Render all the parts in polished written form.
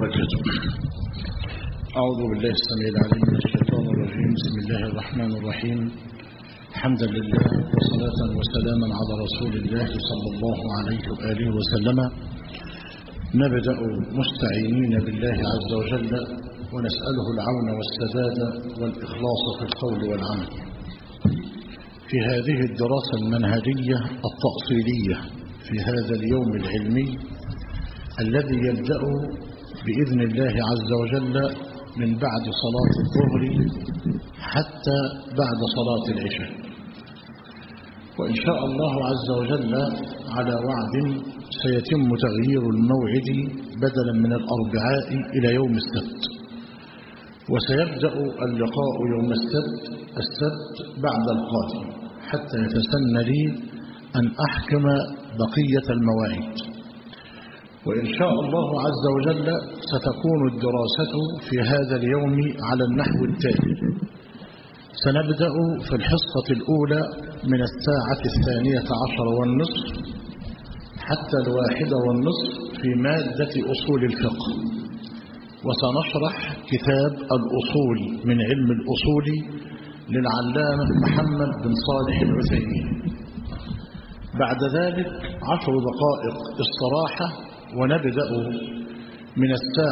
وبركاته. أعوذ بالله السميع العليم من الشيطان الرجيم. بسم الله الرحمن الرحيم. حمدا لله وصلاة وسلاما على رسول الله صلى الله عليه وآله وسلم. نبدأ مستعينين بالله عز وجل ونسأله العون والسداد والإخلاص في القول والعمل في هذه الدراسة المنهجية التأصيلية في هذا اليوم العلمي الذي يبدأ بإذن الله عز وجل من بعد صلاة الظهر حتى بعد صلاة العشاء، وإن شاء الله عز وجل على وعد سيتم تغيير الموعد بدلا من الأربعاء إلى يوم السبت، وسيبدأ اللقاء يوم السبت بعد القادم حتى يتسنى لي أن أحكم بقية المواعيد. وإن شاء الله عز وجل ستكون الدراسة في هذا اليوم على النحو التالي: سنبدأ في الحصة الأولى من 12:30 حتى 1:30 في مادة أصول الفقه، وسنشرح كتاب الأصول من علم الأصول للعلامة محمد بن صالح العثيمين. بعد ذلك 10 دقائق استراحة، ونبدأ من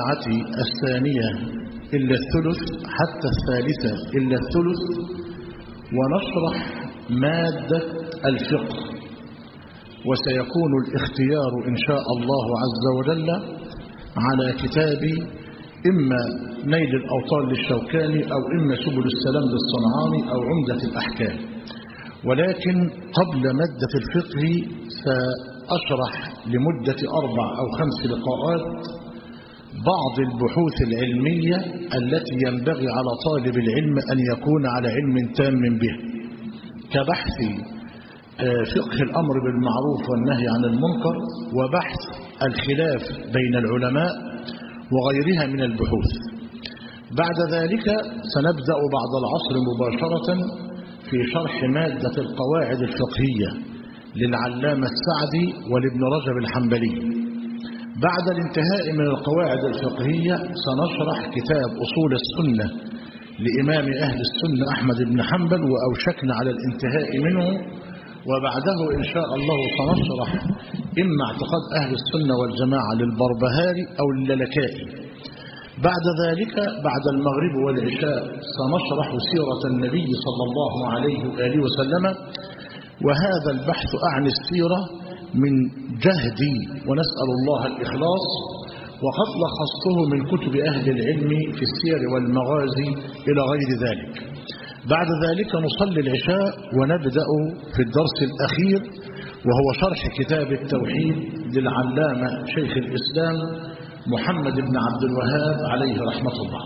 12:02 حتى 3:03 ونشرح مادة الفقه، وسيكون الاختيار إن شاء الله عز وجل على كتاب إما نيل الأوطار للشوكاني أو إما سبل السلام للصنعاني أو عمدة الأحكام. ولكن قبل مادة الفقه سأشرح لمدة 4 أو 5 لقاءات بعض البحوث العلمية التي ينبغي على طالب العلم أن يكون على علم تام به، كبحث فقه الأمر بالمعروف والنهي عن المنكر، وبحث الخلاف بين العلماء، وغيرها من البحوث. بعد ذلك سنبدأ بعد العصر مباشرة في شرح مادة القواعد الفقهية للعلامة السعدي ولابن رجب الحنبلي. بعد الانتهاء من القواعد الفقهية سنشرح كتاب أصول السنة لإمام أهل السنة أحمد بن حنبل، وأوشكنا على الانتهاء منه. وبعده إن شاء الله سنشرح إما اعتقاد أهل السنة والجماعة للبربهاري أو اللالكائي. بعد ذلك بعد المغرب والعشاء سنشرح سيرة النبي صلى الله عليه وآله وسلم، وهذا البحث أعني السيرة من جهدي ونسأل الله الإخلاص، وقد لخصته من كتب أهل العلم في السير والمغازي إلى غير ذلك. بعد ذلك نصلي العشاء ونبدأ في الدرس الأخير، وهو شرح كتاب التوحيد للعلامة شيخ الإسلام محمد بن عبد الوهاب عليه رحمة الله.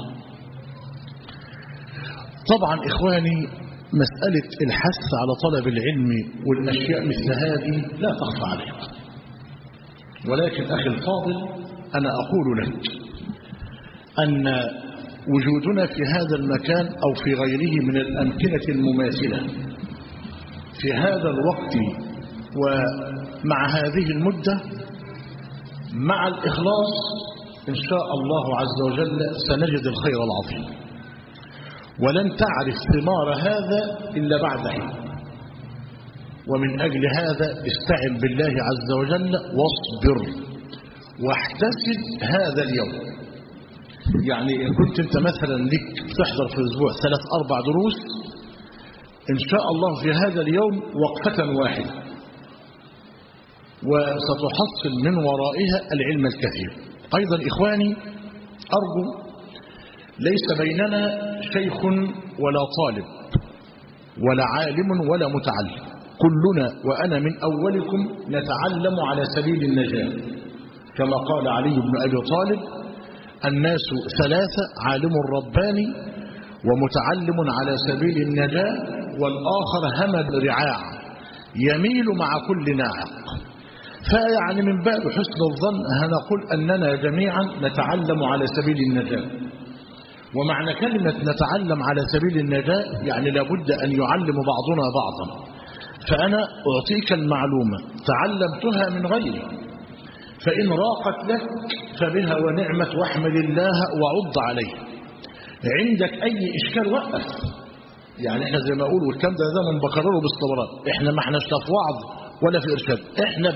طبعا إخواني، مسألة الحث على طلب العلم والأشياء مثل هذه لا تخفى عليك، ولكن أخي الفاضل أنا أقول لك أن وجودنا في هذا المكان أو في غيره من الأمكنة المماثلة في هذا الوقت ومع هذه المدة مع الإخلاص إن شاء الله عز وجل سنجد الخير العظيم، ولن تعرف ثمار هذا إلا بعد حين. ومن أجل هذا استعن بالله عز وجل واصبر واحتسب هذا اليوم. يعني إن كنت أنت مثلا لك تحضر في الأسبوع 3-4 دروس، إن شاء الله في هذا اليوم وقفة واحدة وستحصل من ورائها العلم الكثير. أيضا إخواني، أرجو ليس بيننا شيخ ولا طالب ولا عالم ولا متعلم، كلنا وأنا من أولكم نتعلم على سبيل النجاة، كما قال علي بن أبي طالب: الناس 3: عالم رباني، ومتعلم على سبيل النجاة، والآخر همل رعاع يميل مع كل ناعق. فيعني من باب حسن الظن هنقول أننا جميعا نتعلم على سبيل النجاة. ومعنى كلمة نتعلم على سبيل النجاة يعني لابد أن يعلم بعضنا بعضا. فأنا أعطيك المعلومة تعلمتها من غيري، فإن راقت لك فبها ونعمت واحمد الله وعض عليه. عندك أي إشكال وقف. يعني احنا زي ما أقول والكلام ده من بكرره باستمرار، احنا ما احناش لا في وعظ ولا في إرشاد، احنا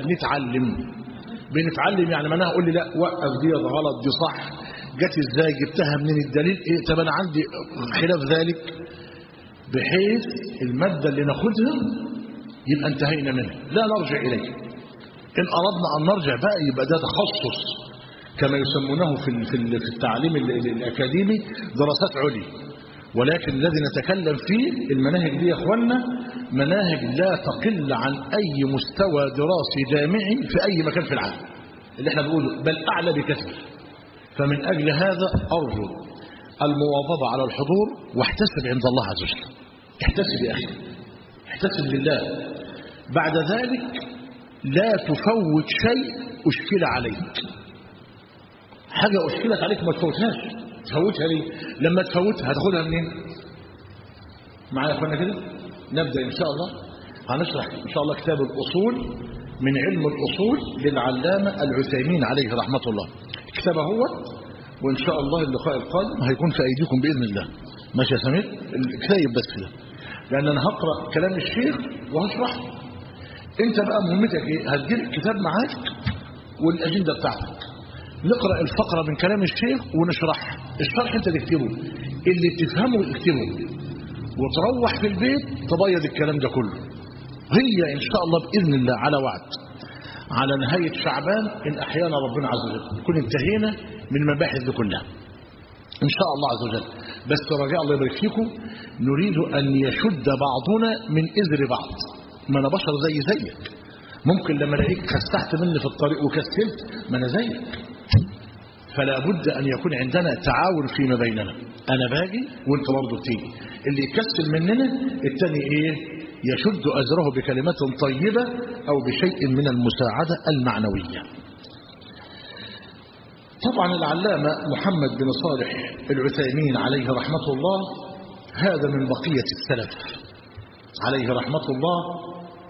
بنتعلم. يعني معناها أقول لي لا وقف، دي غلط دي صح، جت ازاي، جبتها منين، الدليل ايه، طب انا عندي خلاف ذلك، بحيث المادة اللي ناخدها يبقى انتهينا منها لا نرجع إليه. إن أردنا أن نرجع بقى يبقى ده تخصص كما يسمونه في التعليم الأكاديمي دراسات عليا. ولكن الذي نتكلم فيه المناهج دي يا اخوانا مناهج لا تقل عن أي مستوى دراسي جامعي في أي مكان في العالم اللي احنا بنقوله، بل أعلى بكثير. فمن أجل هذا أرجو المواظبة على الحضور، واحتسب عند الله عز وجل. احتسب يا أخي، احتسب لله. بعد ذلك لا تفوت شيء أشكل عليك. حاجة أشكلت عليك ما تفوتهاش. تفوتها ليه؟ لما تفوتها هتاخدها منين؟ معايا يا اخوانا كده؟ نبدأ إن شاء الله. هنشرح إن شاء الله كتاب الأصول من علم الأصول للعلامة العثيمين عليه رحمة الله. الكتاب هو، وإن شاء الله اللقاء القادم هيكون في أيديكم بإذن الله. ماشي يا سمير؟ الكتاب بس كده، لأن أنا هقرأ كلام الشيخ وهشرح. أنت بقى مهمتك إيه؟ هتجيب الكتاب معاك والأجندة بتاعتك، نقرأ الفقرة من كلام الشيخ ونشرح. الشرح أنت تكتبه، اللي تفهمه اكتبه، وتروح في البيت تبيض الكلام ده كله. هي إن شاء الله بإذن الله على وعد على نهاية شعبان إن أحيانا ربنا عز وجل نكون انتهينا من المباحث دي كلها إن شاء الله عز وجل. بس رجاء الله يبارك فيكم، نريد أن يشد بعضنا من إزر بعض. ما أنا بشر زيك، ممكن لما الاقيك خسحت مني في الطريق وكسلت، ما أنا زيك. فلا بد أن يكون عندنا تعاون فيما بيننا، أنا باجي وأنت برضه بتيجي. اللي يكسل مننا التاني إيه؟ يشد أزره بكلمات طيبة أو بشيء من المساعدة المعنوية. طبعا العلامة محمد بن صالح العثيمين عليه رحمة الله هذا من بقية السلف عليه رحمة الله،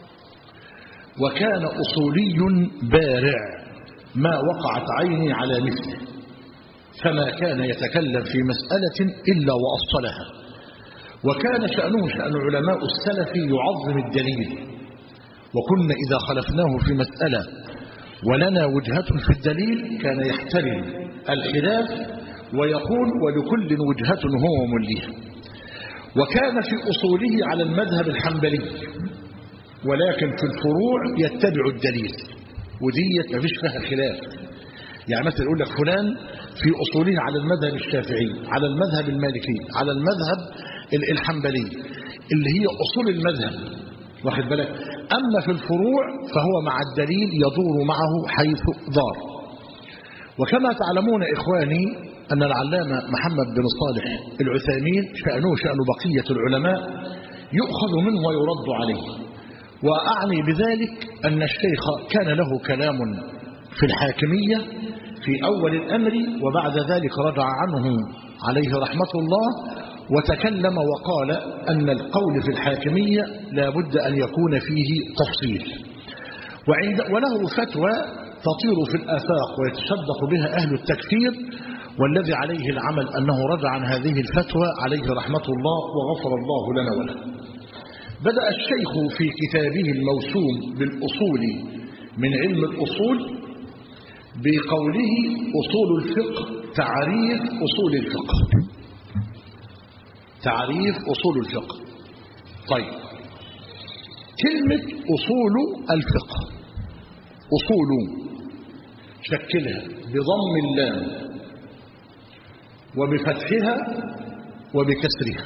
وكان أصولي بارع ما وقعت عيني على مثله، فما كان يتكلم في مسألة إلا وأصلها. وكان شأنه شأن علماء السلف يعظم الدليل، وكنا إذا خلفناه في مسألة ولنا وجهة في الدليل كان يحترم الخلاف ويقول ولكل وجهة هو موليها. وكان في أصوله على المذهب الحنبلي، ولكن في الفروع يتبع الدليل، وديت ما فيش فيها خلاف. يعني مثلا يقول لك فلان في أصوله على المذهب الشافعي، على المذهب المالكي، على المذهب الحنبلي اللي هي أصول المذهب، واخد بالك. أما في الفروع فهو مع الدليل يدور معه حيث دار. وكما تعلمون إخواني أن العلامة محمد بن صالح العثيمين شأنه شأن بقية العلماء، يؤخذ منه ويرد عليه. وأعني بذلك أن الشيخ كان له كلام في الحاكمية في أول الأمر، وبعد ذلك رجع عنه عليه رحمة الله وتكلم وقال أن القول في الحاكمية لا بد أن يكون فيه تفصيل. وله فتوى تطير في الآفاق ويتصدق بها أهل التكفير، والذي عليه العمل أنه رجع عن هذه الفتوى عليه رحمة الله وغفر الله لنا وله. بدأ الشيخ في كتابه الموسوم بالأصول من علم الأصول بقوله أصول الفقه، تعريف أصول الفقه. تعريف أصول الفقه. طيب، كلمة أصول الفقه، أصول شكلها بضم اللام وبفتحها وبكسرها.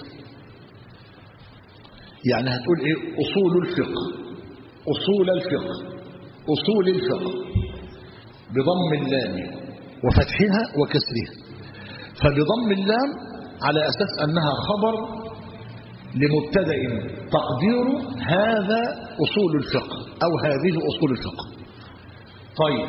يعني هتقول ايه؟ أصول الفقه، أصول الفقه، أصول الفقه بضم اللام وفتحها وكسرها. فبضم اللام على أساس أنها خبر لمبتدأ تقديره هذا أصول الفقه أو هذه أصول الفقه. طيب،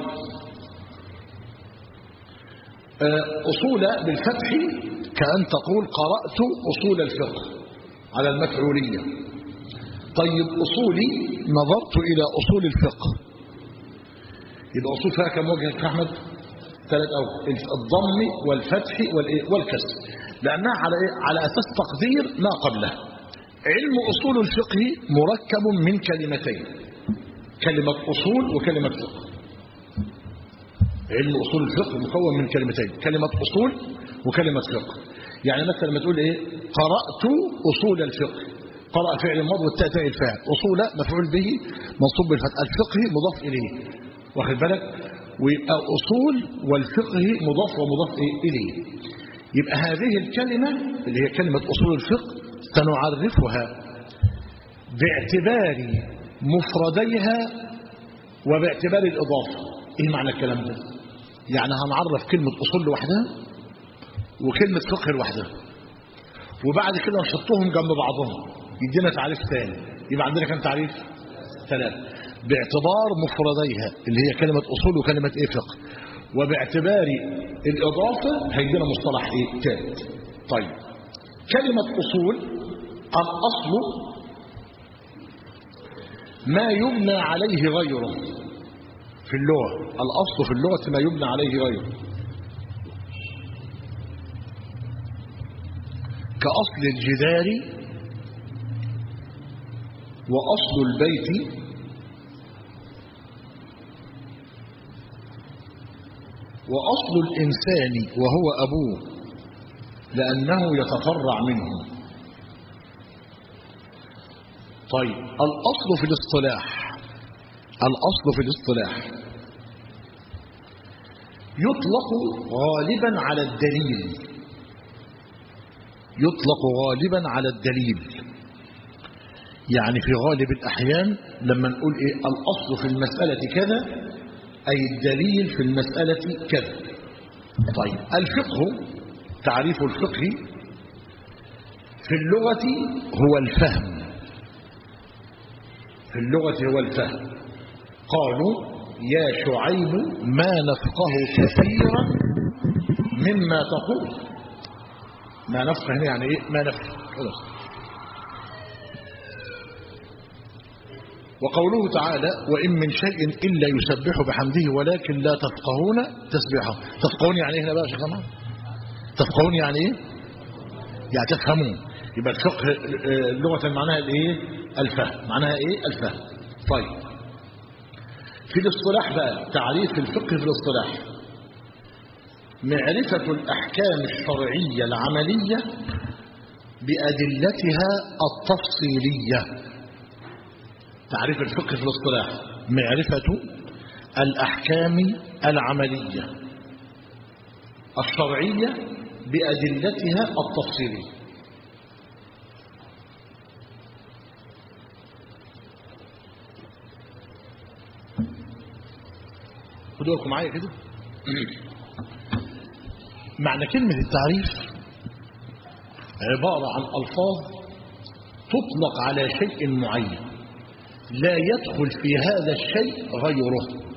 أصول بالفتح كأن تقول قرأت أصول الفقه على المفعولية. طيب، أصولي نظرت إلى أصول الفقه، يبقى أصول فيها كم وجه يا أحمد؟ 3 أوجه، الضم والفتح والكسر، لأنها على إيه؟ على أساس تقدير ما قبله. علم أصول الفقه مركب من كلمتين، كلمة أصول وكلمة فقه. علم أصول الفقه مكون من كلمتين، كلمة أصول وكلمة فقه. يعني مثلا لما تقول إيه؟ قرأت أصول الفقه، قرأ فعل الماضي والتاء تاء الفاعل، أصول مفعول به منصوب بالفتح، الفقه مضاف إليه، واخد بالك؟ ويبقى أصول والفقه مضاف ومضاف إليه. يبقى هذه الكلمة اللي هي كلمة أصول الفقه سنعرفها باعتبار مفرديها وباعتبار الإضافة. إيه معنى الكلام ده؟ يعني هنعرف كلمة أصول لوحدها وكلمة فقه لوحدها، وبعد كده نحطهم جنب بعضهم يدينا تعريف ثاني، يبقى عندنا كم تعريف؟ 3، باعتبار مفرديها اللي هي كلمة أصول وكلمة إيه فقه، وباعتبار الإضافة هيدينا مصطلح إيه ثالث. طيب كلمة أصول، الأصل ما يبنى عليه غيره في اللغة، الأصل في اللغة ما يبنى عليه غيره، كأصل الجدار وأصل البيت وأصل الإنسان وهو أبوه لأنه يتفرع منه. طيب الأصل في الاصطلاح، الأصل في الاصطلاح يطلق غالبا على الدليل، يطلق غالبا على الدليل. يعني في غالب الأحيان لما نقول إيه الأصل في المسألة كذا أي الدليل في المسألة كذا. طيب الفقه، تعريف الفقه في اللغة هو الفهم، في اللغة هو الفهم. قالوا يا شعيب ما نفقه كثيرا مما تقول. ما نفقه هنا يعني ايه؟ ما نفقه خلاص. وقوله تعالى وإن من شيء إلا يسبح بحمده ولكن لا تفقهون تسبحه. تفقهون يعني ايه هنا بقى يا شيخ محمد؟ تفقهون يعني ايه؟ يعني تفهمون. يبقى الفقه لغة معناها الايه؟ الفهم. معناها ايه؟ الفهم. طيب في الاصطلاح بقى تعريف الفقه في الاصطلاح معرفة الأحكام الشرعية العملية بأدلتها التفصيلية. تعريف الفقه في الاصطلاح معرفة الأحكام العملية الشرعية بأدلتها التفصيلية. خدوا لكم معايا كده. معنى كلمة التعريف عبارة عن ألفاظ تطلق على شيء معين لا يدخل في هذا الشيء غيره.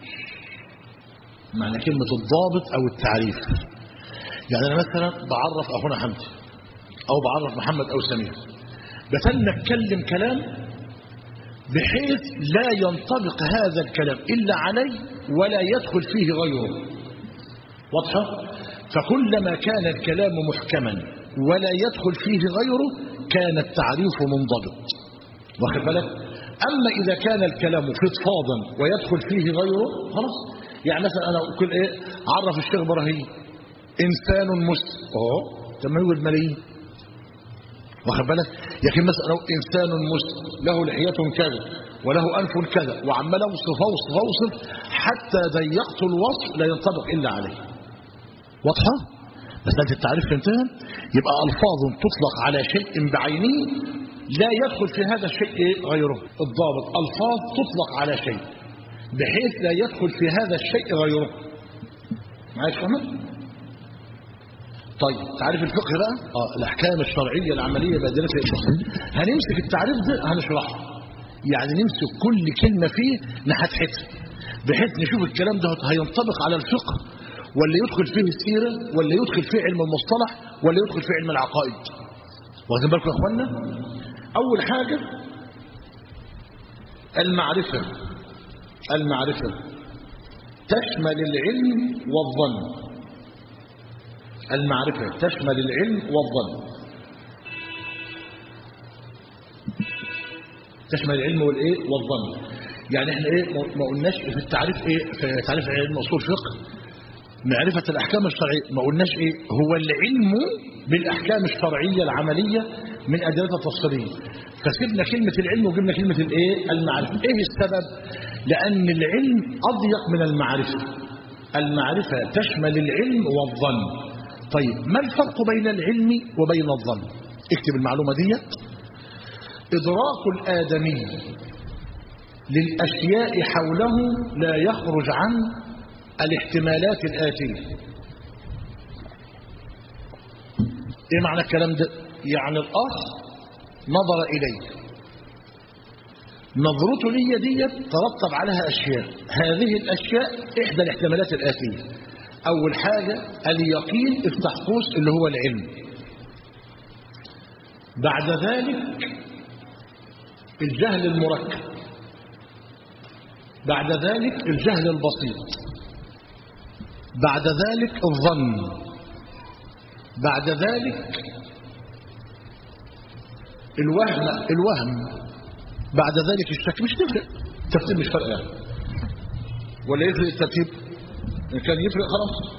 معنى كلمة الضابط أو التعريف يعني أنا مثلا بعرف أخونا حمدي أو بعرف محمد أو سمير، بتكلم كلام بحيث لا ينطبق هذا الكلام إلا علي ولا يدخل فيه غيره. واضحة؟ فكلما كان الكلام محكما ولا يدخل فيه غيره كان التعريف منضبط. واخد بالك؟ أما إذا كان الكلام فضفاضا ويدخل فيه غيره خلاص. يعني مثلا أنا أقول إيه؟ عرف الشيخ إبراهيم إنسان مسلم، تم يوجد ملايين. واخد بالك؟ لكن مثلا لو إنسان مسلم له لحية كذا وله أنف كذا وعمال أوصف حتى ضيقت الوصف لا ينطبق إلا عليه. واضحة؟ بس أنت التعريف فهمتها؟ يبقى ألفاظ تطلق على شيء بعينه لا يدخل في هذا الشيء غيره. الضابط ألفاظ تطلق على شيء بحيث لا يدخل في هذا الشيء غيره. معايا يا شباب؟ طيب تعريف الفقه بقى الأحكام الشرعية العملية بأدلتها التفصيلية. هنمسك التعريف ده هنشرحه، يعني نمسك كل كلمة فيه نحتحتها بحيث نشوف الكلام ده هينطبق على الفقه ولا يدخل فيه السيرة ولا يدخل فيه علم المصطلح ولا يدخل فيه علم العقائد. واخدين بالكم يا اخوانا؟ أول حاجة المعرفة. المعرفة تشمل العلم والظن. المعرفة تشمل العلم والظن، تشمل العلم والايه والظن. يعني احنا ايه ما قلناش في التعريف ايه في تعريف علم اصول الفقه معرفة الاحكام الشرعية، ما قلناش ايه هو العلم بالاحكام الشرعية العملية من ادلتها التفصيلية، فسيبنا كلمة العلم وجبنا كلمة الايه المعرفة. ايه السبب؟ لان العلم اضيق من المعرفة. المعرفة تشمل العلم والظن. طيب ما الفرق بين العلم وبين الظن؟ اكتب المعلومة ديت. إدراك الآدمي للأشياء حوله لا يخرج عن الاحتمالات الآتية. إيه معنى الكلام ده؟ يعني الأخ نظر إليه، نظرته لي ديت ترتب عليها أشياء، هذه الأشياء إحدى الاحتمالات الآتية. أول حاجة اليقين، افتح قوس اللي هو العلم. بعد ذلك الجهل المركب، بعد ذلك الجهل البسيط، بعد ذلك الظن، بعد ذلك الوهم، بعد ذلك الشك. مش تفرق الترتيب، مش فرق يعني، ولا يفرق الترتيب؟ إن كان يفرق خلاص.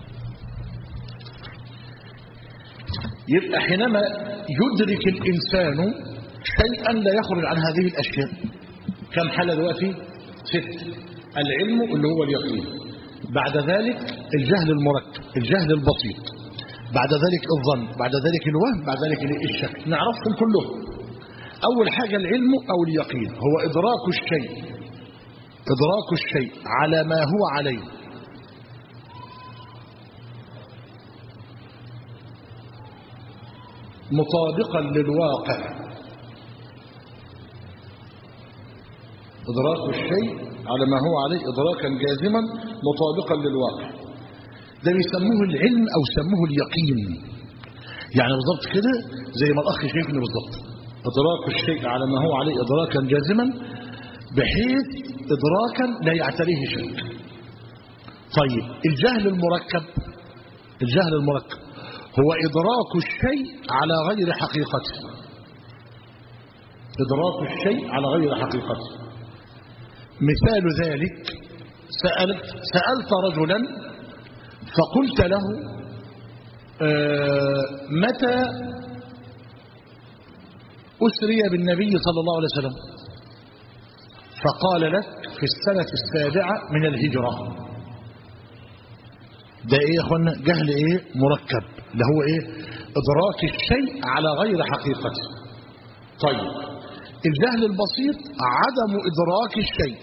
يبقى حينما يدرك الإنسان شيئا لا يخرج عن هذه الأشياء. كم حالة دلوقتي؟ 6. العلم اللي هو اليقين، بعد ذلك الجهل المركب، الجهل البسيط، بعد ذلك الظن، بعد ذلك الوهم، بعد ذلك الشك. نعرفهم كلهم. أول حاجة العلم أو اليقين هو إدراك الشيء، إدراك الشيء على ما هو عليه، مطابقا للواقع. إدراك الشيء على ما هو عليه إدراكا جازما مطابقا للواقع. ده بيسموه العلم أو سموه اليقين. يعني بالضبط كده زي ما الأخ شايفني بالضبط، إدراك الشيء على ما هو عليه إدراكا جازما بحيث إدراكا لا يعتريه شيء. طيب الجهل المركب، الجهل المركب هو إدراك الشيء على غير حقيقته، إدراك الشيء على غير حقيقته. مثال ذلك سألت رجلا فقلت له متى أسري بالنبي صلى الله عليه وسلم؟ فقال لك في السنة 7 من الهجرة. ده ايه يا اخوانا؟ جهل ايه مركب، اللي هو ايه ادراك الشيء على غير حقيقته. طيب الجهل البسيط عدم ادراك الشيء،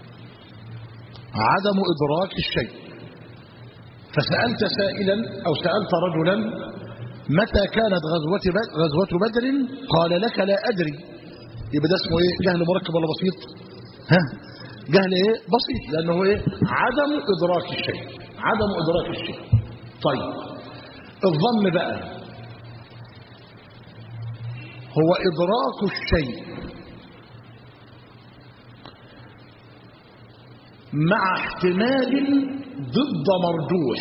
عدم ادراك الشيء. فسألت سائلا او سألت رجلا متى كانت غزوة بدر؟ قال لك لا ادري. يبقى ده اسمه ايه؟ جهل مركب ولا بسيط؟ ها، جهل ايه بسيط، لانه هو ايه عدم ادراك الشيء، عدم ادراك الشيء. طيب الظن بقى هو ادراك الشيء مع احتمال ضد مرجوح،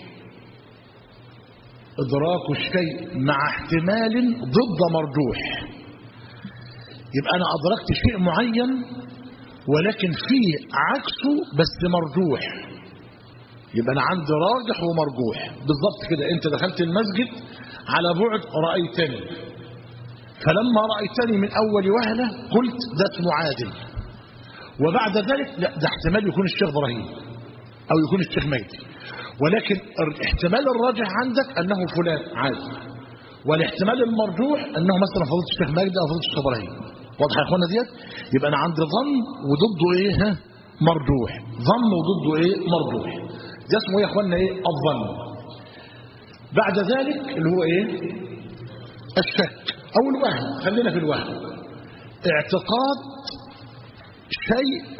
ادراك الشيء مع احتمال ضد مرجوح. يبقى انا ادركت شيء معين ولكن فيه عكسه بس مرجوح، يبقى انا عندي راجح ومرجوح. بالضبط كده، انت دخلت المسجد على بعد رأيتني، فلما رأيتني من اول وهلة قلت ده اسمه عادل، وبعد ذلك لا ده احتمال يكون الشيخ ابراهيم او يكون الشيخ مجدي، ولكن الاحتمال الراجح عندك انه فلان عادل، والاحتمال المرجوح انه مثلا فضيلة الشيخ مجدي او فضيلة الشيخ ابراهيم. واضح يا اخوانا ديت؟ يبقى انا عندي ظن وضده ايه مرجوح، ظن وضده ايه مرجوح. ده اسمه ايه يا اخوانا؟ ايه الظن. بعد ذلك اللي هو ايه الشك او الوهم. خلينا في الوهم. اعتقاد شيء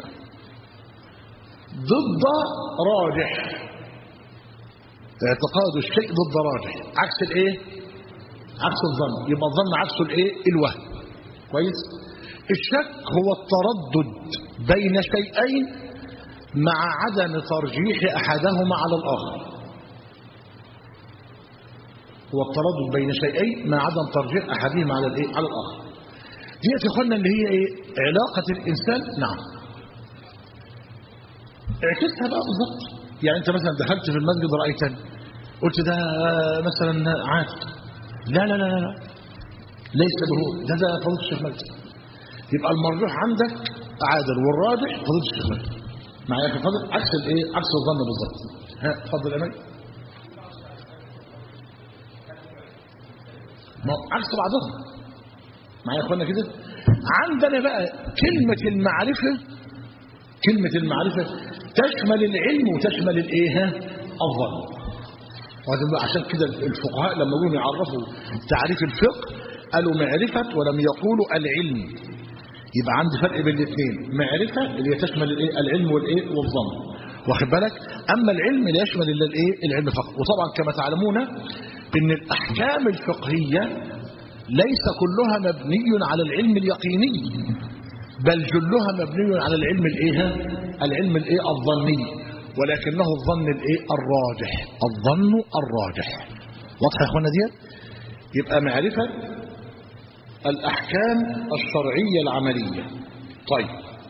ضد راجح، اعتقاد الشيء ضد راجح، عكس الايه؟ عكس الظن. يبقى الظن عكسه الايه؟ الوهم. كويس. الشك هو التردد بين شيئين مع عدم ترجيح أحدهما على الآخر. هو التردد بين شيئين مع عدم ترجيح أحدهما على الآخر. دي يا اخوانا اللي هي ايه؟ علاقة الإنسان. نعم، اعكسها بقى بالظبط. يعني انت مثلا دخلت في المسجد رأيتني قلت ده مثلا عادي، لا لا لا لا ليس به، ده فضيلة الشيخ مجدي. يبقى المرجوح عندك عادل والراجح فضيلة الشيخ مجدي. معايا في الفضل عكس الايه؟ عكس الظن بالظبط. ها اتفضل يا مجدي. ما عكس بعضهم. معايا يا اخوانا كده. عندنا بقى كلمة المعرفة تشمل العلم وتشمل الايه؟ الظن. عشان كده الفقهاء لما يقولوا يعرفوا تعريف الفقه قالوا معرفة ولم يقولوا العلم. يبقى عندي فرق بين الاثنين. معرفة اللي تشمل الايه؟ العلم والايه؟ والظن. واخد بالك؟ اما العلم لا يشمل الا الايه؟ العلم فقط. وطبعا كما تعلمون ان الاحكام الفقهية ليس كلها مبني على العلم اليقيني، بل جلها مبني على العلم الايه؟ العلم الايه؟ الظني، ولكنه الظن الايه؟ الراجح. الظن الراجح. واضح يا اخوانا ديت؟ يبقى معرفة الأحكام الشرعية العملية. طيب،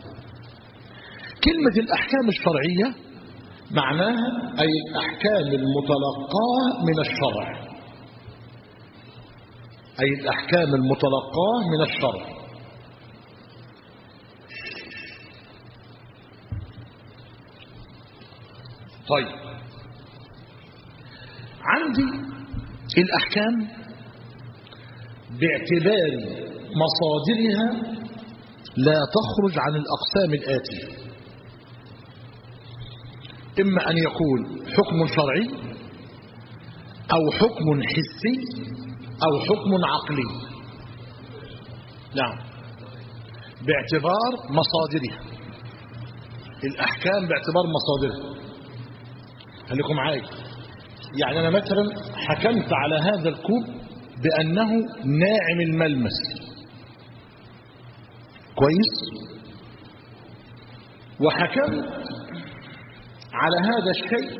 كلمة الأحكام الشرعية معناها أي الأحكام المتلقاة من الشرع، أي الأحكام المتلقاة من الشرع. طيب، عندي الأحكام باعتبار مصادرها لا تخرج عن الأقسام الآتية: إما أن يكون حكم شرعي أو حكم حسي أو حكم عقلي. نعم، باعتبار مصادرها. الأحكام باعتبار مصادرها. خليكم معايا. يعني أنا مثلا حكمت على هذا الكوب بأنه ناعم الملمس، كويس، وحكمت على هذا الشيء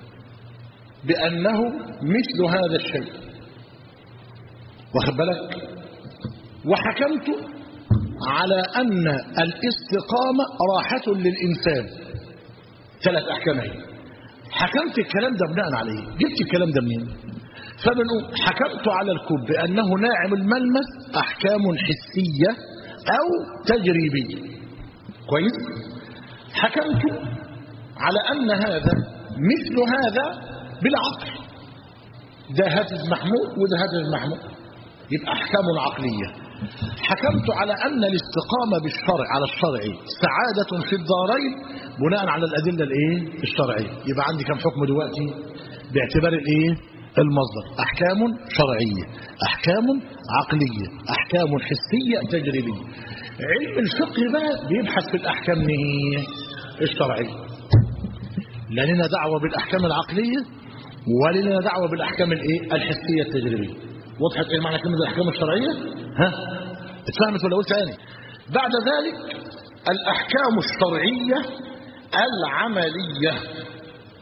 بأنه مثل هذا الشيء، واخد بالك، وحكمت على أن الاستقامة راحة للإنسان. 3 أحكام هي. حكمت الكلام ده بناء عليه. جبت الكلام ده منين؟ فبنقول حكمت على الكوب بأنه ناعم الملمس أحكام حسية أو تجريبية، كويس. حكمت على أن هذا مثل هذا بالعقل، ده هاتف محمول وده هاتف محمول، يبقى أحكام عقلية. حكمت على أن الاستقامة بالشرع على الشرع سعادة في الدارين بناء على الأدلة الايه؟ الشرعية. يبقى عندي كم حكم دلوقتي باعتبار الايه؟ المصدر. أحكام شرعية، أحكام عقلية، أحكام حسية تجريبية. علم الفقه بقى بيبحث في الأحكام الشرعية. لا لنا دعوة بالأحكام العقلية ولا لنا دعوة بالأحكام الايه؟ الحسية التجريبية. وضحت ايه معنى كلمة الأحكام الشرعية؟ ها؟ اتفهمت ولا قلت تاني؟ بعد ذلك الأحكام الشرعية العملية.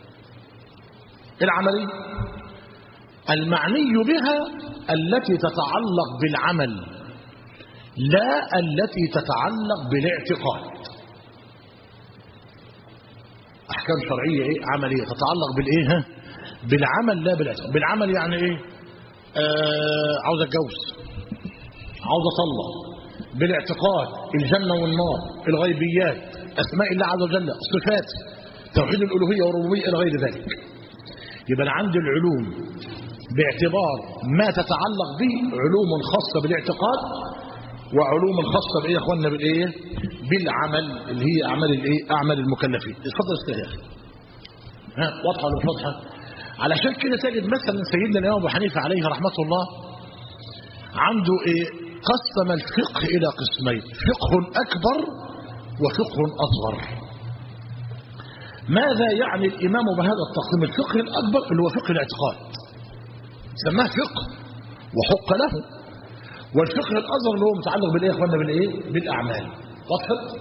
العملية المعني بها التي تتعلق بالعمل، لا التي تتعلق بالاعتقاد. أحكام شرعية ايه؟ عملية تتعلق بالايه؟ بالعمل لا بالاعتقاد. بالعمل يعني ايه؟ عاوز اتجوز، عاوز اطلق. بالاعتقاد الجنة والنار، الغيبيات، اسماء الله عز وجل، صفات، توحيد الالوهية والربوبية الى غير ذلك. يبقى انا عندي العلوم باعتبار ما تتعلق به علوم خاصة بالاعتقاد وعلوم خاصة بايه يا اخوانا؟ بالايه؟ بالعمل اللي هي اعمال الايه؟ اعمال المكلفين. اتفضل استاذ يا اخي. ها واضحة ولا مش واضحة؟ علشان كده تجد مثلا سيدنا الإمام أبو حنيفة عليه رحمة الله عنده ايه؟ قسم الفقه إلى قسمين: فقه أكبر وفقه أصغر. ماذا يعني الإمام بهذا التقسيم؟ الفقه الأكبر اللي هو فقه الاعتقاد سماه فقه وحق له، والفقه الأصغر اللي هو متعلق بالإيه يا اخوانا؟ بالإيه؟ بالأعمال. وضحت؟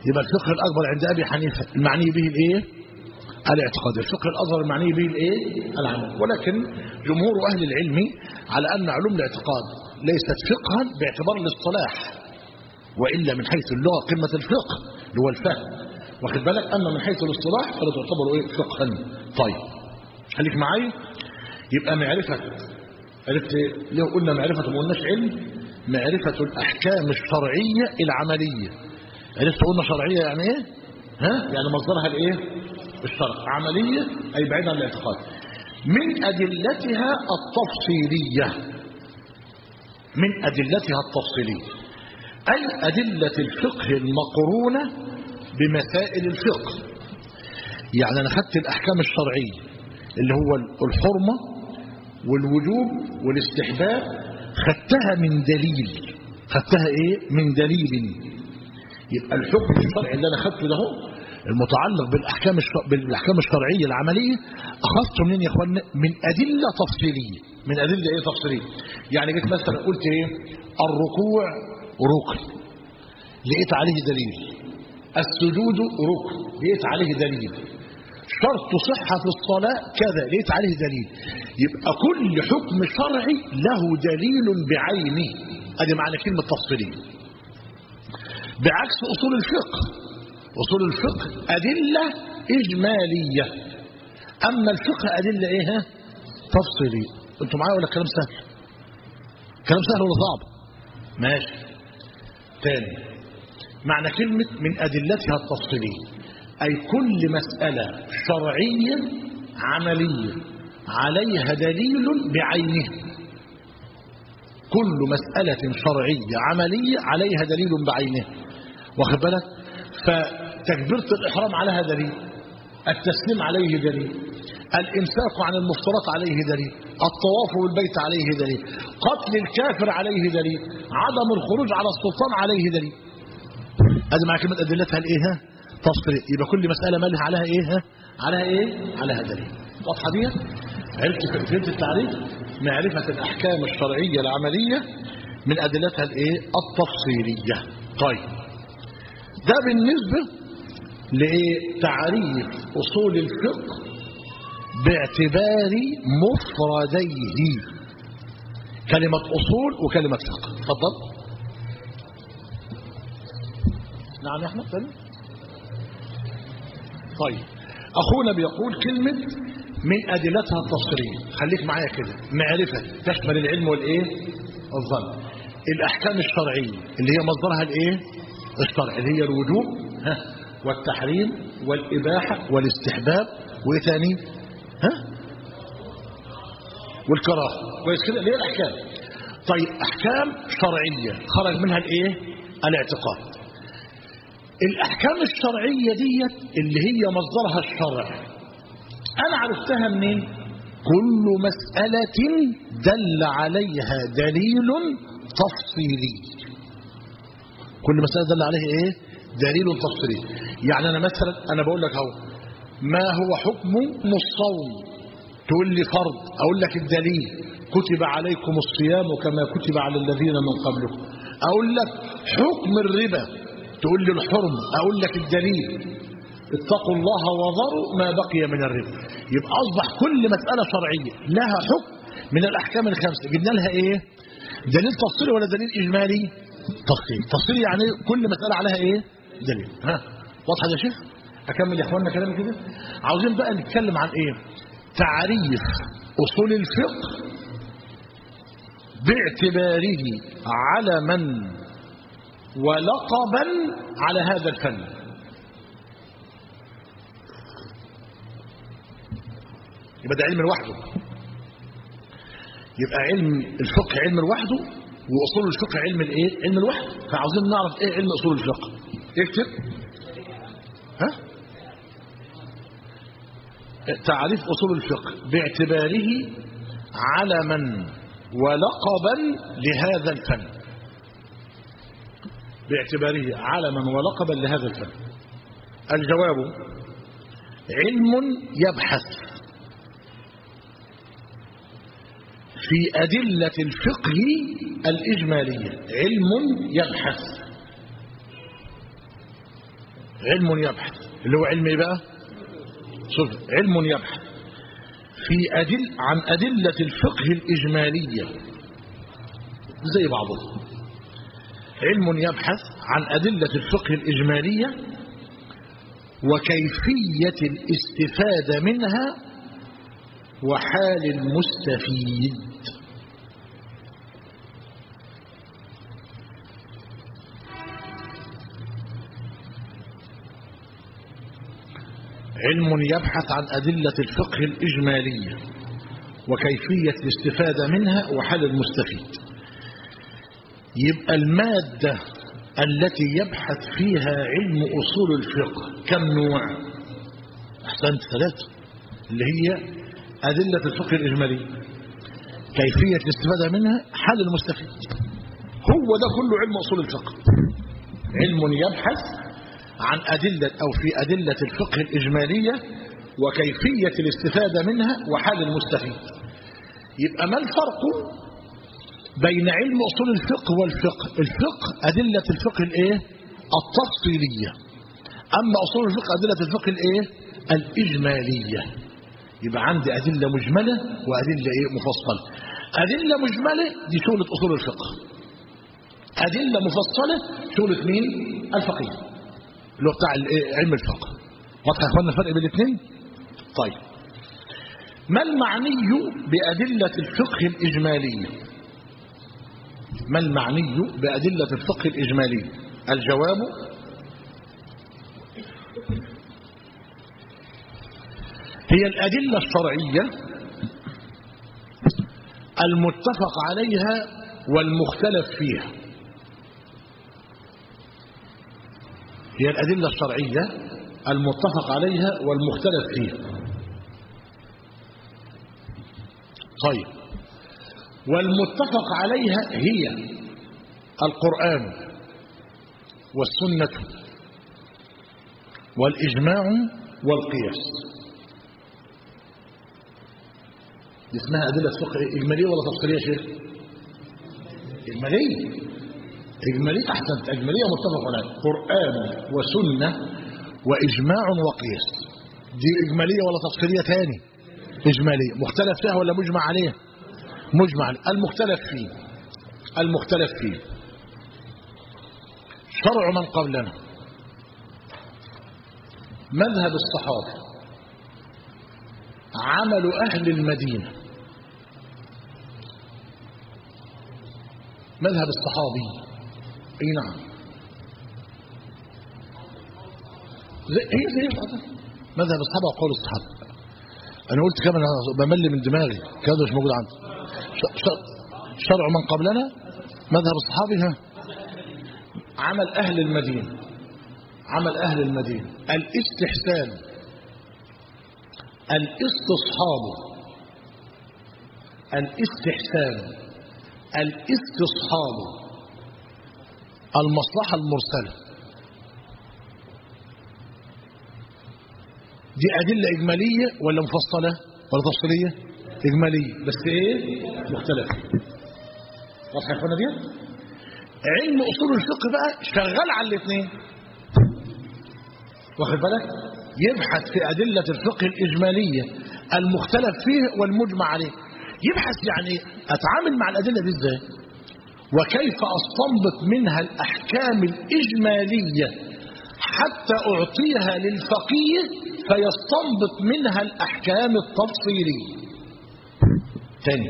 يبقى الفقه الأكبر عند أبي حنيفة المعني به الإيه؟ الاعتقاد. الفقه الأصغر المعني به الإيه؟ العمل. ولكن جمهور أهل العلم على أن علوم الاعتقاد ليست فقها باعتبار الاصطلاح، وإلا من حيث اللغة قمة الفقه اللي هو الفهم، واخد بالك، أما من حيث الاصطلاح فلا تعتبر إيه؟ فقها. طيب خليك معي. يبقى معرفة، عرفت ليه قلنا معرفة ما قلناش علم؟ معرفة الأحكام الشرعية العملية. عرفت قلنا شرعية يعني إيه؟ يعني مصدرها الإيه؟ الشرع. عملية أي بعيد عن الاعتقاد. من أدلتها التفصيلية، من أدلتها التفصيلية أي أدلة الفقه المقرونة بمسائل الفقه. يعني أنا خدت الأحكام الشرعية اللي هو الحرمة والوجوب والاستحباب، خدتها من دليل. خدتها إيه؟ من دليل. يبقى الحكم الشرعي اللي أنا خدته ده المتعلق بالأحكام الشرعية العملية أخذته منين يا إخواننا؟ من أدلة تفصيلية. من أدلة إيه تفصيلية؟ يعني جيت مثلا قلت إيه؟ الركوع ركن، لقيت عليه دليل. السجود ركن، لقيت عليه دليل. شرط صحة الصلاة كذا، لقيت عليه دليل. يبقى كل حكم شرعي له دليل بعينه. ادي معنى كلمة تفصيلية. بعكس أصول الفقه، أصول الفقه أدلة إجمالية، أما الفقه أدلة إيه؟ تفصيلية. أنتوا معايا ولا كلام سهل؟ كلام سهل ولا صعب؟ ماشي. تاني معنى كلمة من أدلتها التفصيلية أي كل مسألة شرعية عملية عليها دليل بعينه. كل مسألة شرعية عملية عليها دليل بعينه، واخد بالك؟ فتكبيرة الإحرام عليها دليل، التسليم عليه دليل، الإمساك عن المفطرات عليه دليل، الطواف بالبيت عليه دليل، قتل الكافر عليه دليل، عدم الخروج على السلطان عليه دليل. هذه مع كلمة أدلتها الإيه؟ تفصيل. يبقى كل مسألة مالها عليها إيه؟ عليها إيه؟ عليها دليل. واضحة دي؟ عرفت فهمت التعريف؟ معرفة الأحكام الشرعية العملية من أدلتها الإيه؟ التفصيلية. طيب ده بالنسبة لتعريف أصول الفقه باعتبار مفرديه، كلمة أصول وكلمة فقه. تفضل. نعم يا أحمد. طيب أخونا بيقول كلمة من أدلتها التفصيلية، خليك معايا كده. معرفة تشمل العلم والإيه؟ الظن. الأحكام الشرعية اللي هي مصدرها الإيه؟ الشرع، اللي هي الوجوب والتحريم والإباحة والاستحباب وإيه ثاني؟ والكراهة. كويس كده؟ اللي هي الأحكام. طيب أحكام شرعية خرج منها الإيه؟ الاعتقاد. الأحكام الشرعية ديت اللي هي مصدرها الشرع، أنا عرفتها منين؟ كل مسألة دل عليها دليل تفصيلي. كل مسألة دل عليها إيه؟ دليل تفصيلي. يعني أنا مثلا أنا بقول لك أهو ما هو حكم الصوم، تقول لي فرض، أقول لك الدليل كتب عليكم الصيام كما كتب على الذين من قبلكم. أقول لك حكم الربا، تقول لي الحرم، أقول لك الدليل اتقوا الله وذروا ما بقي من الربا. يبقى أصبح كل مسألة شرعية لها حكم من الأحكام الخمسة. جبنا لها إيه؟ دليل تفصيلي ولا دليل إجمالي؟ تفصيلي يعني كل مسألة عليها إيه؟ دليل. واضحة يا شيخ؟ أكمل يا إخواننا كلامي كده. عاوزين بقى نتكلم عن إيه؟ تعريف أصول الفقه باعتباره علما ولقبا على هذا الفن. يبقى ده علم لوحده، يبقى علم الفقه علم لوحده، واصول الفقه علم الايه؟ علم لوحده. فعاوزين نعرف ايه علم اصول الفقه. اكتب تعريف اصول الفقه باعتباره علما ولقبا لهذا الفن. باعتباره علما ولقبا لهذا الفن. الجواب علم يبحث في أدلة الفقه الإجمالية. علم يبحث علم يبحث اللي هو علم ايه بقى؟ شوف، علم يبحث عن أدلة الفقه الإجمالية زي بعضهم. علم يبحث عن أدلة الفقه الإجمالية وكيفية الاستفادة منها وحال المستفيد. علم يبحث عن أدلة الفقه الإجمالية وكيفية الاستفادة منها وحال المستفيد. يبقى المادة التي يبحث فيها علم أصول الفقه كم نوع؟ أحسنت، 3، اللي هي أدلة الفقه الإجمالية، كيفية الاستفادة منها، حال المستفيد. هو ده كله علم أصول الفقه. علم يبحث عن أدلة أو في أدلة الفقه الإجمالية وكيفية الاستفادة منها وحال المستفيد. يبقى ما الفرق بين علم أصول الفقه والفقه؟ الفقه أدلة الفقه الإيه؟ التفصيلية، أما أصول الفقه أدلة الفقه الإيه؟ الإجمالية. يبقى عندي أدلة مجملة وأدلة إيه؟ مفصلة. أدلة مجملة دي شغلة أصول الفقه، أدلة مفصلة شغلة مين؟ الفقيه اللي هو بتاع علم الفقه. واضح يا اخوانا الفرق بين الاثنين؟ طيب، ما المعني بأدلة الفقه الإجمالية؟ ما المعني بأدلة الفقه الإجمالية؟ الجواب: هي الأدلة الشرعية المتفق عليها والمختلف فيها. هي الأدلة الشرعية المتفق عليها والمختلف فيها. طيب، والمتفق عليها هي القرآن والسنة والإجماع والقياس. دي اسمها أدلة فقه إجمالية ولا تفصيلية يا شيخ؟ إجمالية. إجمالية، أحسنت، إجمالية متفق عليها، قرآن وسنة وإجماع وقياس. دي إجمالية ولا تفصيلية تاني؟ إجمالية. مختلف فيها ولا مجمع عليها؟ مجمع عليها. المختلف فيه شرع من قبلنا، مذهب الصحابة، عمل أهل المدينة. مذهب الصحابي، اي نعم، زي مذهب الصحابة وقول الصحابة. انا قلت كمان بمل من دماغي كذا مش موجود عندي. شرع من قبلنا، مذهب الصحابي، عمل أهل المدينة، عمل أهل المدينة، الاستحسان، الاستصحاب، الاستحسان، الاستصحاب، المصلحة المرسلة. دي أدلة إجمالية ولا مفصلة ولا تفصيلية؟ إجمالية، بس إيه؟ مختلف. واضح يا اخوانا دي؟ علم أصول الفقه بقى شغال على الاثنين. واخد بالك؟ يبحث في أدلة الفقه الإجمالية المختلف فيه والمجمع عليه. يبحث يعني أتعامل مع الأدلة دي إزاي؟ وكيف أستنبط منها الأحكام الإجمالية حتى أعطيها للفقيه فيستنبط منها الأحكام التفصيلية. تاني،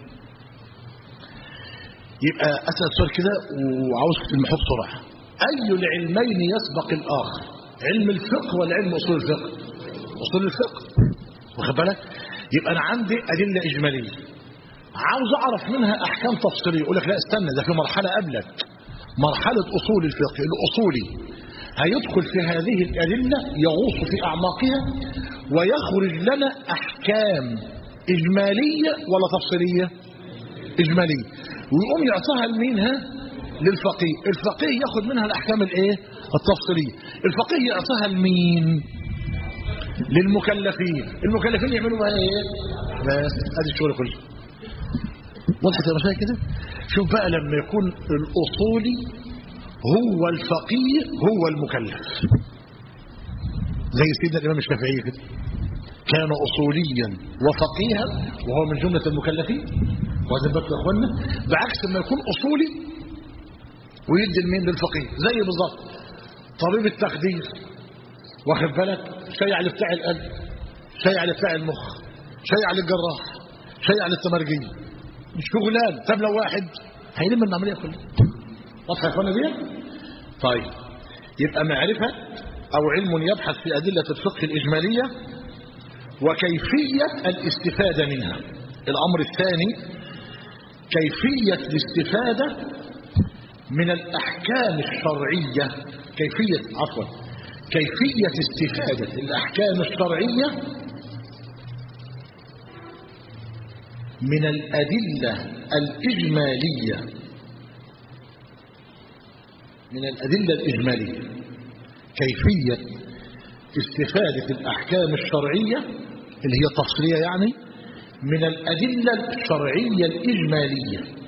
يبقى أسأل سؤال كده وعاوز المحط بسرعة. أي العلمين يسبق الآخر؟ علم الفقه ولا علم أصول الفقه؟ أصول الفقه. واخد بالك؟ يبقى أنا عندي أدلة إجمالية عاوز أعرف منها أحكام تفصيلية. يقول لك لا استنى، ده في مرحلة قبلك، مرحلة أصول الفقه. الأصولي هيدخل في هذه الأدلة يغوص في أعماقها ويخرج لنا أحكام إجمالية ولا تفصيلية؟ إجمالية. ويقوم يعطيها لمينها؟ للفقيه. الفقيه ياخد منها الأحكام الإيه؟ التفصيلية. الفقيه يعطيها لمين؟ للمكلفين. المكلفين يعملوا بها إيه؟ بس هذه الشغل كله. وضحت يا مشايخ كده؟ شوف بقى لما يكون الأصولي هو الفقيه هو المكلف. زي سيدنا الإمام الشافعي كده، كان أصوليا وفقيها وهو من جملة المكلفين. وهذا بالك يا أخوانا، بعكس ما يكون أصولي ويدي المين للفقيه، زي بالظبط طبيب التخدير، واخد بالك، شيع لبتاع القلب، شيع لبتاع المخ، شيع للجراح، شيع للتمرجية، شغلان. طب لو واحد هيلم العملية كلها. واضحة يا اخوانا دي؟ طيب، يبقى معرفة أو علم يبحث في أدلة الفقه الإجمالية وكيفية الاستفادة منها. الأمر الثاني كيفية الاستفادة من الأحكام الشرعية، كيفية استفادة الأحكام الشرعية من الأدلة الإجمالية، كيفية استفادة الأحكام الشرعية اللي هي التفصيلية يعني من الأدلة الشرعية الإجمالية.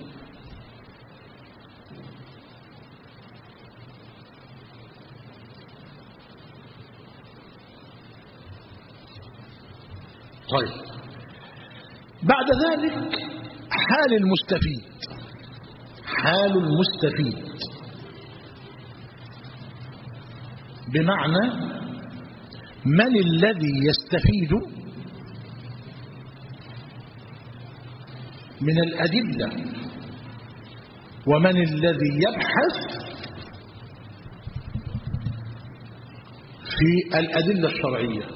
طيب، بعد ذلك حال المستفيد، بمعنى من الذي يستفيد من الأدلة ومن الذي يبحث في الأدلة الشرعية.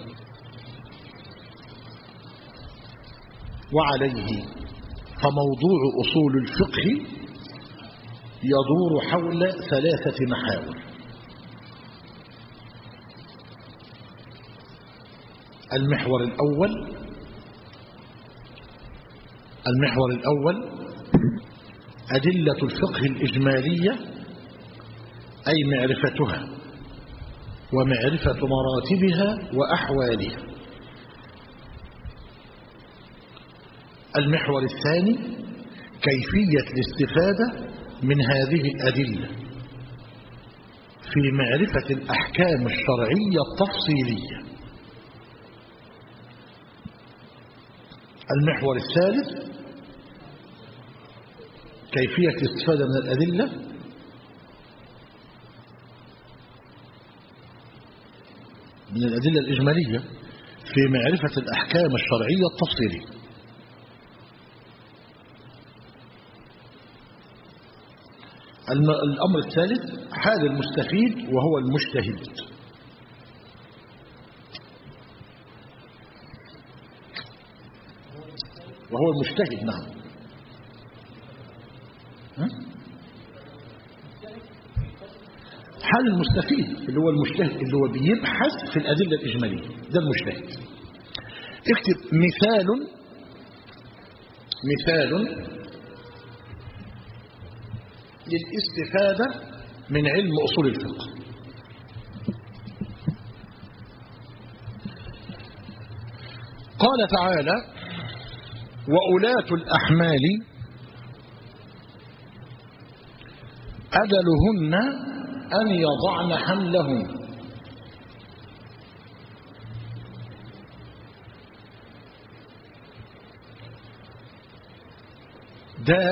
وعليه فموضوع أصول الفقه يدور حول 3 محاور. المحور الأول أدلة الفقه الإجمالية، أي معرفتها ومعرفة مراتبها وأحوالها. المحور الثاني كيفية الاستفادة من هذه الأدلة في معرفة الأحكام الشرعية التفصيلية. المحور الثالث كيفية الاستفادة من الأدلة الإجمالية في معرفة الأحكام الشرعية التفصيلية. الأمر الثالث حال المستفيد وهو المجتهد. نعم. حال المستفيد اللي هو المجتهد، اللي هو بيبحث في الأدلة الإجمالية، ده المجتهد. اكتب مثال للاستفادة من علم أصول الفقه. قال تعالى: وأولاة الأحمال أجلهن أن يضعن حملهن. ده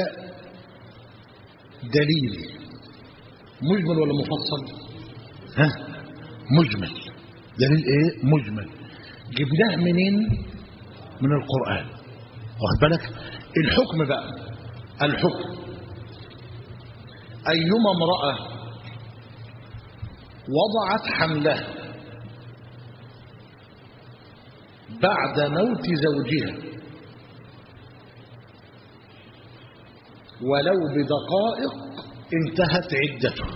دليل مجمل ولا مفصل؟ مجمل. دليل ايه؟ مجمل. جبناه منين؟ من القرآن. واخد بالك؟ الحكم بقى، أيما امرأة وضعت حملها بعد موت زوجها ولو بدقائق انتهت عدته.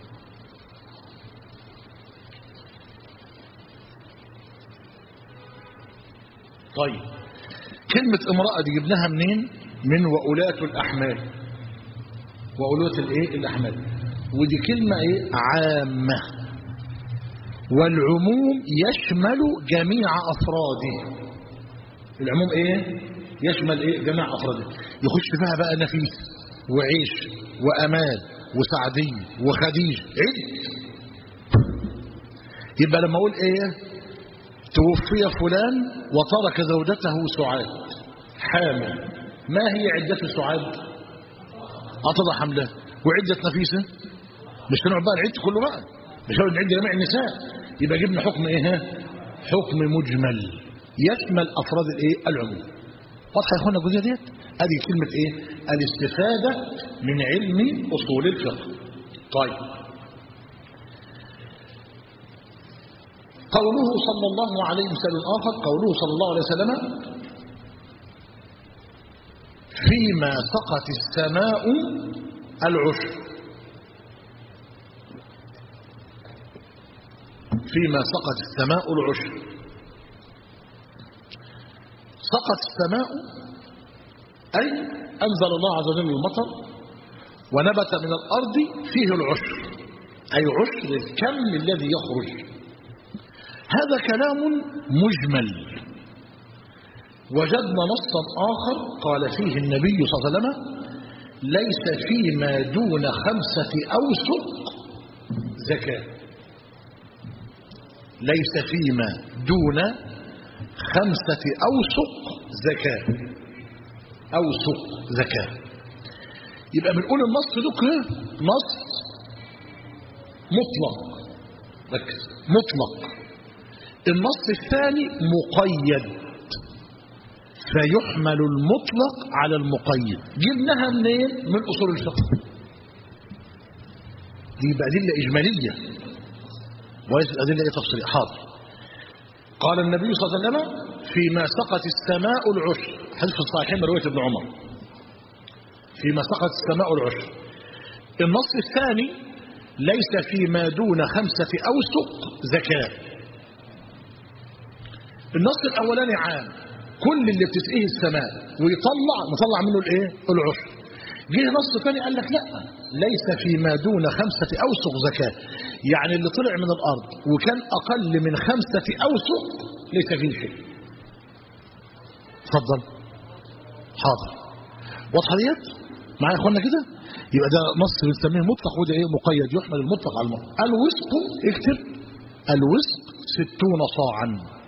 طيب، كلمة امرأة دي جبناها منين؟ من وأولاة الأحمال. وأولاة الايه؟ الأحمال. ودي كلمة ايه؟ عامة، والعموم يشمل جميع أفراده. العموم ايه؟ يشمل ايه؟ جميع أفراده. يخش فيها بقى نفيس وعيش وأمال وسعدية وخديج، عد. يبقى لما أقول ايه؟ توفي فلان وترك زوجته سعاد حامل، ما هي عدة سعاد؟ أطلع حملها. وعدة نفيسة مش هنقعد بقى العد كله بقى، مش هنقعد نعد جميع النساء، يبقى جبنا حكم ايه؟ حكم مجمل يشمل افراد الايه؟ العموم. واضحه يا اخوانا الجزئيه ديت؟ ادي كلمه ايه؟ الاستفاده من علم اصول الفقه. طيب، قوله صلى الله عليه وسلم آخر، قوله صلى الله عليه وسلم فيما سقت السماء العشر، فيما سقت السماء العشر. سقت السماء أي أنزل الله عز وجل المطر ونبت من الأرض فيه العشر، أي عشر الكم الذي يخرج. هذا كلام مجمل. وجدنا نصا آخر قال فيه النبي صلى الله عليه وسلم ليس فيما دون 5 أوسق زكاة، ليس فيما دون 5 أوسق زكاة، أوسق زكاة. يبقى بنقول النص ده نص مطلق، ركز، مطلق. النص الثاني مقيد، فيحمل المطلق على المقيد. جبناها منين؟ من أصول الفقه. دي بقى أدلة إجمالية وليست أدلة تفصيلية. حاضر. قال النبي صلى الله عليه وسلم فيما سقت السماء العشر، حديث في الصحيحين رواية ابن عمر، فيما سقت السماء العشر. النص الثاني ليس فيما دون 5 أوسق زكاة. النص الأولاني عام، كل اللي بتسقيه السماء ويطلع نطلع منه الايه؟ العشر. جه نص ثاني قال لك لا، ليس فيما دون 5 أوسق زكاة، يعني اللي طلع من الأرض وكان أقل من 5 أوسق ليس فيه شيء. اتفضل. حاضر. واضحه ديت معايا يا اخوانا كده؟ يبقى ده نص بنسميه مطلق وده ايه؟ مقيد، يحمل المطلق على المطلق. الوسق، اكتب الوسق 60 صاعا.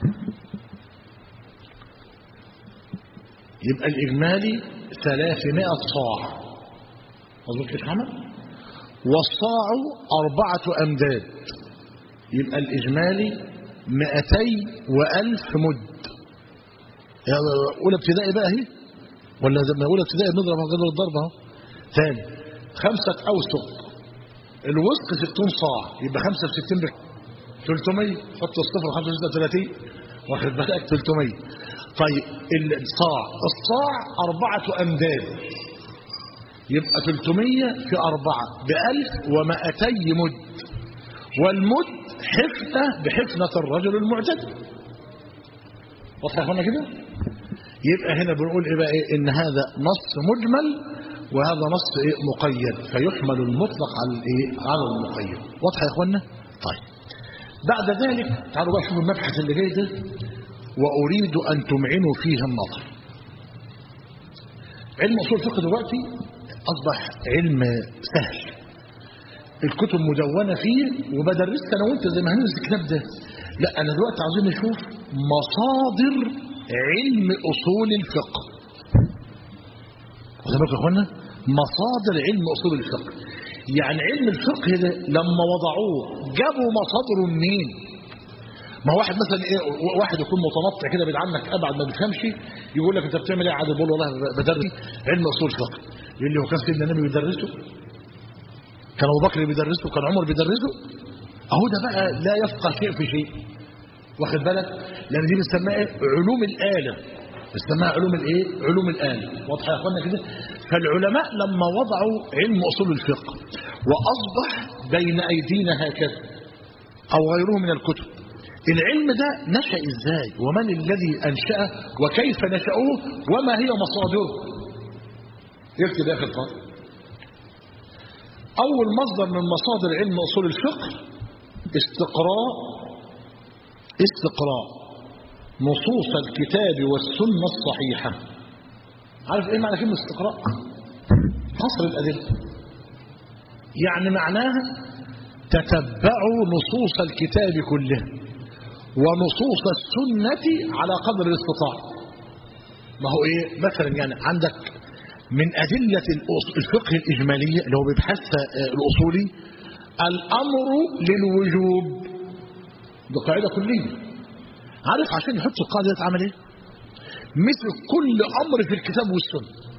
يبقى الإجمالي 300 صاع، مظبوط كده يا محمد؟ والصاع 4 أمداد، يبقى الإجمالي 200 و1000 مد. أولى ابتدائي بقى اهي، ولا زي ما أولى ابتدائي بنضرب غير الضرب اهو. ثاني 5 أوسق، الوسق 60 صاع، يبقى 5 في 60 ب 300. حط الصفر 5 36، واخد بالك؟ 300. طيب الصاع 4 أمداد، يبقى 300 في 4 ب1200 مد، والمد حفنة بحفنة الرجل المعتدل. واضح يا اخوانا كده؟ يبقى هنا بنقول ايه بقى؟ إيه؟ ان هذا نص مجمل وهذا نص ايه؟ مقيد، فيحمل المطلق على الايه؟ على المقيد. واضح يا اخوانا؟ طيب بعد ذلك تعالوا بقى شوفوا المبحث اللي جاي ده، وأريد أن تمعنوا فيه النظر. علم أصول الفقه دلوقتي أصبح علم سهل، الكتب مدونة فيه وبدرسها أنا وأنت زي ما هندرس الكتاب ده. لا، أنا دلوقتي عايزين نشوف مصادر علم أصول الفقه. واخد بالكم يا إخوانا؟ مصادر علم أصول الفقه، يعني علم الفقه ده لما وضعوه جابوا مصادره منين؟ ما هو واحد مثلا ايه، واحد يكون متنطع كده بعيد عنك ابعد ما بيفهمش، يقول لك انت بتعمل ايه يا عادل؟ بقول والله بدرس علم اصول الفقه. يقول لي هو كان سيدنا النبي بيدرسه؟ كان ابو بكر بيدرسه؟ كان عمر بيدرسه؟ اهو ده بقى لا يفقه شيء في شيء. واخد بالك؟ لان دي بنسميها ايه؟ علوم الاله، بنسميها علوم الايه؟ علوم الاله. واضحه يا اخوانا كده؟ فالعلماء لما وضعوا علم اصول الفقه واصبح بين ايدينا هكذا او غيره من الكتب، العلم ده نشأ ازاي؟ ومن الذي أنشأه؟ وكيف نشأوه؟ وما هي مصادره؟ يكتب يا أخي الفاضل. أول مصدر من مصادر علم أصول الفقه استقراء نصوص الكتاب والسنة الصحيحة. عارف إيه معنى كلمة استقراء؟ حصر الأدلة، يعني معناها تتبعوا نصوص الكتاب كله ونصوص السنة على قدر الاستطاعة. ما هو ايه مثلا يعني عندك من أدلة الفقه الإجمالية اللي هو بيبحثها الأصولي الأمر للوجوب، ده قاعدة كلية. عارف عشان يحط القاعدة دي اتعمل ايه؟ مثل كل أمر في الكتاب والسنة،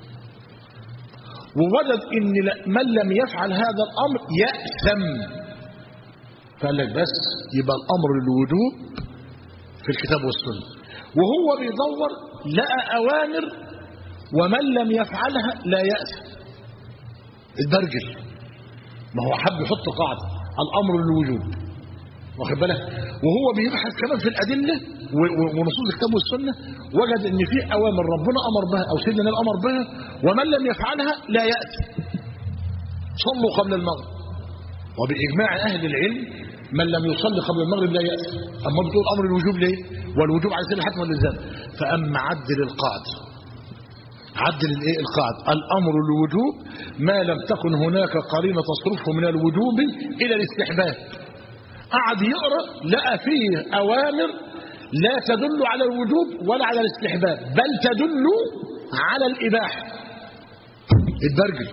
ووجد ان من لم يفعل هذا الأمر يأثم، فقال لك بس يبقى الأمر للوجوب في الكتاب والسنة، وهو بيدور لقى أوامر ومن لم يفعلها لا يأثم. البرجل ما هو حب يحط قاعدة الأمر للوجوب، واخد بالك، وهو بيبحث كمان في الأدلة ونصوص الكتاب والسنة، وجد ان في أوامر ربنا أمر بها أو سيدنا النبي أمر بها ومن لم يفعلها لا يأثم. صلوا قبل المغرب، وبإجماع أهل العلم من لم يصلي قبل المغرب لا يأثم. أما بتقول أمر الوجوب ليه؟ والوجوب على سبيل الحتم والإلزام. فأما عدل القاعدة، عدل الايه القاعدة الأمر الوجوب ما لم تكن هناك قرينة تصرفه من الوجوب إلى الاستحباب. قعد يقرأ لقى فيه أوامر لا تدل على الوجوب ولا على الاستحباب، بل تدل على الإباحة. البرجل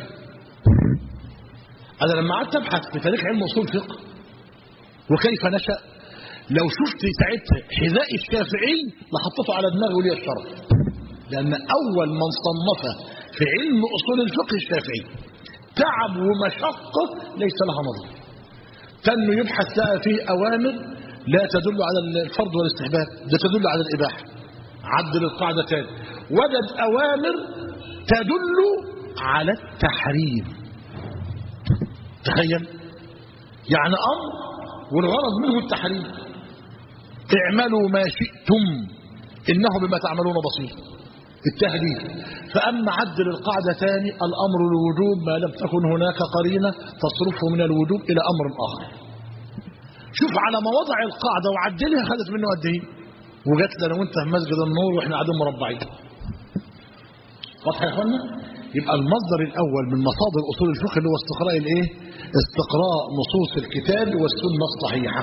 أنا لما قعدت أبحث في تاريخ علم أصول الفقه وكيف نشأ، لو شفت ساعتها حذاء الشافعي لحطته على دماغي ولي الشرف، لأن أول من صنفه في علم أصول الفقه الشافعي. تعب ومشقة ليس لها نظير، كان يبحث لها فيه أوامر لا تدل على الفرض والاستحباب، ده تدل على الإباحة. عدل القاعدة تاني وجد أوامر تدل على التحريم. تخيل يعني أمر والغرض منه التحريم، اعملوا ما شئتم إنه بما تعملون بصير، التهديد. فأما عدل القاعدة ثاني الأمر الوجوب ما لم تكن هناك قرينة تصرفه من الوجوب إلى أمر آخر. شوف على ما وضع القاعدة وعدلها خدت منه قد ايه، وجات لنا وانت في مسجد النور واحنا قاعدين مربعين. واضح يا اخوانا؟ يبقى المصدر الأول من مصادر أصول الفقه اللي هو استقراء الايه؟ استقراء نصوص الكتاب والسنة الصحيحة.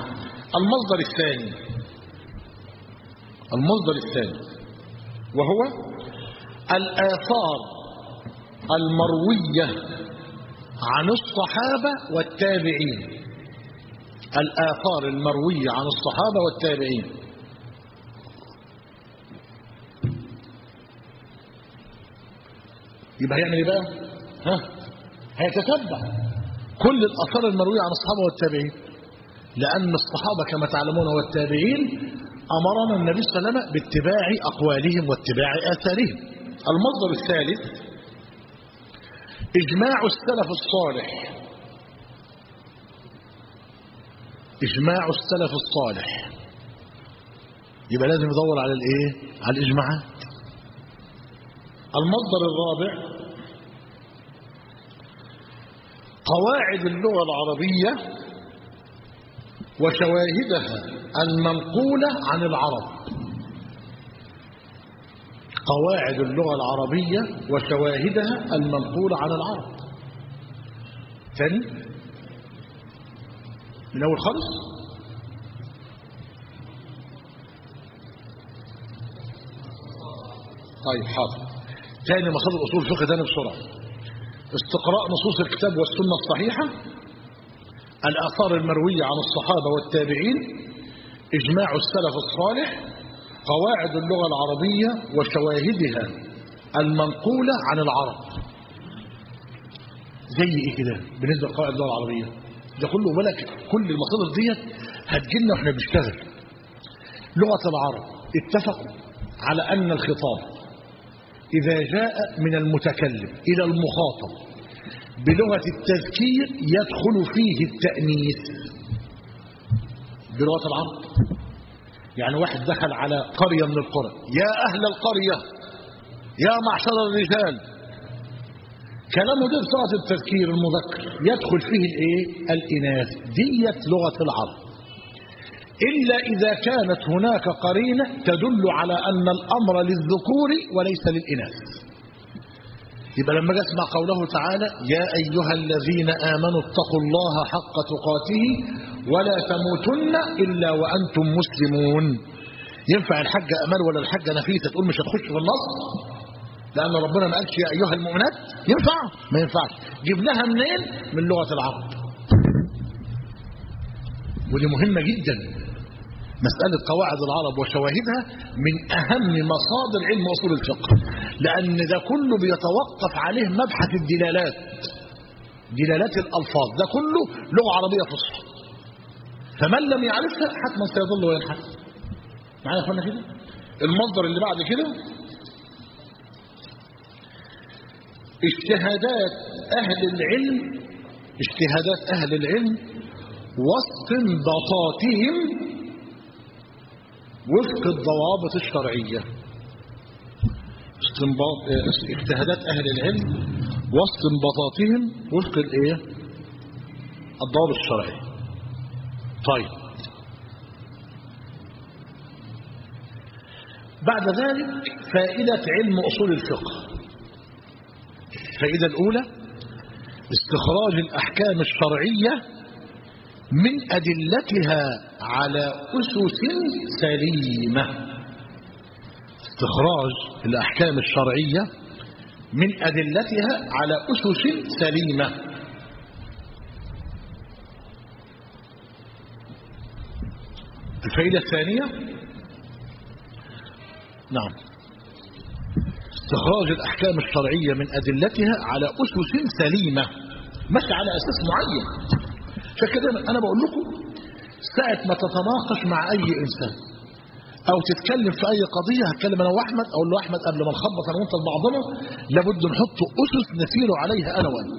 المصدر الثاني وهو الآثار المروية عن الصحابة والتابعين. الآثار المروية عن الصحابة والتابعين. يبقى هيعمل ايه بقى؟ هيتتبع كل الآثار المروية عن الصحابة والتابعين، لأن الصحابة كما تعلمون والتابعين أمرنا النبي صلى الله عليه وسلم باتباع أقوالهم واتباع آثارهم. المصدر الثالث إجماع السلف الصالح. إجماع السلف الصالح يبقى لازم يدور على الايه؟ على الإجماعات. المصدر الرابع قواعد اللغة العربية وشواهدها المنقولة عن العرب. قواعد اللغة العربية وشواهدها المنقولة عن العرب. ثاني من أول خالص طيب حاضر. ثاني مصادر أصول الفقه ثاني بسرعة: استقراء نصوص الكتاب والسنة الصحيحة، الآثار المروية عن الصحابة والتابعين، إجماع السلف الصالح، قواعد اللغة العربية وشواهدها المنقولة عن العرب. زي ايه كده بالنسبة لقواعد اللغة العربية؟ ده كله بالك كل المصادر ديت هتجيلنا واحنا بنشتغل. لغة العرب اتفقوا على أن الخطاب إذا جاء من المتكلم إلى المخاطب بلغة التذكير يدخل فيه التأنيث بلغة العرب. يعني واحد دخل على قرية من القرى: يا أهل القرية، يا معشر الرجال، كلامه ده بصيغة التذكير المذكر يدخل فيه الايه؟ الإناث. ديت لغة العرب، إلا إذا كانت هناك قرينة تدل على أن الأمر للذكور وليس للإناث. يبقى لما اسمع قوله تعالى: يا أيها الذين آمنوا اتقوا الله حق تقاته ولا تموتن إلا وأنتم مسلمون. ينفع الحاجة أمال ولا الحاجة نفيسة تقول مش هتخش في النص لأن ربنا ما قالش يا أيها المؤمنات؟ ينفع؟ ما ينفعش. جبناها منين؟ من لغة العرب. ودي مهمة جدا، مسألة قواعد العرب وشواهدها من أهم مصادر علم أصول الفقه، لأن ده كله بيتوقف عليه مبحث الدلالات، دلالات الألفاظ، ده كله لغة عربية فصحى، فمن لم يعرفها حتما سيضل وينحل. معايا يا اخوانا كده؟ المصدر اللي بعد كده اجتهادات أهل العلم واستنباطاتهم وفق الضوابط الشرعية. اجتهادات أهل العلم واستنباطاتهم وفق الضوابط الشرعية. طيب، بعد ذلك فائدة علم أصول الفقه. الفائدة الأولى استخراج الأحكام الشرعية من أدلتها على أسس سليمة. استخراج الأحكام الشرعية من أدلتها على أسس سليمة. الفائدة الثانية نعم استخراج الأحكام الشرعية من أدلتها على أسس سليمة، مش على أساس معين. فكده أنا بقول لكم ساعة ما تتناقش مع أي إنسان أو تتكلم في أي قضية، هتكلم أنا وأحمد أقول له أحمد قبل ما نخبط أنا وأنت لبعضنا لابد نحط أسس نسير عليها أنا وأنت.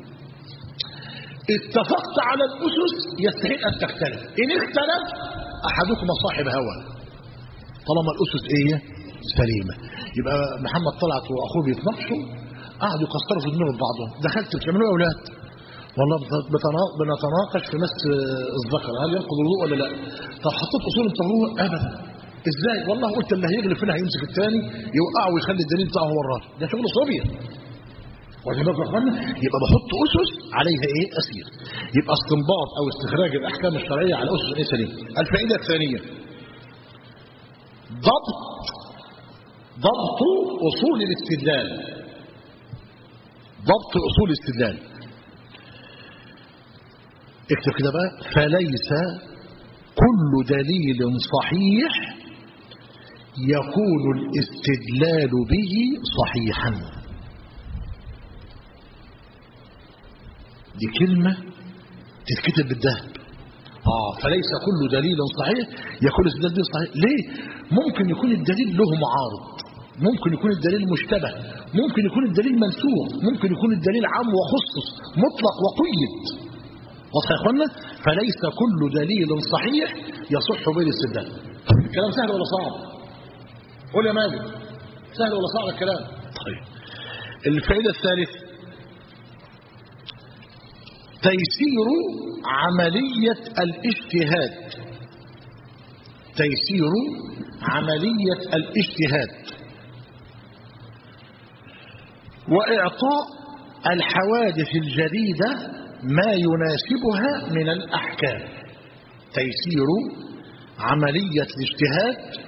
اتفقت على الأسس يستحق أن تختلف، إن اختلف أحدكما صاحب هوى، طالما الأسس سليمة. يبقى محمد طلعت وأخوه بيتناقشوا قعدوا يكسروا في دماغ بعضهم، دخلت بتعملوا يا أولاد؟ والله بنتناقش في مس الذكر هل ينقض الوضوء ولا لا. طب حطيت أصول الطهور؟ أبدا. إزاي؟ والله قلت اللي هيغلب فينا هيمسك الثاني يوقعه ويخلي الدليل بتاعه هو الراجل. ده شغل صبية. يبقى بحط أسس عليها أسير. يبقى استنباط أو استخراج الأحكام الشرعية على أسس سليمة. الفائدة الثانية ضبط أصول الاستدلال. ضبط أصول الاستدلال. اكتب كده بقى: فليس كل دليل صحيح يكون الاستدلال به صحيحا. دي كلمة تتكتب بالذهب. فليس كل دليل صحيح يكون الاستدلال به صحيح. ليه؟ ممكن يكون الدليل له معارض، ممكن يكون الدليل مشتبه، ممكن يكون الدليل منسوخ، ممكن يكون الدليل عام وخصص، مطلق وقيد. واضح يا اخوانا؟ فليس كل دليل صحيح يصح به الاستدلال. الكلام سهل ولا صعب؟ قول يا مالك، سهل ولا صعب الكلام؟ طيب، الفائده الثالثه تيسير عمليه الاجتهاد. تيسير عمليه الاجتهاد واعطاء الحوادث الجديده ما يناسبها من الأحكام. تيسير عملية الاجتهاد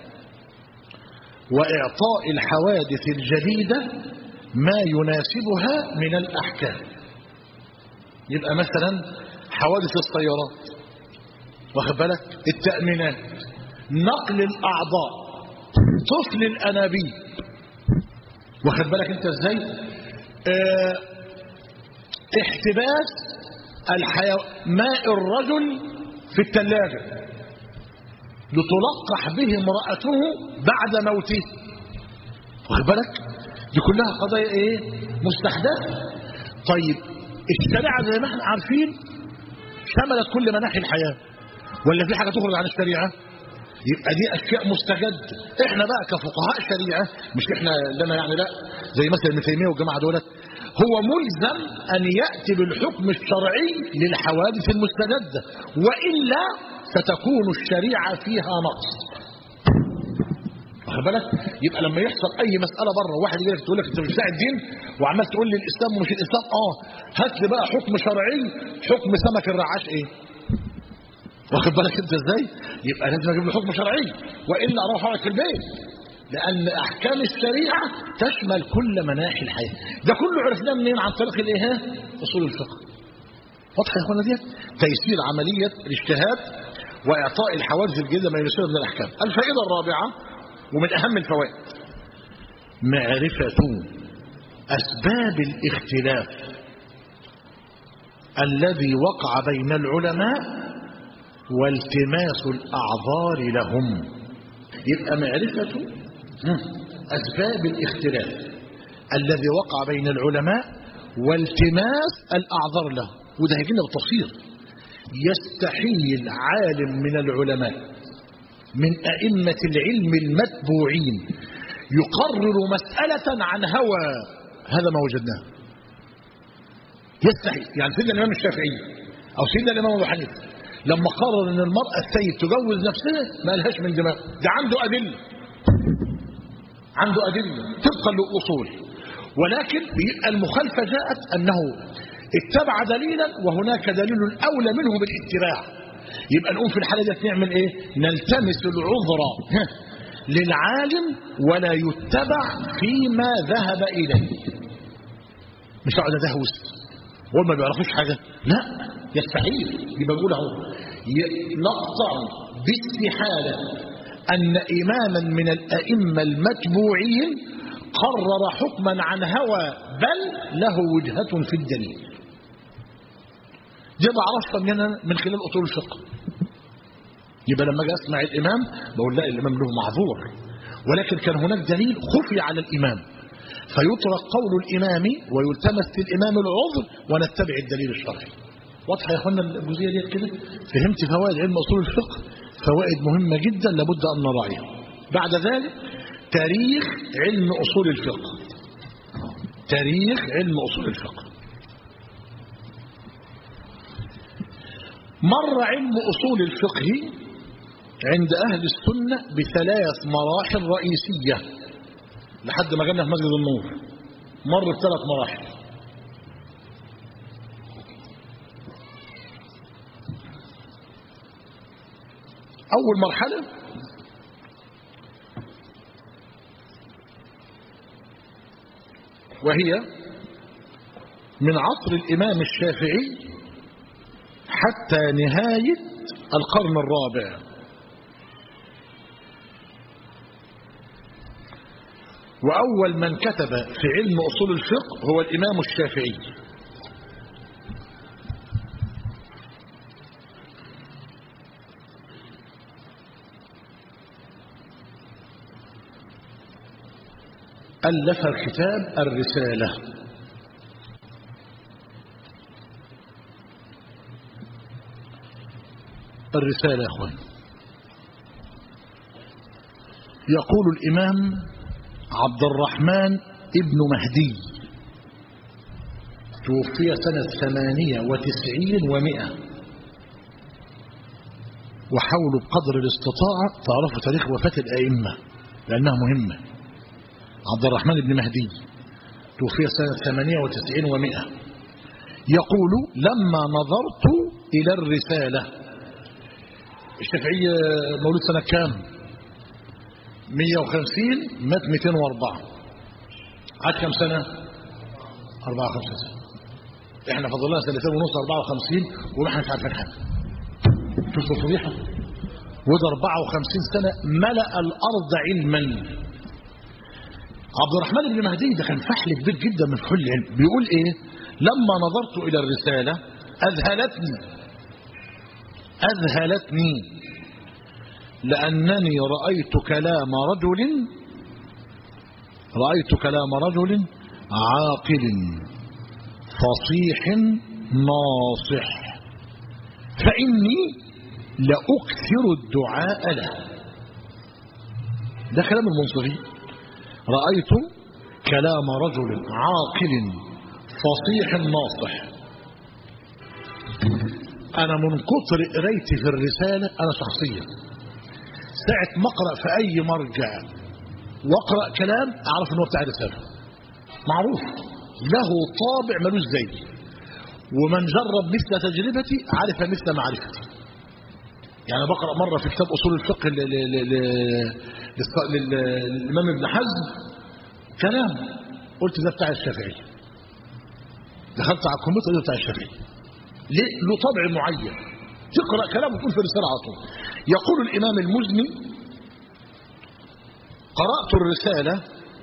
وإعطاء الحوادث الجديدة ما يناسبها من الأحكام. يبقى مثلا حوادث السيارات، واخد بالك، التأمينات، نقل الأعضاء، طفل الأنابيب، واخد بالك انت ازاي، احتباس ماء الرجل في الثلاجة لتلقح به امرأته بعد موته، واخد بالك، دي كلها قضايا مستحدثة. طيب الشريعة زي ما احنا عارفين شملت كل مناحي الحياة، ولا في حاجة تخرج عن الشريعة؟ يبقى دي أشياء مستجد. احنا بقى كفقهاء شريعة، مش احنا لنا يعني، لا زي مثلا ابن تيمية والجماعة دولت، هو ملزم أن يأتي بالحكم الشرعي للحوادث المستجدة، وإلا ستكون الشريعة فيها نقص. واخد بالك؟ يبقى لما يحصل أي مسألة بره واحد يجي تقول لك أنت مش بتاع الدين وعمال تقول لي الإسلام ومش الإسلام، هات لي بقى حكم شرعي، حكم سمك الرعاش واخد بالك انت ازاي؟ يبقى لازم اجيب له حكم شرعي، والا اروح اقعد في البيت. لان احكام الشريعه تشمل كل مناحي الحياه. ده كله عرفناه منين؟ عن طريق الايه؟ اصول الفقه. واضح يا اخوانا ديت؟ تيسير عمليه الاجتهاد واعطاء الحوادث الجديده ما يصير من الاحكام. الفائده الرابعه ومن اهم الفوائد معرفه اسباب الاختلاف الذي وقع بين العلماء والتماس الاعذار لهم. يبقى معرفه اسباب الاختلاف الذي وقع بين العلماء والتماس الاعذار له. وده هيجينا بالتفصيل. يستحيل عالم من العلماء من أئمة العلم المتبوعين يقرر مسألة عن هوى. هذا ما وجدناه. يستحيل. يعني سيدنا الإمام الشافعي أو سيدنا الإمام أبو حنيفة لما قرر أن المرأة السيد تجوز نفسها ما لهاش من دماغ. ده عنده أدلة، عنده أدلة طبقا للأصول. ولكن المخالفة جاءت أنه اتبع دليلا وهناك دليل أولى منه بالاتباع. يبقى نقوم في الحالة دي نعمل ايه؟ نلتمس العذر للعالم ولا يتبع فيما ذهب إليه. مش قاعد ادهوس هو ما بيعرفوش حاجة. لا، يستحيل. يبقى بقول اهو نقطع باستحالة أن إماما من الأئمة المتبوعين قرر حكما عن هوى بل له وجهة في الدليل. دي بعرفها من خلال أصول الفقه. يبقى لما اجي اسمع الإمام بقول لا، الإمام له معذور، ولكن كان هناك دليل خفي على الإمام فيترك قول الإمام ويلتمس للإمام العذر ونتبع الدليل الشرعي. واضحة يا اخوانا الجزئية دي كده؟ فهمت فوائد علم أصول الفقه؟ فوائد مهمة جدا لابد أن نراعيها. بعد ذلك تاريخ علم أصول الفقه. تاريخ علم أصول الفقه. مر علم أصول الفقه عند أهل السنة بثلاث مراحل رئيسية لحد ما جانا في مسجد النور. مر بثلاث مراحل. أول مرحلة وهي من عصر الإمام الشافعي حتى نهاية القرن الرابع. وأول من كتب في علم أصول الفقه هو الإمام الشافعي. ألف الكتاب الرسالة. الرسالة يا أخوان. يقول الإمام عبد الرحمن ابن مهدي توفي سنة 98 و100. وحاولوا بقدر الاستطاعة تعرفوا تاريخ وفاة الأئمة لأنها مهمة. عبد الرحمن بن مهدي توفي سنة 98 و100. يقول لما نظرت إلى الرسالة. الشافعي مولود سنة كام؟ 150 مات 204. عاد كم سنة؟ 54 سنة. احنا فضل لنا سنتين ونص 54 ونحن مش عارفين حاجة. شفتوا الفضيحة؟ وده 54 سنة ملأ الأرض علما. عبد الرحمن بن مهدي ده كان فحل كبير جدا من فحول العلم. بيقول ايه؟ لما نظرت إلى الرسالة أذهلتني لأنني رأيت كلام رجل عاقل فصيح ناصح فإني لأكثر الدعاء له. ده كلام المنصفي. رأيت كلام رجل عاقل فصيح ناصح. أنا من كتر قرايتي في الرسالة أنا شخصيا ساعة ما أقرأ في أي مرجع وأقرأ كلام أعرف أنه بتاع رسالة معروف له طابع ملوش زي. ومن جرب مثل تجربتي عرف مثل معرفتي. يعني بقرأ مرة في كتاب أصول الفقه للإمام ابن حزم كلام، قلت ده بتاع الشافعي، دخلت على الكمبيوتر ده بتاع الشافعي. ليه؟ له طبع معين، تقرأ كلامه تقول في الرسالة على طول. يقول الإمام المزني: قرأت الرسالة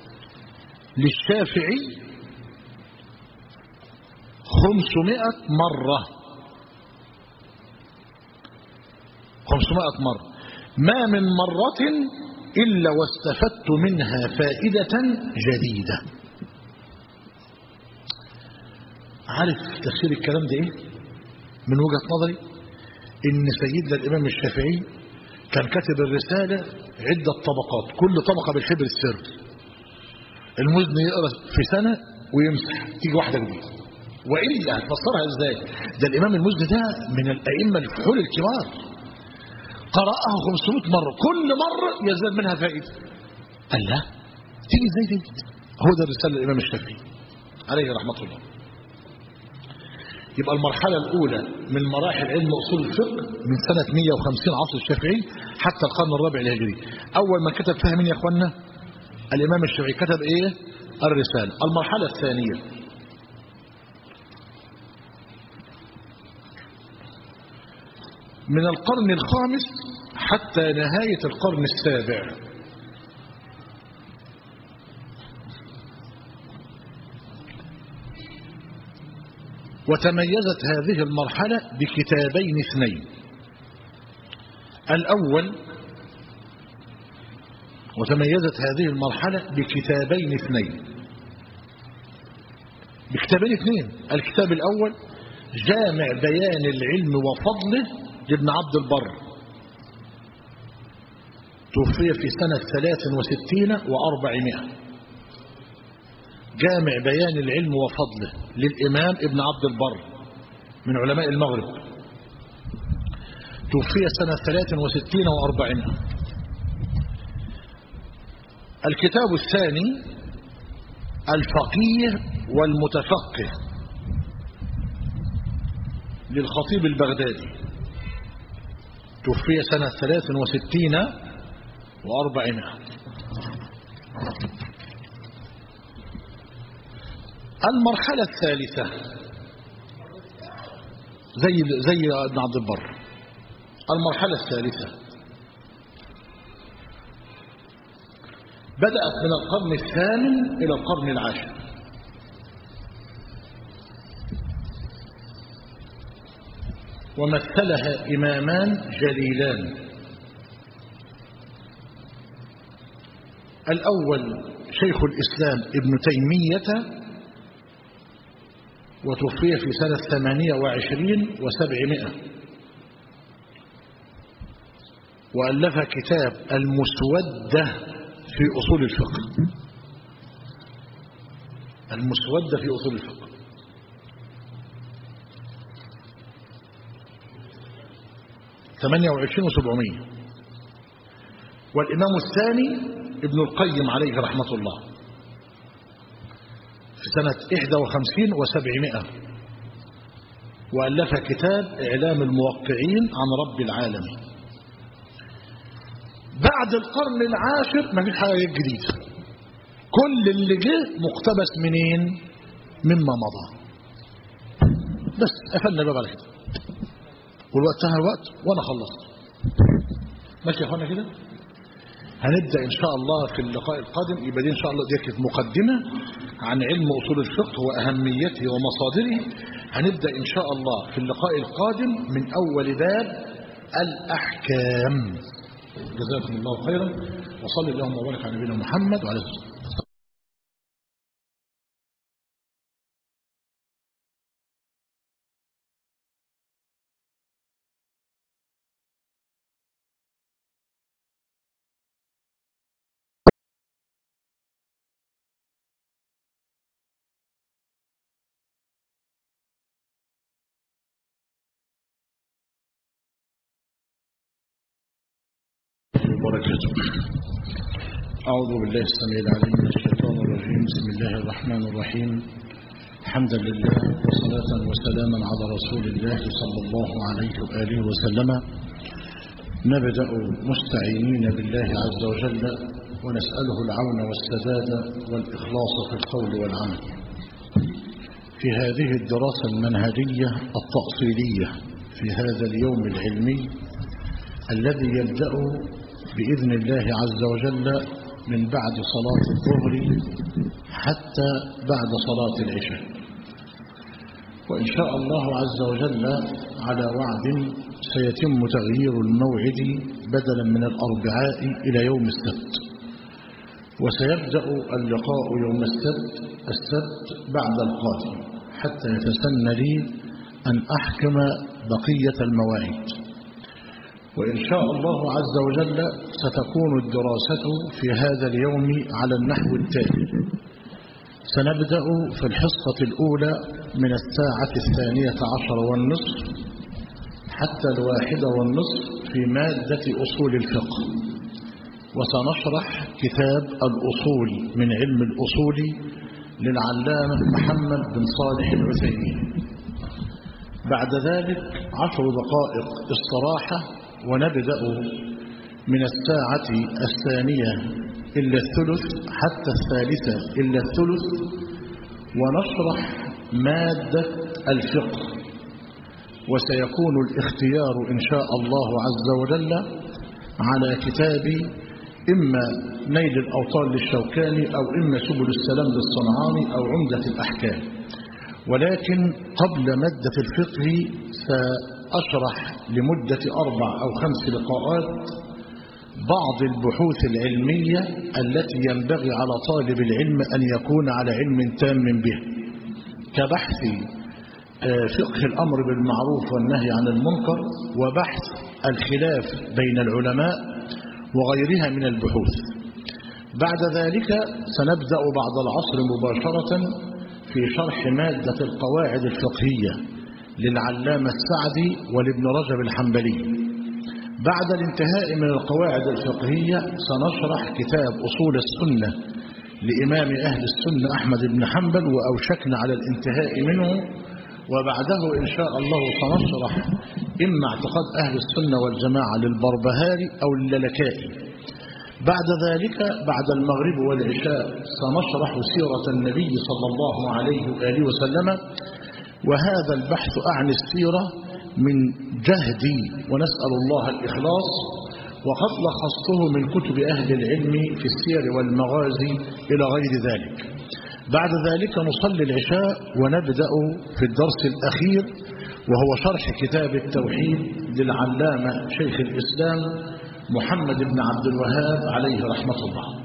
للشافعي 500 مرة، 500 مرة، ما من مرة إلا واستفدت منها فائدة جديدة. عارف تفسير الكلام ده إيه؟ من وجهة نظري إن سيدنا الإمام الشافعي كان كاتب الرسالة عدة طبقات، كل طبقة بالحبر السر. المزني يقرأ في سنة ويمسح، تيجي واحدة جديدة. وإلا هتفسرها إزاي؟ ده الإمام المزني ده من الأئمة الفحول الكبار، قرأها 500 مرة، كل مرة يزداد منها فائدة. قال لا، تيجي ازاي دي؟ هو ده الرسالة الإمام الشافعي عليه رحمة الله. يبقى المرحلة الأولى من مراحل علم أصول الفقه من سنة 150 عصر الشافعي حتى القرن الرابع الهجري. أول ما كتب فيها مين يا أخوانا؟ الإمام الشافعي. كتب إيه؟ الرسالة. المرحلة الثانية من القرن الخامس حتى نهاية القرن السابع. وتميزت هذه المرحلة بكتابين اثنين. الأول، وتميزت هذه المرحلة بكتابين اثنين، بكتابين اثنين. الكتاب الأول جامع بيان العلم وفضله لابن عبد البر، توفي في سنة 63 و400. جامع بيان العلم وفضله للإمام ابن عبد البر من علماء المغرب، توفي سنة 63 و400. الكتاب الثاني الفقيه والمتفقه للخطيب البغدادي، توفي سنة 63 و400. المرحلة الثالثة زي ابن عبد البر. المرحلة الثالثة بدأت من القرن الثامن إلى القرن العاشر. ومثلها إمامان جليلان. الأول شيخ الإسلام ابن تيمية، وتوفي في سنة 28 و700، وألف كتاب المسودة في أصول الفقه. المسودة في أصول الفقه. ثمانية وعشرين و700. والإمام الثاني ابن القيم عليه رحمة الله في سنة 51 و700، وألف كتاب إعلام الموقعين عن رب العالمين. بعد القرن العاشر ما فيش حاجة جديدة، كل اللي جه مقتبس منين؟ مما مضى. بس قفلنا الباب على كده، والوقت انتهى الوقت وانا خلصت. ماشي يا اخوانا كده. هنبدأ إن شاء الله في اللقاء القادم. يبقى دي إن شاء الله دي كانت مقدمة عن علم أصول الفقه وأهميته ومصادره. هنبدأ إن شاء الله في اللقاء القادم من أول باب الأحكام. جزاكم الله خيرا، وصلي اللهم وبارك على نبينا محمد وعلى آله وصحبه. وبركاته. أعوذ بالله السميع العليم من الشيطان الرجيم. بسم الله الرحمن الرحيم. حمدا لله وصلاة وسلاما على رسول الله صلى الله عليه وآله وسلم. نبدأ مستعينين بالله عز وجل ونسأله العون والسداد والإخلاص في القول والعمل في هذه الدراسة المنهجية التأصيلية في هذا اليوم العلمي الذي يبدأ بإذن الله عز وجل من بعد صلاة الظهر حتى بعد صلاة العشاء، وإن شاء الله عز وجل على وعد سيتم تغيير الموعد بدلا من الأربعاء إلى يوم السبت، وسيبدأ اللقاء يوم السبت بعد القادم حتى يتسنى لي أن أحكم بقية المواعيد. وإن شاء الله عز وجل ستكون الدراسة في هذا اليوم على النحو التالي: سنبدأ في الحصة الأولى من 12:30 حتى 1:30 في مادة أصول الفقه، وسنشرح كتاب الأصول من علم الأصول للعلامة محمد بن صالح العثيمين. بعد ذلك 10 دقائق استراحة، ونبدأ من 2:02 حتى 3:03 ونشرح مادة الفقه، وسيكون الاختيار إن شاء الله عز وجل على كتاب إما نيل الأوطار للشوكاني أو إما سبل السلام للصنعاني أو عمدة الأحكام. ولكن قبل مادة الفقه سأشرح لمدة 4 أو 5 لقاءات بعض البحوث العلمية التي ينبغي على طالب العلم أن يكون على علم تام به، كبحث فقه الأمر بالمعروف والنهي عن المنكر، وبحث الخلاف بين العلماء، وغيرها من البحوث. بعد ذلك سنبدأ بعد العصر مباشرة في شرح مادة القواعد الفقهية للعلامة السعدي ولابن رجب الحنبلي. بعد الانتهاء من القواعد الفقهية سنشرح كتاب أصول السنة لإمام أهل السنة أحمد بن حنبل، وأوشكنا على الانتهاء منه. وبعده إن شاء الله سنشرح إما اعتقاد أهل السنة والجماعة للبربهاري أو للكائي. بعد ذلك بعد المغرب والعشاء سنشرح سيرة النبي صلى الله عليه وآله وسلم، وهذا البحث أعني السيرة من جهدي ونسأل الله الإخلاص، وقد لخصته من كتب أهل العلم في السير والمغازي إلى غير ذلك. بعد ذلك نصلي العشاء ونبدأ في الدرس الأخير، وهو شرح كتاب التوحيد للعلامة شيخ الإسلام محمد بن عبد الوهاب عليه رحمة الله.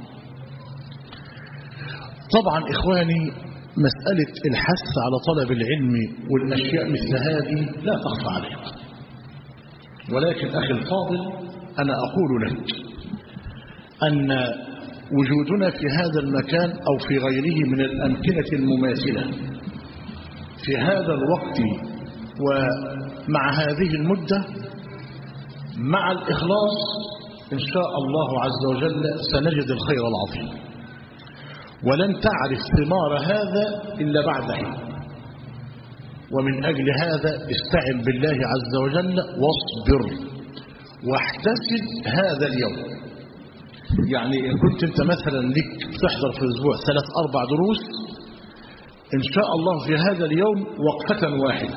طبعا إخواني، مسألة الحث على طلب العلم والأشياء مثل هذه لا تخفى عليك، ولكن أخي الفاضل أنا أقول لك أن وجودنا في هذا المكان أو في غيره من الأمكنة المماثلة في هذا الوقت ومع هذه المدة مع الإخلاص إن شاء الله عز وجل سنجد الخير العظيم، ولن تعرف ثمار هذا إلا بعد حين. ومن أجل هذا استعن بالله عز وجل واصبر واحتسب هذا اليوم. يعني إن كنت أنت مثلا لك تحضر في الأسبوع 3-4 دروس، إن شاء الله في هذا اليوم وقفة واحدة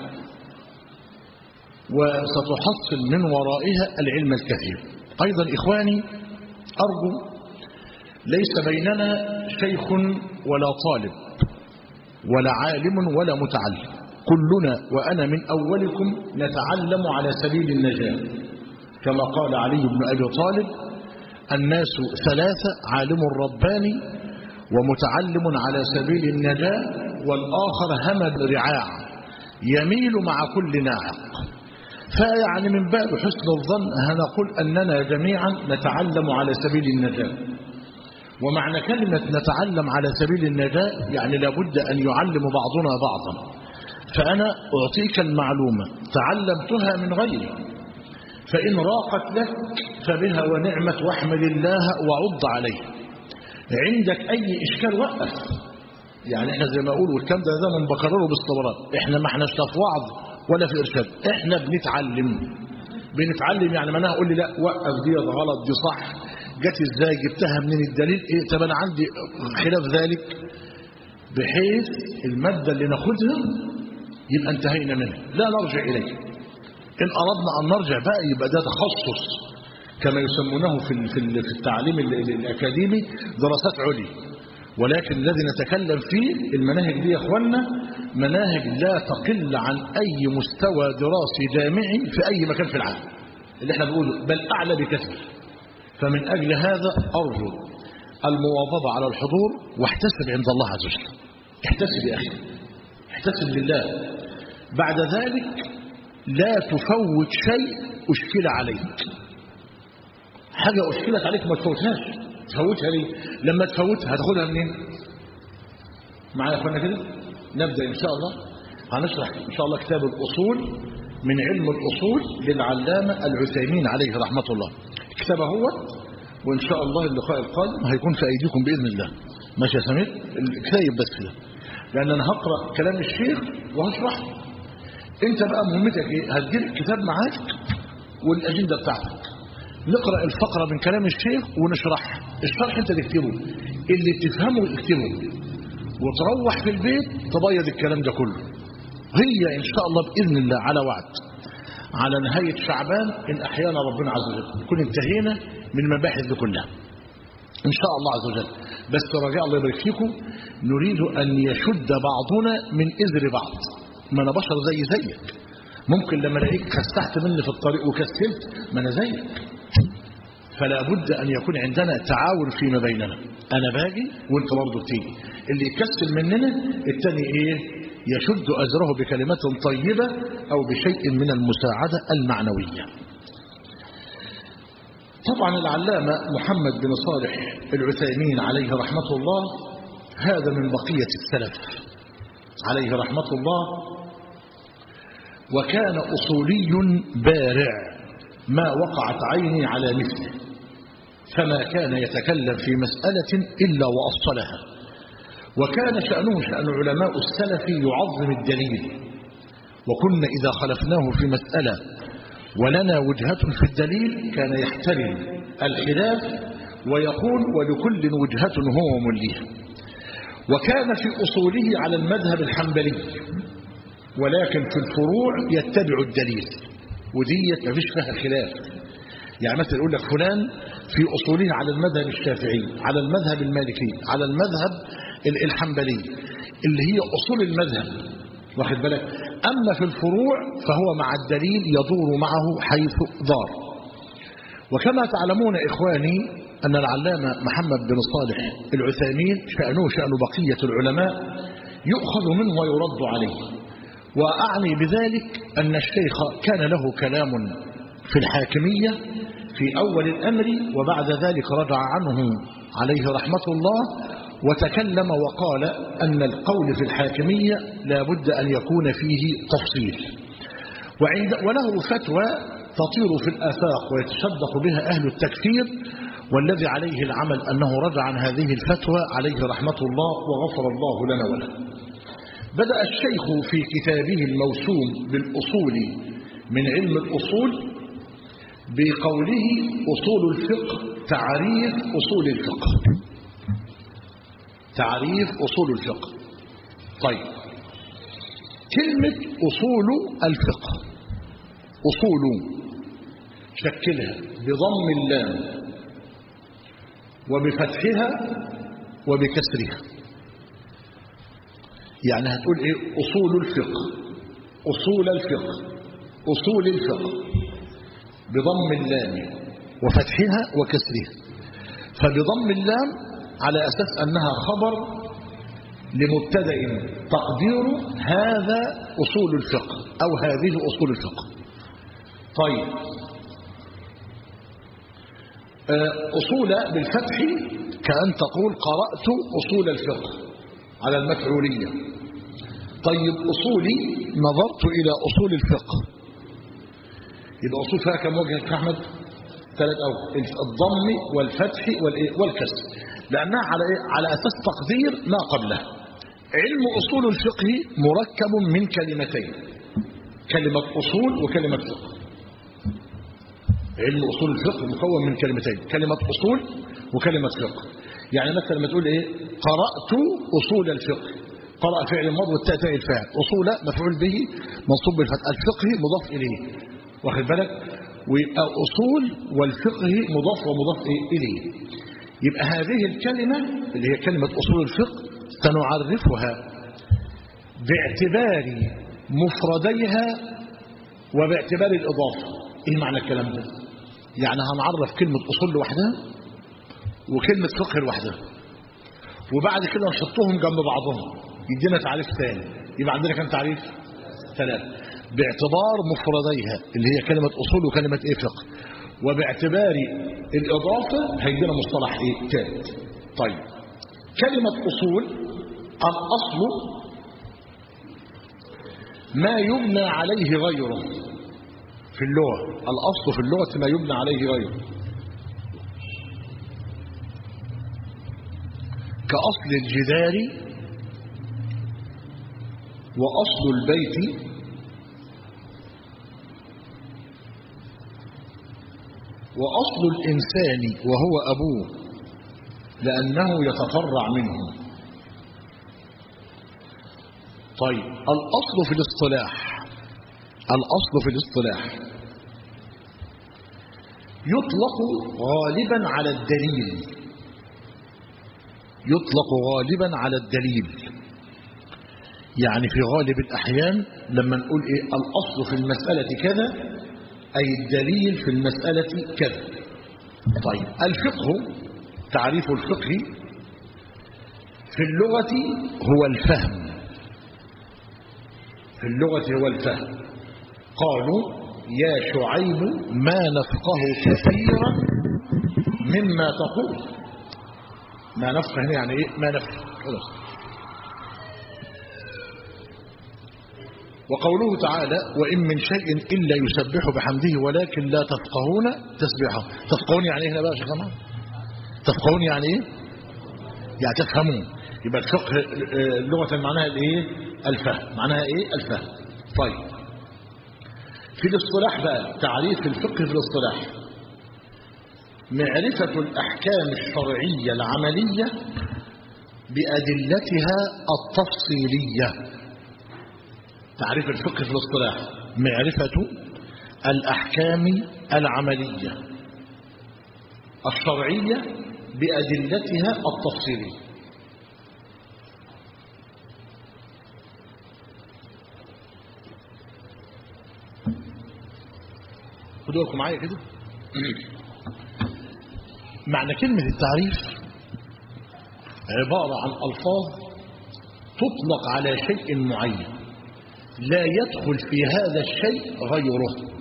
وستحصل من ورائها العلم الكثير. أيضا إخواني، أرجو ليس بيننا شيخ ولا طالب ولا عالم ولا متعلم، كلنا وأنا من أولكم نتعلم على سبيل النجاة، كما قال علي بن أبي طالب: الناس 3، عالم رباني ومتعلم على سبيل النجاة، والآخر همل رعاع يميل مع كل ناعق. فيعني من باب حسن الظن هنقول أننا جميعا نتعلم على سبيل النجاة. ومعنى كلمة نتعلم على سبيل النجاة يعني لابد أن يعلم بعضنا بعضا. فأنا أعطيك المعلومة تعلمتها من غيري، فإن راقت لك فبها ونعمت، واحمد الله وعض عليه. عندك أي إشكال وقف. يعني احنا زي ما أقول، والكلام ده من بكرره باستمرار، احنا ما احناش لا في وعظ ولا في إرشاد، احنا بنتعلم. بنتعلم يعني معناها أقول لي لا وقف دي غلط دي صح، جت ازاي، جبتها منين، الدليل ايه، طب انا عندي خلاف ذلك، بحيث المادة اللي ناخدها يبقى انتهينا منها لا نرجع إليه. إن أردنا أن نرجع بقى يبقى ده تخصص كما يسمونه في التعليم الأكاديمي دراسات عليا. ولكن الذي نتكلم فيه المناهج دي يا اخوانا مناهج لا تقل عن أي مستوى دراسي جامعي في أي مكان في العالم اللي احنا بنقوله، بل أعلى بكثير. فمن أجل هذا أرجو المواظبة على الحضور، واحتسب عند الله عز وجل. احتسب يا أخي، احتسب لله. بعد ذلك لا تفوت شيء أشكل عليك. حاجة أشكلت عليك ما تفوتهاش. تفوتها ليه؟ لما تفوتها هتاخدها منين؟ معايا يا اخوانا كده؟ نبدأ إن شاء الله. هنشرح إن شاء الله كتاب الأصول من علم الأصول للعلامة العثيمين عليه رحمة الله. كتابه هو، وإن شاء الله اللقاء القادم هيكون في أيديكم بإذن الله. ماشي يا سمير؟ الكتاب بس كده، لأن أنا هقرأ كلام الشيخ وهشرح. أنت بقى مهمتك إيه؟ هتجيب الكتاب معاك والأجندة بتاعتك، نقرأ الفقرة من كلام الشيخ ونشرح. الشرح أنت تكتبه، اللي تفهمه اكتبه، وتروح في البيت تبيض الكلام ده كله. هي إن شاء الله بإذن الله على وعد على نهاية شعبان إن أحيانا ربنا عز وجل نكون انتهينا من المباحث دي كلها إن شاء الله عز وجل. بس رجاء الله يبارك فيكم، نريد أن يشد بعضنا من إذر بعض. ما أنا بشر زيك، ممكن لما الاقيك خستحت مني في الطريق وكسلت، ما أنا زيك. فلا بد أن يكون عندنا تعاون فيما بيننا، أنا باجي وأنت برضه بتيجي. اللي يكسل مننا التاني إيه؟ يشد أزره بكلمات طيبة أو بشيء من المساعدة المعنوية. طبعا العلامة محمد بن صالح العثيمين عليه رحمة الله هذا من بقية السلف عليه رحمة الله، وكان أصولي بارع ما وقعت عيني على مثله، فما كان يتكلم في مسألة إلا وأصلها. وكان شأنه شأن علماء السلف يعظم الدليل، وكنا إذا خلفناه في مسألة ولنا وجهة في الدليل كان يحترم الخلاف ويقول ولكل وجهة هو مليها. وكان في أصوله على المذهب الحنبلي، ولكن في الفروع يتبع الدليل، وديت ما فيش فيها خلاف. يعني مثلا يقول لك فلان في أصوله على المذهب الشافعي، على المذهب المالكي، على المذهب الحنبلي اللي هي أصول المذهب، واخد بالك. أما في الفروع فهو مع الدليل يدور معه حيث دار. وكما تعلمون إخواني أن العلامة محمد بن صالح العثيمين شأنه شأن بقية العلماء، يؤخذ منه ويرد عليه. وأعني بذلك أن الشيخ كان له كلام في الحاكمية في أول الأمر، وبعد ذلك رجع عنه عليه رحمة الله وتكلم وقال أن القول في الحاكمية لا بد أن يكون فيه تفصيل. وله فتوى تطير في الآفاق ويتشدق بها أهل التكفير، والذي عليه العمل أنه رجع عن هذه الفتوى عليه رحمة الله وغفر الله لنا وله. بدأ الشيخ في كتابه الموسوم بالأصول من علم الأصول بقوله أصول الفقه، تعريف أصول الفقه، تعريف أصول الفقه. طيب، كلمة أصول الفقه، أصول شكلها بضم اللام وبفتحها وبكسرها. يعني هتقول ايه؟ أصول الفقه، أصول الفقه، أصول الفقه بضم اللام وفتحها وكسرها. فبضم اللام على أساس أنها خبر لمبتدأ تقديره هذا أصول الفقه أو هذه أصول الفقه. طيب، أصول بالفتح كأن تقول قرأت أصول الفقه على المفعولية. طيب، أصولي نظرت إلى أصول الفقه، يبقى أصول فيها كم وجه يا أحمد؟ 3 أوجه، الضم والفتح والكسر، لأنها على أساس تقدير ما قبله. علم أصول الفقه مركب من كلمتين، كلمة أصول وكلمة فقه. علم أصول الفقه مكون من كلمتين، كلمة أصول وكلمة فقه. يعني مثلا لما تقول إيه قرأت أصول الفقه، قرأ فعل الماضي والتاء الفاعل، أصول مفعول به منصوب بالفتح، الفقه مضاف إليه، واخد بالك؟ ويبقى أصول والفقه مضاف ومضاف إليه. يبقى هذه الكلمة اللي هي كلمة أصول الفقه سنعرفها باعتبار مفرديها وباعتبار الإضافة. إيه معنى الكلام ده؟ يعني هنعرف كلمة أصول لوحدها وكلمة فقه لوحدها، وبعد كده نحطهم جنب بعضهم يدينا تعريف ثاني، يبقى عندنا كم تعريف؟ ثلاثة، باعتبار مفرديها اللي هي كلمة أصول وكلمة إيه فقه، وباعتبار الإضافة هيدينا مصطلح إيه ثالث. طيب كلمة أصول الأصل ما يبنى عليه غيره في اللغة، الأصل في اللغة ما يبنى عليه غيره، كأصل الجدار وأصل البيت وأصل الإنسان وهو أبوه لأنه يتفرع منه. طيب الأصل في الاصطلاح، الأصل في الاصطلاح يطلق غالبا على الدليل، يطلق غالبا على الدليل. يعني في غالب الأحيان لما نقول إيه الأصل في المسألة كذا أي الدليل في المسألة كذا. طيب الفقه، تعريف الفقه في اللغة هو الفهم، في اللغة هو الفهم. قالوا يا شعيب ما نفقه كثيرا مما تقول. ما نفقه هنا يعني ايه؟ ما نفقه خلاص. وقوله تعالى وإن من شيء إلا يسبح بحمده ولكن لا تفقهون تسبحه. تفقهون يعني ايه هنا بقى يا شيخ محمد؟ تفقهون يعني ايه؟ يعني تفهمون. يبقى الفقه لغة معناها الايه؟ الفهم، معناها ايه؟ الفهم. طيب في الاصطلاح بقى تعريف الفقه في الاصطلاح معرفة الأحكام الشرعية العملية بأدلتها التفصيلية. تعريف الفقه في الاصطلاح معرفة الأحكام العملية الشرعية بأدلتها التفصيلية. خدوا لكم معايا كده. معنى كلمة التعريف عبارة عن ألفاظ تطلق على شيء معين لا يدخل في هذا الشيء غيره.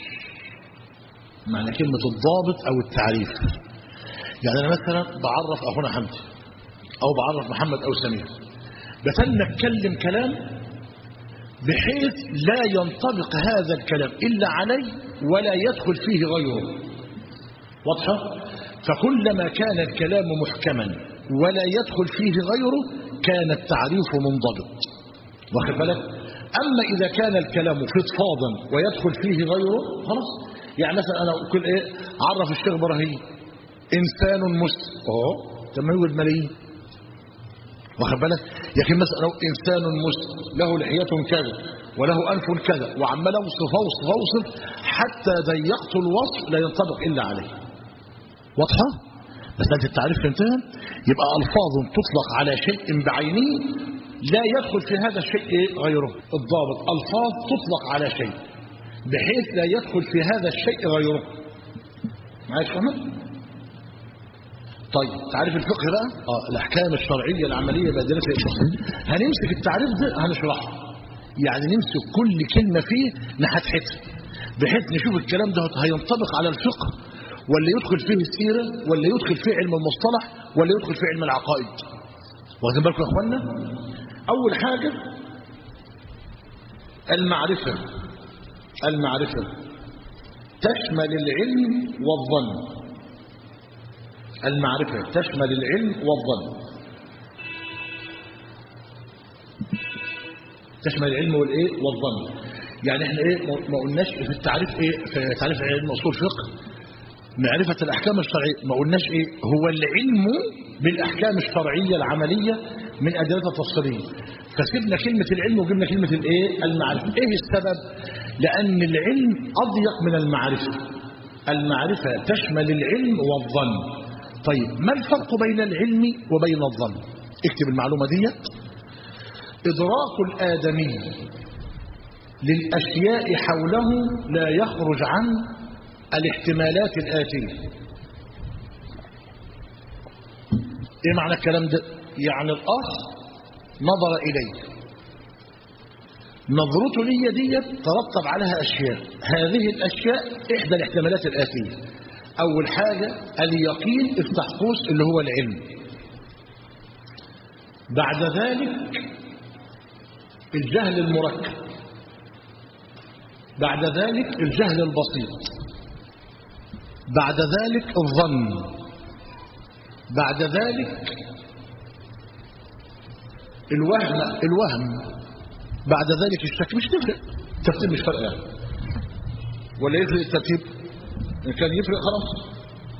معنى كلمة الضابط أو التعريف يعني أنا مثلا بعرف أخونا حمدي أو بعرف محمد أو سمير، بس أنا أتكلم كلام بحيث لا ينطبق هذا الكلام إلا علي ولا يدخل فيه غيره. واضحة؟ فكلما كان الكلام محكما ولا يدخل فيه غيره كان التعريف منضبط، واخد بالك؟ أما إذا كان الكلام فضفاضا ويدخل فيه غيره خلاص. يعني مثلا أنا أقول إيه عرف الشيخ إبراهيم إنسان مسلم، لما يوجد ملايين، واخد بالك؟ لكن مثلا لو إنسان مسلم له لحية كذا وله أنف كذا وعمال أوصف حتى ضيقت الوصف لا ينطبق إلا عليه. واضحة؟ بس أنت التعريف فهمتها؟ يبقى ألفاظ تطلق على شيء بعينه لا يدخل في هذا الشيء غيره. الضابط ألفاظ تطلق على شيء بحيث لا يدخل في هذا الشيء غيره. معايا فهمت؟ طيب تعريف الفقه بقى الأحكام الشرعية العملية بأدلتها التفصيلية. هنمسك التعريف ده هنشرحه، يعني نمسك كل كلمة فيه نحتحتها بحيث نشوف الكلام ده هينطبق على الفقه ولا يدخل فيه السيرة ولا يدخل فيه علم المصطلح ولا يدخل فيه علم العقائد. واخدين بالكم يا اخوانا؟ أول حاجة المعرفة. المعرفة تشمل العلم والظن. المعرفة تشمل العلم والظن، تشمل العلم والإيه والظن. يعني احنا ايه ما قلناش في التعريف ايه في تعريف علم اصول فقه معرفة الأحكام الشرعية، ما قلناش إيه هو العلم بالأحكام الشرعية العملية من أدلتها التفصيلية، فسيبنا كلمة العلم وجبنا كلمة الإيه المعرفة. إيه السبب؟ لأن العلم أضيق من المعرفة، المعرفة تشمل العلم والظن. طيب ما الفرق بين العلم وبين الظن؟ اكتب المعلومة دي. إدراك الآدمي للأشياء حوله لا يخرج عن الاحتمالات الآتية. ايه معنى الكلام ده؟ يعني الأخ نظر إليه، نظرته لي ديت ترتب عليها أشياء، هذه الأشياء إحدى الاحتمالات الآتية. أول حاجة اليقين افتح قوس اللي هو العلم، بعد ذلك الجهل المركب، بعد ذلك الجهل البسيط، بعد ذلك الظن، بعد ذلك الوهم، بعد ذلك الشك. مش تفرق الترتيب، مش فرق يعني، ولا يفرق الترتيب؟ إن كان يفرق خلاص.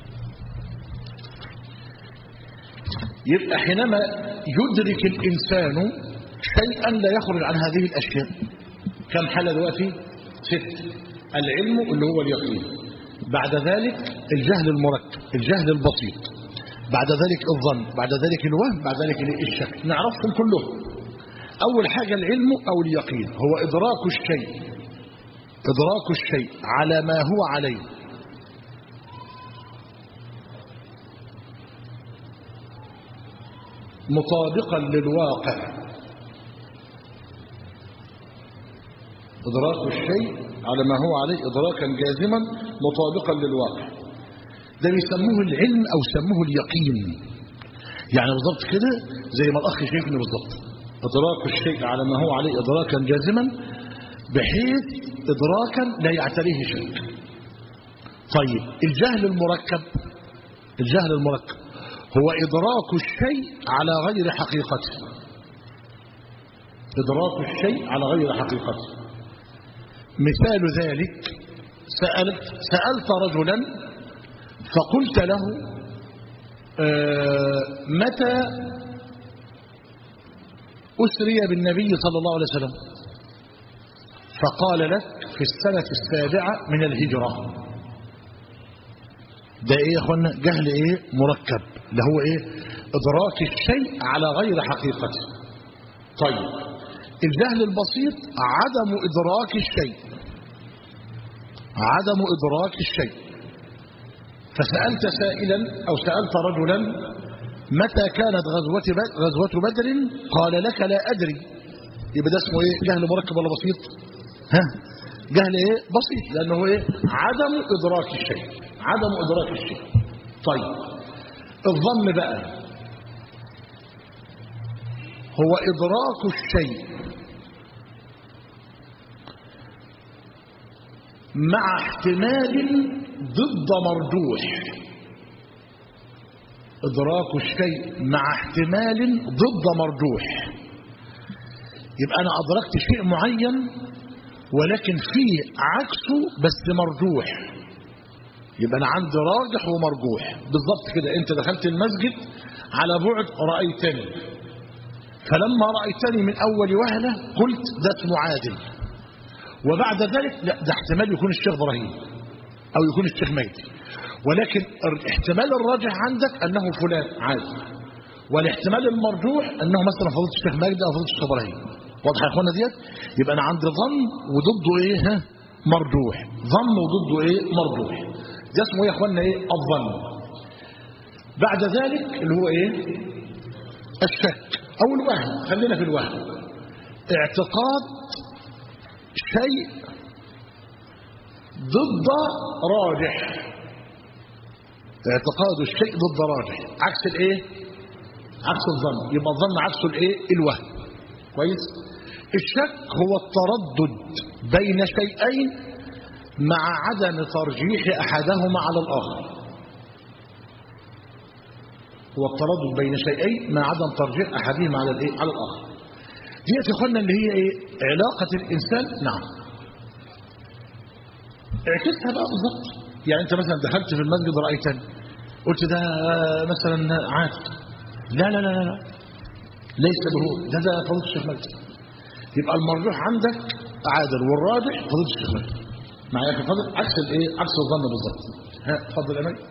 يبقى حينما يدرك الإنسان شيئا لا يخرج عن هذه الأشياء، كم حالة دلوقتي؟ 6. العلم اللي هو اليقين، بعد ذلك الجهل المركب، الجهل البسيط، بعد ذلك الظن، بعد ذلك الوهم، بعد ذلك الشك. نعرفهم كلهم. أول حاجة العلم أو اليقين هو إدراك الشيء، إدراك الشيء على ما هو عليه، مطابقا للواقع. إدراك الشيء على ما هو عليه إدراكا جازما مطابقا للواقع، ده بيسموه العلم أو سموه اليقين. يعني بالضبط كده زي ما الأخ شايفني بالضبط، إدراك الشيء على ما هو عليه إدراكا جازما بحيث إدراكا لا يعتريه شيء. طيب الجهل المركب، الجهل المركب هو إدراك الشيء على غير حقيقته، إدراك الشيء على غير حقيقته. مثال ذلك سألت رجلا فقلت له متى أسري بالنبي صلى الله عليه وسلم؟ فقال لك في السنة 7 من الهجرة. ده ايه يا اخوانا؟ جهل ايه مركب، اللي هو ايه إدراك الشيء على غير حقيقته. طيب الجهل البسيط عدم إدراك الشيء، عدم إدراك الشيء. فسألت سائلا أو سألت رجلا متى كانت غزوة بدر؟ قال لك لا أدري. يبقى ده اسمه ايه؟ جهل مركب ولا بسيط؟ ها، جهل ايه بسيط، لأنه ايه عدم إدراك الشيء، عدم إدراك الشيء. طيب الظن بقى هو إدراك الشيء مع احتمال ضد مرجوح، إدراك الشيء مع احتمال ضد مرجوح. يبقى أنا أدركت شيء معين ولكن فيه عكسه بس مرجوح، يبقى أنا عندي راجح ومرجوح. بالضبط كده، أنت دخلت المسجد على بعد رأيتني، فلما رأيتني من أول وهلة قلت ده اسمه عادل، وبعد ذلك لا ده احتمال يكون الشيخ إبراهيم أو يكون الشيخ ميدي، ولكن الاحتمال الراجح عندك أنه فلان عادل، والاحتمال المرجوح أنه مثلا فضيلة الشيخ ميدي أو فضيلة الشيخ إبراهيم. واضح يا اخوانا ديت؟ يبقى أنا عندي ظن وضده إيه؟ مرجوح. ظن وضده إيه؟ مرجوح. ده اسمه إيه يا اخوانا؟ إيه؟ الظن. بعد ذلك اللي هو إيه؟ الشك أو الوهم. خلينا في الوهم. اعتقاد شيء ضد راجح، اعتقاد الشيء ضد راجح، عكس الايه؟ عكس الظن. يبقى الظن عكسه الايه؟ الوهم. كويس. الشك هو التردد بين شيئين مع عدم ترجيح احدهما على الاخر، هو التردد بين شيئين مع عدم ترجيح احدهما على الايه؟ على الاخر. دي يا اخوانا اللي هي ايه؟ علاقه الانسان. نعم اعكسها بقى بالظبط. يعني انت مثلا دخلت في المسجد رأيتني قلت ده مثلا عادي، لا لا لا لا ليس به، ده فضيلة الشيخ مجدي. يبقى المرجوح عندك عادل والراجح فضيلة الشيخ مجدي. معايا في فضل عكس الايه، عكس الظن بالظبط. ها اتفضل يا امل.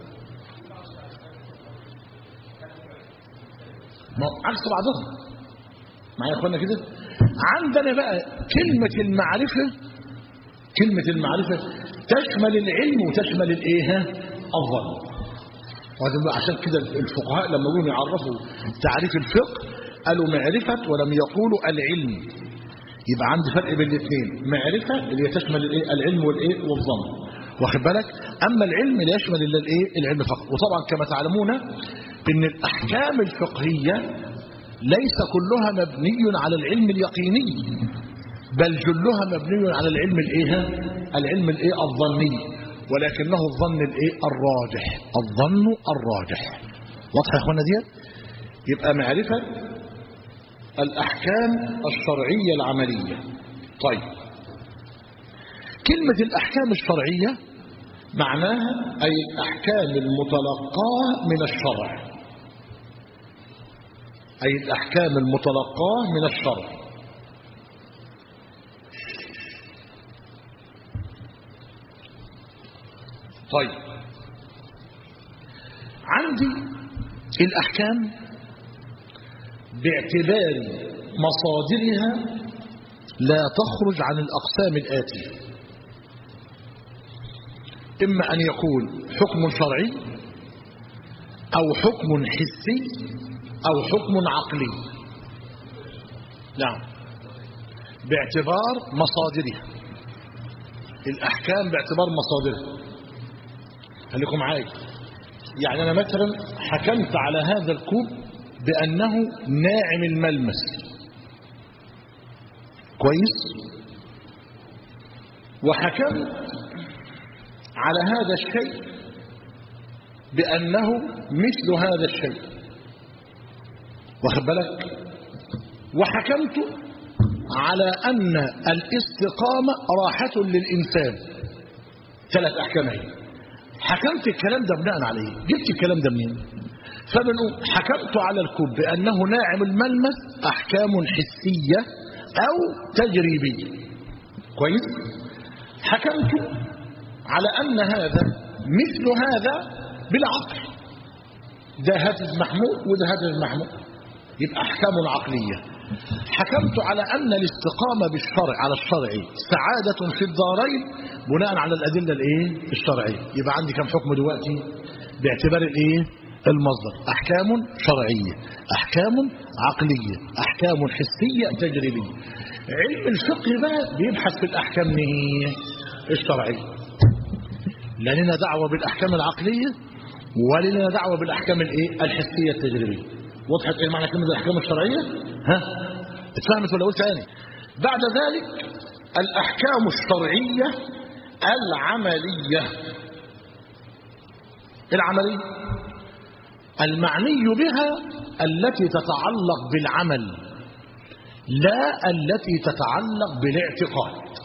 ما عكس بعضهم. معايا يا اخوانا كده. عندنا بقى كلمة المعرفة تشمل العلم وتشمل الايه، الظن. عشان كده الفقهاء لما يقولوا يعرفوا تعريف الفقه قالوا معرفة ولم يقولوا العلم. يبقى عندي فرق بين الاثنين، معرفة اللي هي تشمل الايه، العلم والايه والظن، واخد بالك. اما العلم لا يشمل الا الايه، العلم فقط. وطبعا كما تعلمون ان الاحكام الفقهية ليس كلها مبني على العلم اليقيني، بل جلها مبني على العلم الايه، العلم الايه الظني، ولكنه الظن الايه الراجح، الظن الراجح. واضح يا اخوانا دي؟ يبقى معرفة الأحكام الشرعية العملية. طيب كلمة الأحكام الشرعية معناها أي الأحكام المتلقاة من الشرع، أي الأحكام المتلقاة من الشرع. طيب عندي الأحكام باعتبار مصادرها لا تخرج عن الأقسام الآتية: إما أن يكون حكم شرعي أو حكم حسي أو حكم عقلي. نعم، باعتبار مصادرها. الأحكام باعتبار مصادرها. خليكم معايا. يعني أنا مثلا حكمت على هذا الكوب بأنه ناعم الملمس، كويس، وحكمت على هذا الشيء بأنه مثل هذا الشيء، واخد بالك، وحكمت على أن الاستقامة راحة للإنسان. 3 أحكام هي. حكمت الكلام ده بناء عليه، جبت الكلام ده منين؟ فبنقول حكمت على الكوب بأنه ناعم الملمس، أحكام حسية أو تجريبية، كويس. حكمت على أن هذا مثل هذا بالعقل، ده هاتف محمود وده هاتف محمود، يبقى أحكام عقلية. حكمت على أن الاستقامة بالشرع على الشرع سعادة في الدارين بناء على الأدلة الايه الشرعية. يبقى عندي كم حكم دلوقتي باعتبار الايه المصدر: أحكام شرعية، أحكام عقلية، أحكام حسية تجريبية. علم الفقه بقى بيبحث في الأحكام الشرعية، لا لنا دعوة بالأحكام العقلية ولا لنا دعوة بالأحكام الايه الحسية التجريبية. وضحت ايه معنى كلمة الأحكام الشرعية؟ ها اتفهمت ولا قلت تاني؟ بعد ذلك الأحكام الشرعية العملية. العملية المعني بها التي تتعلق بالعمل، لا التي تتعلق بالاعتقاد.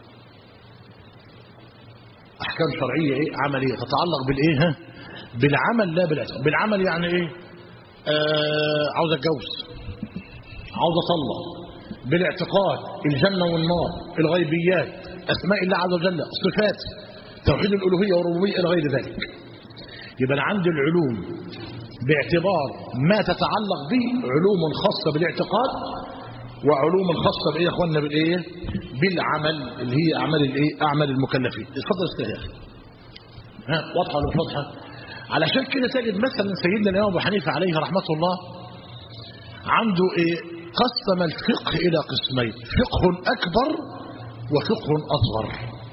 أحكام شرعية ايه عملية تتعلق بالايه بالعمل لا بالاعتقاد. بالعمل يعني ايه؟ عاوز اتجوز، عاوز اطلق. بالاعتقاد الجنة والنار، الغيبيات، اسماء الله عز وجل، صفات، توحيد الالوهية والربوبية الى غير ذلك. يبقى انا عندي العلوم باعتبار ما تتعلق به علوم خاصة بالاعتقاد وعلوم خاصة بايه يا اخوانا بالايه بالعمل اللي هي اعمال الايه اعمال المكلفين. اتفضل استاذ يا اخي. ها واضحة ولا مش واضحة؟ علشان كده تجد مثلا سيدنا الإمام أبو حنيفة عليه رحمة الله عنده ايه قسم الفقه إلى قسمين: فقه أكبر وفقه أصغر.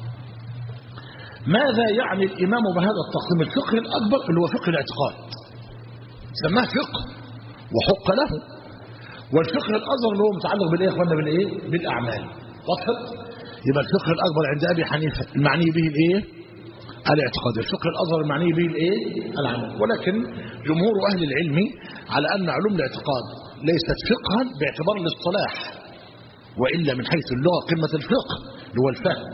ماذا يعني الإمام بهذا التقسيم؟ الفقه الأكبر اللي هو فقه الاعتقاد سماه فقه وحق له، والفقه الأصغر اللي هو متعلق بالإيه يا اخوانا بالإيه بالأعمال. وضحت؟ يبقى الفقه الأكبر عند أبي حنيفة المعني به الإيه الاعتقاد، الفقه الأصغر المعني به الايه العمل. ولكن جمهور أهل العلم على أن علوم الاعتقاد ليست فقها باعتبار الاصطلاح، وإلا من حيث اللغة قمة الفقه اللي هو الفهم،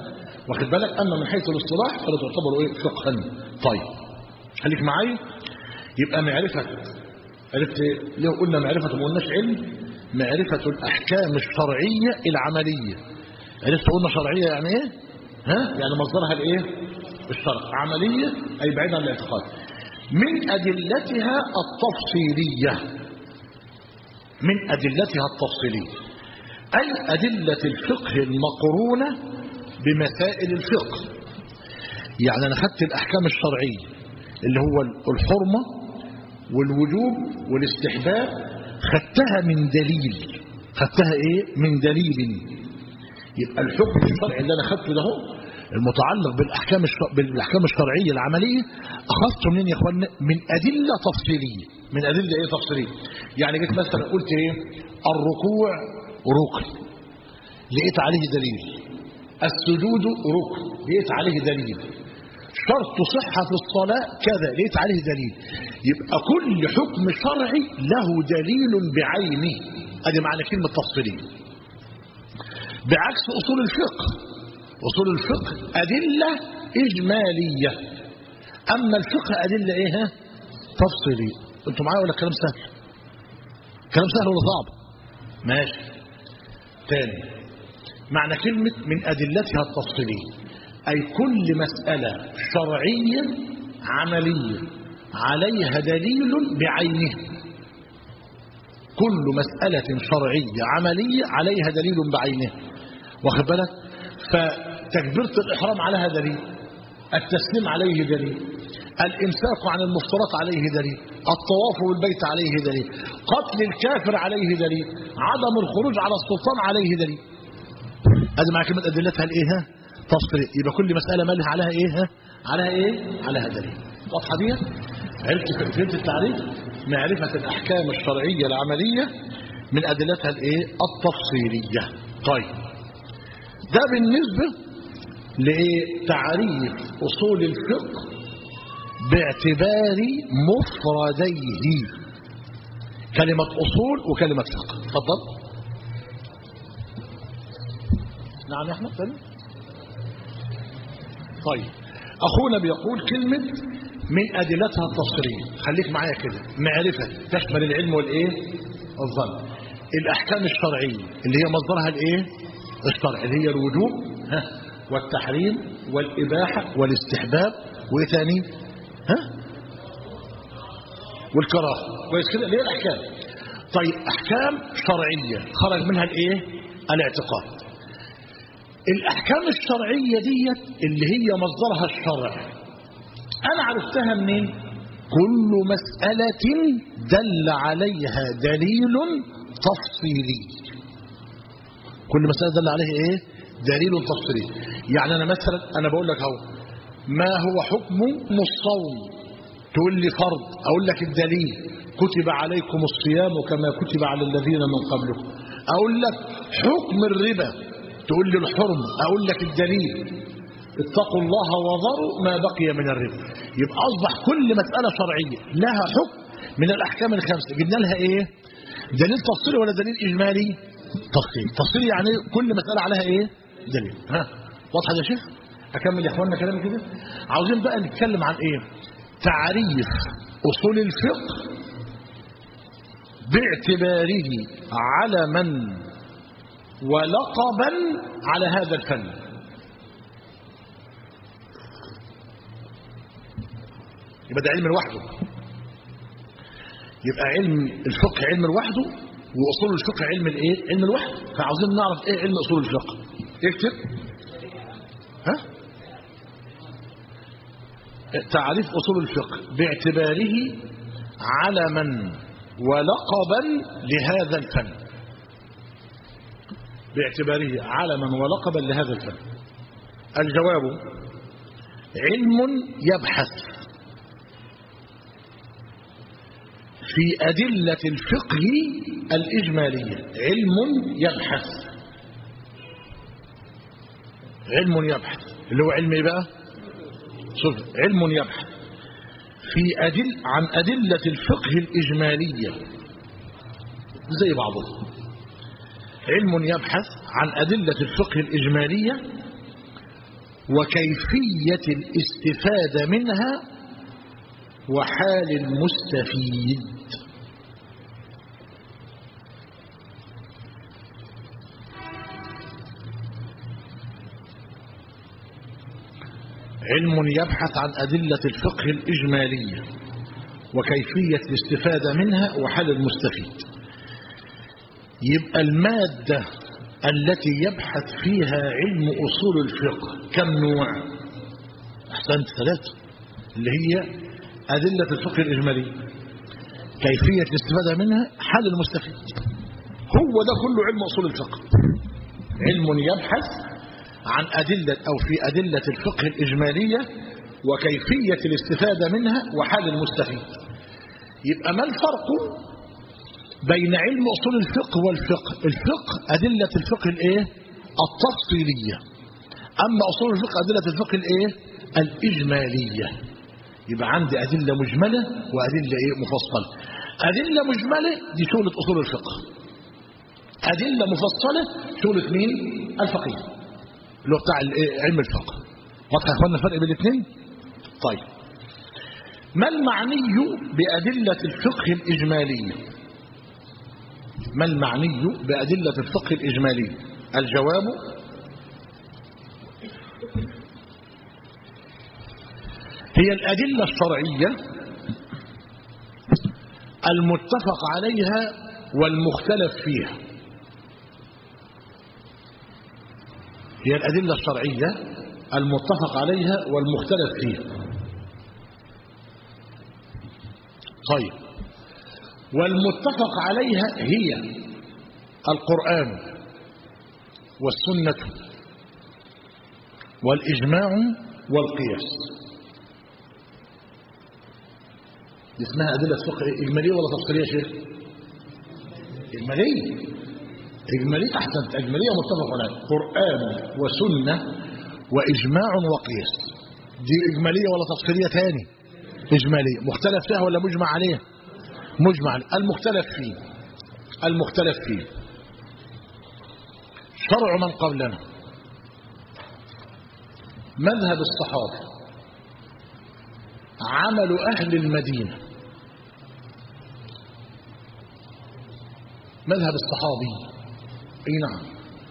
واخد بالك؟ أما من حيث الاصطلاح فلا تعتبر إيه؟ فقها. طيب خليك معايا. يبقى معرفة، عرفت ليه قلنا معرفة ما قلناش علم؟ معرفة الأحكام الشرعية العملية. عرفت قلنا شرعية يعني إيه؟ ها؟ يعني مصدرها الإيه؟ الشرع. عملية أي بعيد عن الاعتقاد. من أدلتها التفصيلية، من أدلتها التفصيلية أي أدلة الفقه المقرونة بمسائل الفقه. يعني أنا خدت الأحكام الشرعية اللي هو الحرمة والوجوب والاستحباب، خدتها من دليل. خدتها إيه؟ من دليل. يبقى الحكم الشرعي اللي أنا خدته ده المتعلق بالأحكام الشرعية العملية أخذته منين يا إخواننا؟ من أدلة تفصيلية. من أدلة إيه تفصيلية؟ يعني جيت مثلا قلت إيه؟ الركوع ركن، لقيت عليه دليل. السجود ركن، لقيت عليه دليل. شرط صحة الصلاة كذا، لقيت عليه دليل. يبقى كل حكم شرعي له دليل بعينه. ادي معنى كلمة تفصيلية. بعكس أصول الفقه، أصول الفقه أدلة إجمالية، أما الفقه أدلة إيه؟ تفصيلية. أنتم معايا ولا كلام سهل؟ كلام سهل ولا صعب؟ ماشي. تاني معنى كلمة من أدلتها التفصيلية أي كل مسألة شرعية عملية عليها دليل بعينه. كل مسألة شرعية عملية عليها دليل بعينه، واخد بالك؟ فتكبيرة الإحرام عليها دليل، التسليم عليه دليل، الإمساك عن المفطرات عليه دليل، الطواف بالبيت عليه دليل، قتل الكافر عليه دليل، عدم الخروج على السلطان عليه دليل. هذه مع كلمة أدلتها الإيه؟ تفصيل. يبقى كل مسألة مالها عليها إيه؟ عليها إيه؟ عليها دليل. واضحة دي؟ عرفت فهمت التعريف؟ معرفة الأحكام الشرعية العملية من أدلتها الإيه؟ التفصيلية. طيب ده بالنسبة لتعريف أصول الفقه باعتبار مفرديه، كلمة أصول وكلمة فقه. تفضل. نعم يا أحمد. طيب أخونا بيقول كلمة من أدلتها التفصيلية. خليك معايا كده. معرفة تشمل العلم والإيه؟ الظن. الأحكام الشرعية اللي هي مصدرها الإيه؟ الشرع، اللي هي الوجوب والتحريم والإباحة والاستحباب وإيه ثاني؟ والكراهة. كويس كده؟ اللي هي الأحكام. طيب أحكام شرعية خرج منها الإيه؟ الاعتقاد. الأحكام الشرعية ديت اللي هي مصدرها الشرع، أنا عرفتها منين؟ كل مسألة دل عليها دليل تفصيلي. كل مسألة دل عليها إيه؟ دليل تفصيلي. يعني أنا مثلا أنا بقول لك أهو ما هو حكم الصوم، تقول لي فرض، أقول لك الدليل كتب عليكم الصيام كما كتب على الذين من قبلكم. أقول لك حكم الربا، تقول لي الحرم، أقول لك الدليل اتقوا الله وذروا ما بقي من الربا. يبقى أصبح كل مسألة شرعية لها حكم من الأحكام الخمسة. جبنا لها إيه؟ دليل تفصيلي ولا دليل إجمالي؟ تفصيلي يعني كل مسألة عليها إيه؟ دليل. واضحة يا شيخ؟ أكمل يا إخواننا كلامي كده. عاوزين بقى نتكلم عن إيه؟ تعريف أصول الفقه باعتباره علما ولقبا على هذا الفن. يبقى ده علم لوحده. يبقى علم الفقه علم لوحده، واصول الفقه علم الايه؟ علم لوحده. فعاوزين نعرف ايه علم اصول الفقه. اكتب تعريف اصول الفقه باعتباره علما ولقبا لهذا الفن. باعتباره علما ولقبا لهذا الفن. الجواب علم يبحث في أدلة الفقه الإجمالية. علم يبحث، علم يبحث اللي هو علم ايه بقى؟ علم يبحث في عن أدلة الفقه الإجمالية زي بعضهم. علم يبحث عن أدلة الفقه الإجمالية وكيفية الاستفادة منها وحال المستفيد. علم يبحث عن أدلة الفقه الإجمالية وكيفية الاستفادة منها وحال المستفيد. يبقى المادة التي يبحث فيها علم أصول الفقه كم نوع؟ أحسنت، 3، اللي هي أدلة الفقه الإجمالية، كيفية الاستفادة منها، حال المستفيد. هو ده كله علم أصول الفقه. علم يبحث عن أدلة أو في أدلة الفقه الإجمالية وكيفية الاستفادة منها وحال المستفيد. يبقى ما الفرق بين علم أصول الفقه والفقه؟ الفقه أدلة الفقه الإيه؟ التفصيلية. أما أصول الفقه أدلة الفقه الإيه؟ الإجمالية. يبقى عندي أدلة مجملة وأدلة إيه؟ مفصلة. أدلة مجملة دي شغلة أصول الفقه، أدلة مفصلة شغلة مين؟ الفقيه اللي هو بتاع علم الفقه. واضح يا اخوانا الفرق بين الاثنين؟ طيب، ما المعني بأدلة الفقه الإجمالية؟ ما المعني بأدلة الفقه الإجمالية؟ الجواب: هي الأدلة الشرعية المتفق عليها والمختلف فيها. هي الأدلة الشرعية المتفق عليها والمختلف فيها. طيب، والمتفق عليها هي القرآن والسنة والإجماع والقياس. دي اسمها أدلة فقه إجمالية ولا تفصيلية يا شيخ؟ إجمالية. إجمالية، أحسنت، إجمالية متفق عليها، قرآن وسنة وإجماع وقياس. دي إجمالية ولا تفصيلية تاني؟ إجمالية. مختلف فيها ولا مجمع عليها؟ مجمع عليها. المختلف فيه شرع من قبلنا، مذهب الصحابة، عمل أهل المدينة. مذهب الصحابي، اي نعم،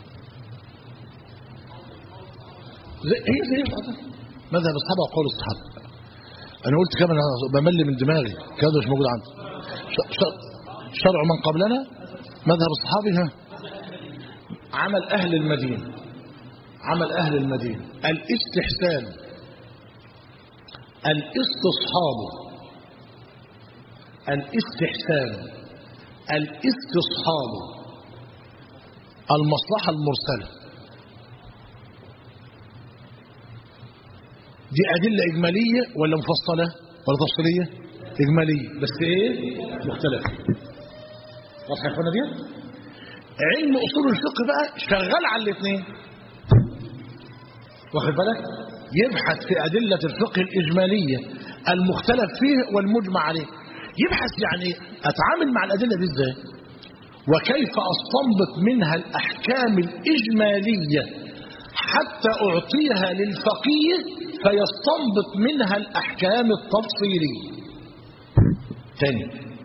هي زي مذهب الصحابة وقول الصحابة. انا قلت كمان بمل من دماغي كده مش موجود عندي. شرع من قبلنا، مذهب الصحابي، عمل اهل المدينة، عمل اهل المدينة، الاستحسان، الاستصحاب، الاستحسان، الاستصحاب، المصلحة المرسلة. دي أدلة إجمالية ولا مفصلة ولا تفصيلية؟ إجمالية، بس إيه؟ مختلفة. واضح يا اخوانا دي؟ علم أصول الفقه بقى شغال على الاثنين. واخد بالك؟ يبحث في أدلة الفقه الإجمالية المختلف فيه والمجمع عليه. يبحث يعني أتعامل مع الأدلة دي إزاي؟ وكيف أستنبط منها الأحكام الإجمالية حتى أعطيها للفقيه فيستنبط منها الأحكام التفصيلية. تاني،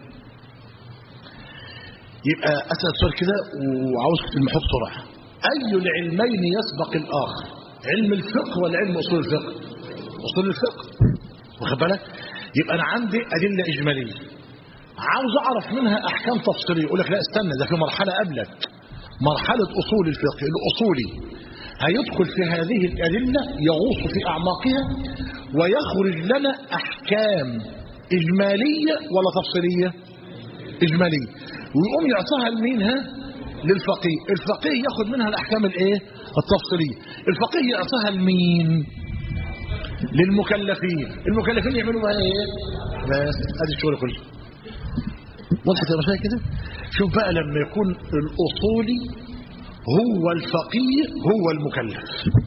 يبقى أسأل سؤال كده وعاوز تلمحه بسرعة. أي العلمين يسبق الآخر؟ علم الفقه ولا علم أصول الفقه؟ أصول الفقه. واخد بالك؟ يبقى أنا عندي أدلة إجمالية، عاوز أعرف منها أحكام تفصيلية. يقول لك لا استنى، ده في مرحلة قبلك، مرحلة أصول الفقه الأصولي، هيدخل في هذه الأدلة يغوص في أعماقها ويخرج لنا أحكام إجمالية ولا تفصيلية؟ إجمالية. ويقوم يعطيها لمينها؟ للفقيه. الفقيه ياخد منها الأحكام الإيه؟ التفصيلية. الفقيه يعطيها لمين؟ للمكلفين. المكلفين يعملوا بها إيه؟ بس أدي الشغل كله. وضحت يا مشايخ كده؟ شوف بقى لما يكون الأصولي هو الفقيه هو المكلف،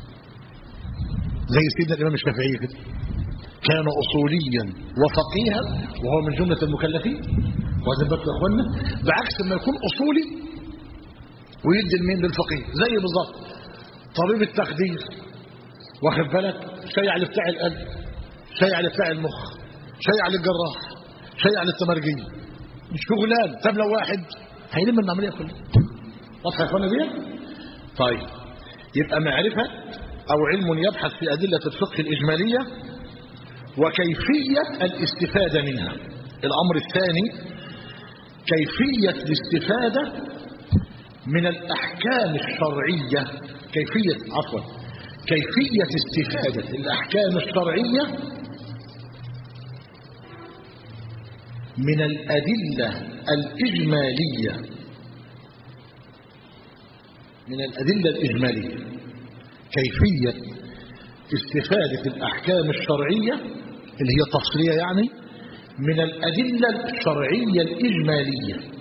زي سيدنا الإمام الشافعي كده، كان أصوليا وفقيها وهو من جملة المكلفين. وهذا بالك يا اخوانا، بعكس ما يكون أصولي ويدي المين للفقيه. زي بالظبط طبيب التخدير واخد بالك؟ شيع لبتاع القلب، شيع لبتاع المخ، شيع للجراح، شيع للتمرجية، مش شغلان. طب لو واحد هيلم العملية كلها. واضحة يا اخوانا دي؟ طيب، يبقى معرفة أو علم يبحث في أدلة الفقه الإجمالية وكيفية الاستفادة منها. الأمر الثاني كيفية الاستفادة من الأحكام الشرعية، كيفية استفادة الأحكام الشرعية من الأدلة الإجمالية، كيفية استفادة الأحكام الشرعية اللي هي تفصيلية يعني من الأدلة الشرعية الإجمالية.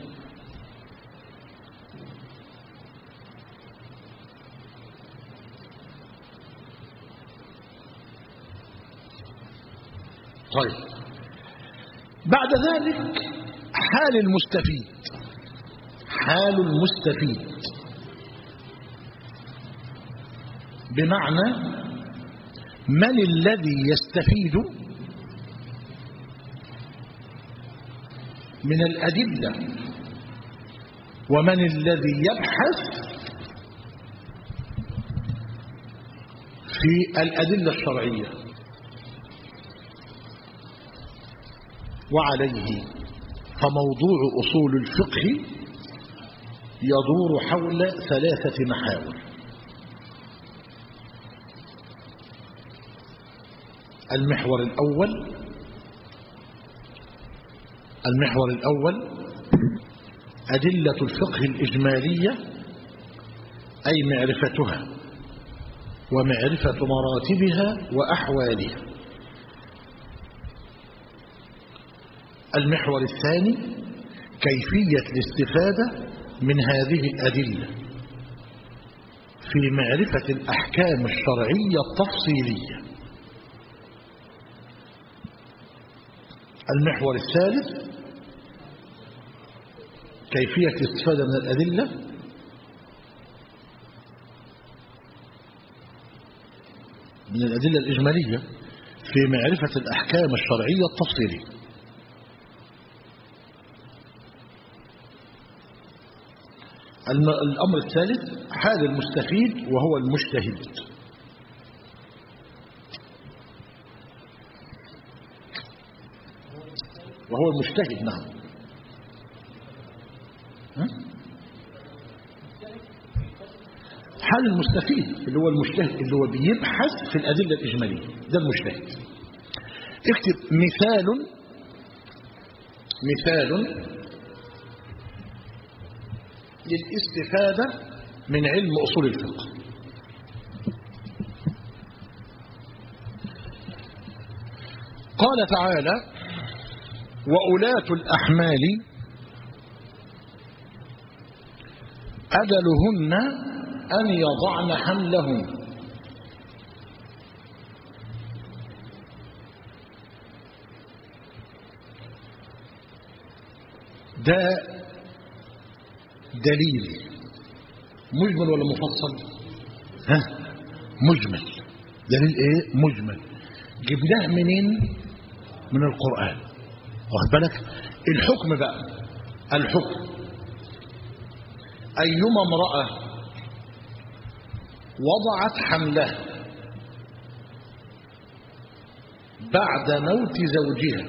طيب، بعد ذلك حال المستفيد، بمعنى من الذي يستفيد من الأدلة ومن الذي يبحث في الأدلة الشرعية. وعليه فموضوع أصول الفقه يدور حول 3 محاور. المحور الأول أدلة الفقه الإجمالية، أي معرفتها ومعرفة مراتبها وأحوالها. المحور الثاني كيفية الاستفادة من هذه الأدلة في معرفة الأحكام الشرعية التفصيلية. المحور الثالث كيفية الاستفادة من الأدلة الإجمالية في معرفة الأحكام الشرعية التفصيلية. الأمر الثالث حال المستفيد وهو المجتهد. نعم. حال المستفيد اللي هو المجتهد، اللي هو بيبحث في الأدلة الإجمالية، ده المجتهد. اكتب مثال للاستفادة من علم أصول الفقه. قال تعالى: وأولاة الأحمال أجلهن أن يضعن حملهن. ده دليل مجمل ولا مفصل؟ مجمل. دليل ايه؟ مجمل. جبناه منين؟ من القرآن. واخد بالك؟ الحكم بقى، أيما امرأة وضعت حملها بعد موت زوجها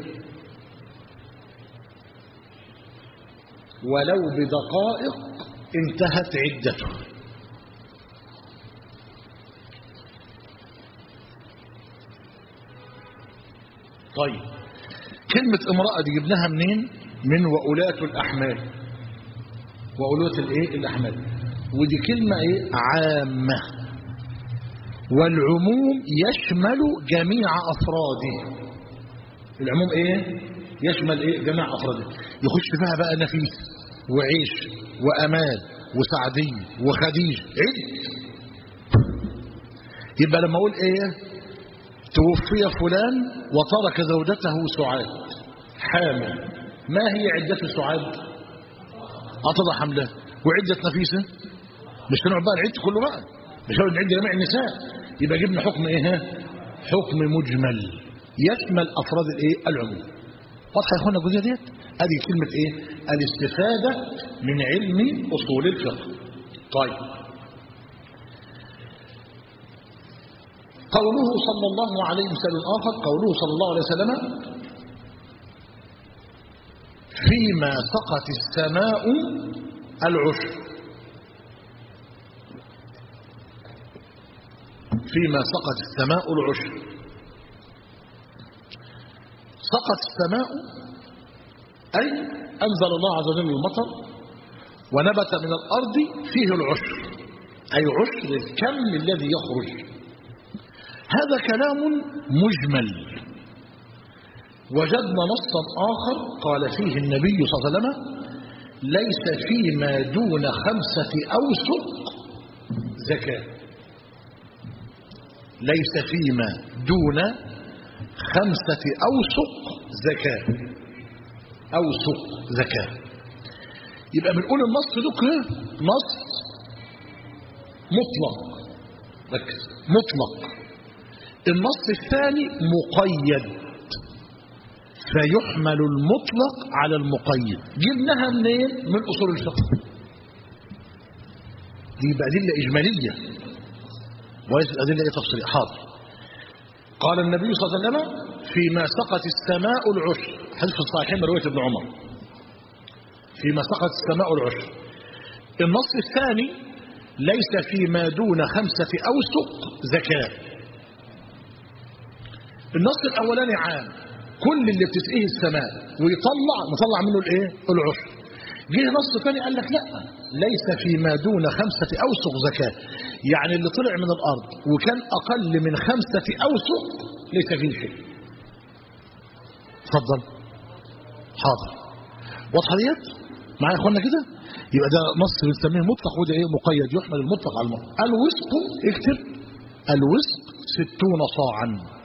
ولو بدقائق انتهت عدته. طيب، كلمة امرأة دي جبناها منين؟ من وأولاة الأحمال. وأولاة الأحمال، ودي كلمة عامة، والعموم يشمل جميع أفراده. العموم يشمل جميع أفراده. يخش فيها بقى نفيس وعيش وأمال وسعدي وخديج، يبقى لما أقول توفي فلان وترك زوجته سعاد حامل، ما هي عدة سعاد؟ أطلع حملها. وعدة نفيسة مش هنقعد بقى نعد كله بقى، مش هنقعد نعد جميع النساء، يبقى جبنا حكم ايه؟ حكم مجمل يشمل افراد الايه؟ العموم. واضحه يا اخوانا الجزئيه ديت؟ ادي كلمه ايه؟ الاستفاده من علم اصول الفقه. طيب، قوله صلى الله عليه وسلم آخر، قوله صلى الله عليه وسلم فيما سقت السماء العشر، فيما سقت السماء العشر. سقت السماء أي أنزل الله عز وجل المطر ونبت من الأرض فيه العشر، أي عشر الكم الذي يخرج. هذا كلام مجمل. وجدنا نصا آخر قال فيه النبي صلى الله عليه وسلم ليس فيما دون 5 أوسق زكاة، ليس فيما دون 5 أوسق زكاة، أوسق زكاة. يبقى بنقول النص ده نص مطلق، ركز، مطلق. النص الثاني مقيد، فيحمل المطلق على المقيد. جبناها منين؟ من أصول الفقه. دي بقى أدلة إجمالية وليست أدلة تفصيلية. حاضر. قال النبي صلى الله عليه وسلم فيما سقت السماء العشر، حديث الصحيحين رواية ابن عمر، فيما سقت السماء العشر. النص الثاني ليس فيما دون 5 أوسق زكاة. النص الأولاني عام، كل اللي بتسقيه السماء نطلع منه الايه؟ العشر. جه نص ثاني قال لك لا، ليس فيما دون 5 أوسق زكاة، يعني اللي طلع من الأرض وكان أقل من 5 أوسق ليس فيه شيء. اتفضل. حاضر. واضحه ديت معايا يا اخوانا كده؟ يبقى ده نص بنسميه مطلق وده ايه؟ مقيد، يحمل المطلق على المطلق. الوسق، اكتب الوسق 60 صاعا.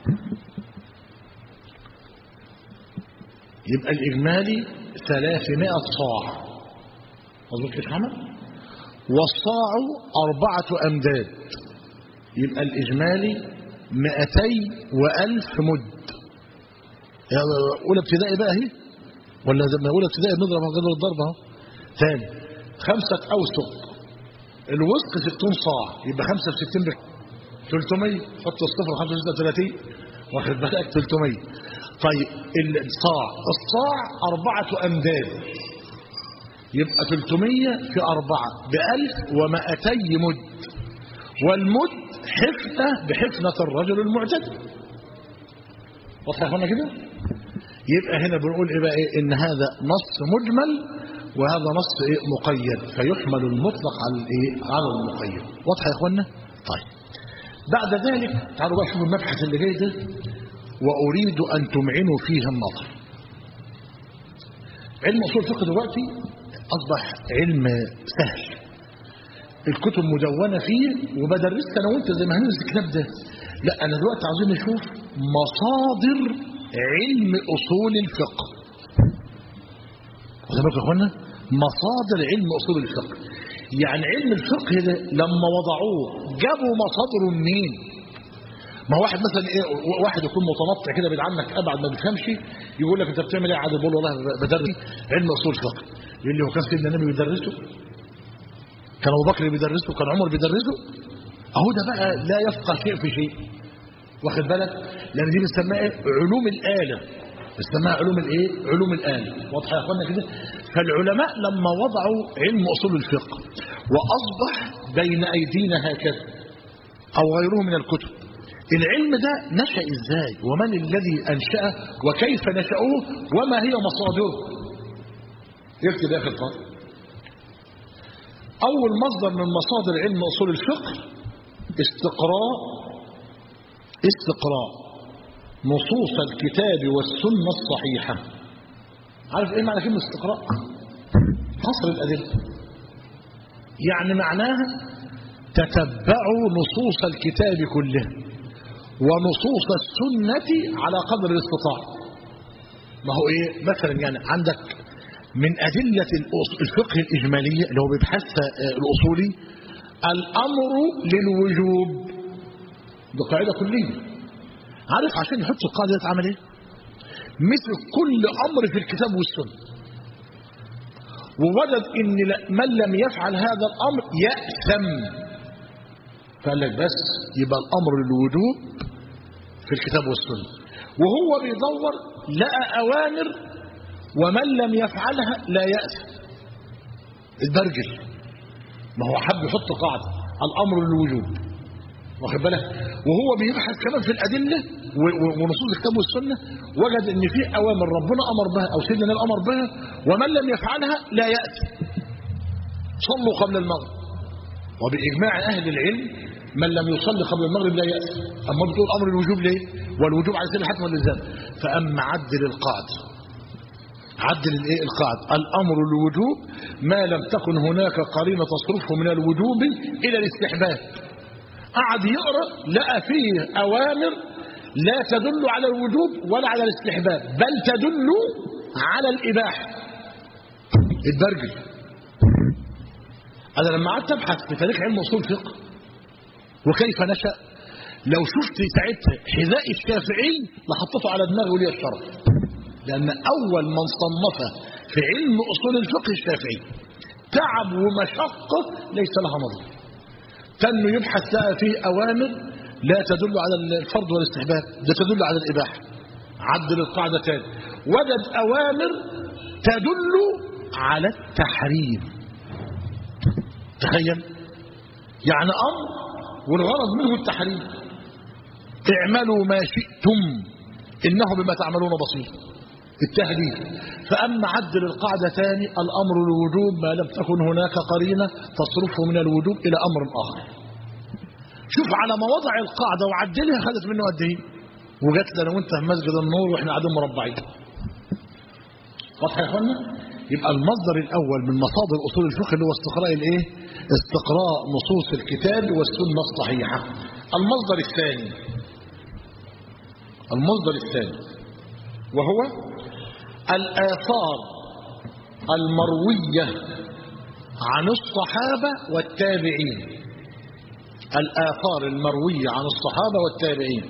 يبقى الإجمالي 300 صاع، مظبوط كده يا محمد؟ والصاع 4 أمداد، يبقى الإجمالي 200 و1000 مد. أولى ابتدائي بقى اهي، ولا زي ما أولى ابتدائي بنضرب على جدول الضرب اهو. ثاني 5 أوسق، الوسق 60 صاع، يبقى 5 في 60 300. حط الصفر 5 في 30، واخد بالك؟ 300. طيب الصاع 4 أمداد، يبقى 300 في 4 ب1200 مد، والمد حفنة بحفنة الرجل المعتدل. واضح هنا كده؟ يبقى هنا بنقول ايه بقى؟ إيه؟ ان هذا نص مجمل وهذا نص ايه؟ مقيد، فيحمل المطلق على الايه؟ على المقيد. واضح يا اخوانا؟ طيب، بعد ذلك تعالوا بقى شوفوا المبحث اللي جاي ده، وأريد أن تمعنوا فيه النظر. علم أصول الفقه دلوقتي أصبح علم سهل، الكتب مدونة فيه، وبدرسك أنا وأنت زي ما هندرس الكتاب ده. لا، أنا دلوقتي عايزين نشوف مصادر علم أصول الفقه. واخد بالكم يا إخوانا؟ مصادر علم أصول الفقه، يعني علم الفقه ده لما وضعوه جابوا مصادره منين؟ ما هو واحد مثلا ايه، واحد يكون متنطع كده بعيد عنك ابعد ما بيفهمش، يقول لك انت بتعمل ايه؟ عادي بقول والله بدرس علم اصول الفقه. يقول لي هو كان سيدنا النبي بيدرسه؟ كان ابو بكر بيدرسه؟ كان عمر بيدرسه؟ اهو ده بقى لا يفقه شيء في شيء. واخد بالك؟ لان دي بنسميها ايه؟ علوم الاله، بنسميها علوم الايه؟ علوم الاله. واضحه يا اخوانا كده؟ فالعلماء لما وضعوا علم اصول الفقه واصبح بين ايدينا هكذا او غيره من الكتب، العلم ده نشأ ازاي؟ ومن الذي انشأه؟ وكيف نشأوه؟ وما هي مصادره؟ يكتب يا اخي الفاضل. اول مصدر من مصادر علم اصول الفقه استقراء نصوص الكتاب والسنة الصحيحة. عارف ايه معنى كلمة استقراء؟ حصر الأدلة، يعني معناها تتبعوا نصوص الكتاب كله ونصوص السنة على قدر الاستطاعة. ما هو ايه؟ مثلا يعني عندك من أدلة الفقه الإجمالية اللي هو بيبحث الأصولي الأمر للوجوب. دي قاعدة كلية. عارف عشان يحط القاعدة دي عمل ايه؟ مثل كل أمر في الكتاب والسنة، ووجد ان من لم يفعل هذا الأمر يأثم، فقال لك بس يبقى الأمر للوجوب في الكتاب والسنة، وهو بيدور لقى أوامر ومن لم يفعلها لا يأثم. البرجل ما هو حب يحط قاعدة الأمر للوجوب، واخد بالك، وهو بيبحث كمان في الأدلة ونصوص الكتاب والسنة، وجد ان في أوامر ربنا أمر بها أو سيدنا النبي أمر بها ومن لم يفعلها لا يأثم. صلوا قبل المغرب، وبإجماع أهل العلم من لم يصلي قبل المغرب لا يأثم. أما بتقول أمر الوجوب ليه؟ والوجوب على سبيل الحتم والإلزام. فأما عدل القاعدة، عدل الايه القاعدة الأمر الوجوب ما لم تكن هناك قرينة تصرفه من الوجوب إلى الاستحباب. قعد يقرأ لقى فيه أوامر لا تدل على الوجوب ولا على الاستحباب، بل تدل على الإباحة. البرجل أنا لما قعدت أبحث في تاريخ علم أصول الفقه وكيف نشأ، لو شفت ساعتها حذاء الشافعي لحطته على دماغي ولي الشرف، لأن أول من صنف في علم أصول الفقه الشافعي، تعب ومشقة ليس لها نظير. كانه يبحث لقى فيه أوامر لا تدل على الفرض والاستحباب، ده تدل على الإباحة. عدل القاعدة تاني، وجد أوامر تدل على التحريم. تخيل، يعني أمر والغرض منه التحريم. اعملوا ما شئتم إنه بما تعملون بصير، التهديد. فأما عدل القاعدة ثاني الأمر الوجوب ما لم تكن هناك قرينة تصرفه من الوجوب إلى أمر آخر. شوف على ما وضع القاعدة وعدلها خدت منه قد ايه، وجات لنا وانت في مسجد النور واحنا قاعدين مربعين. واضح يا اخوانا؟ يبقى المصدر الأول من مصادر أصول الفقه اللي هو استقراء الايه؟ استقراء نصوص الكتاب والسنة الصحيحة. المصدر الثاني وهو الآثار المروية عن الصحابة والتابعين. الآثار المروية عن الصحابة والتابعين.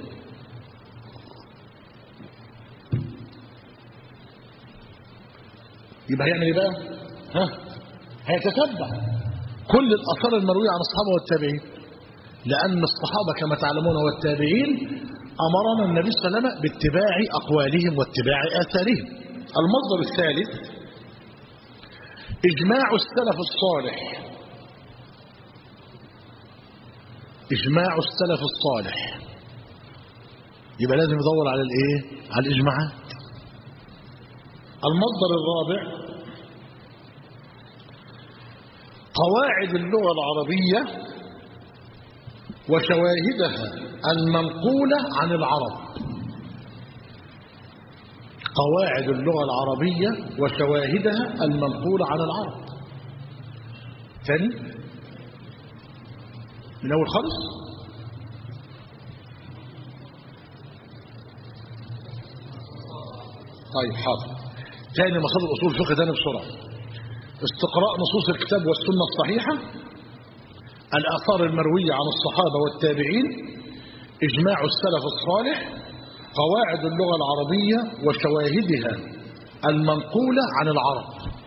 يبقى هيعمل ايه بقى؟ هيتتبع كل الآثار المروية عن الصحابة والتابعين، لأن الصحابة كما تعلمون والتابعين أمرنا النبي صلى الله عليه وسلم باتباع أقوالهم واتباع آثارهم. المصدر الثالث إجماع السلف الصالح. إجماع السلف الصالح، يبقى لازم يدور على الايه؟ على الإجماعات. المصدر الرابع قواعد اللغة العربية وشواهدها المنقولة عن العرب. قواعد اللغة العربية وشواهدها المنقولة عن العرب. ثاني من أول خالص، طيب حاضر. ثاني مصادر أصول الفقه ثاني بسرعة: استقراء نصوص الكتاب والسنة الصحيحة، الآثار المروية عن الصحابة والتابعين، إجماع السلف الصالح، قواعد اللغة العربية وشواهدها المنقولة عن العرب.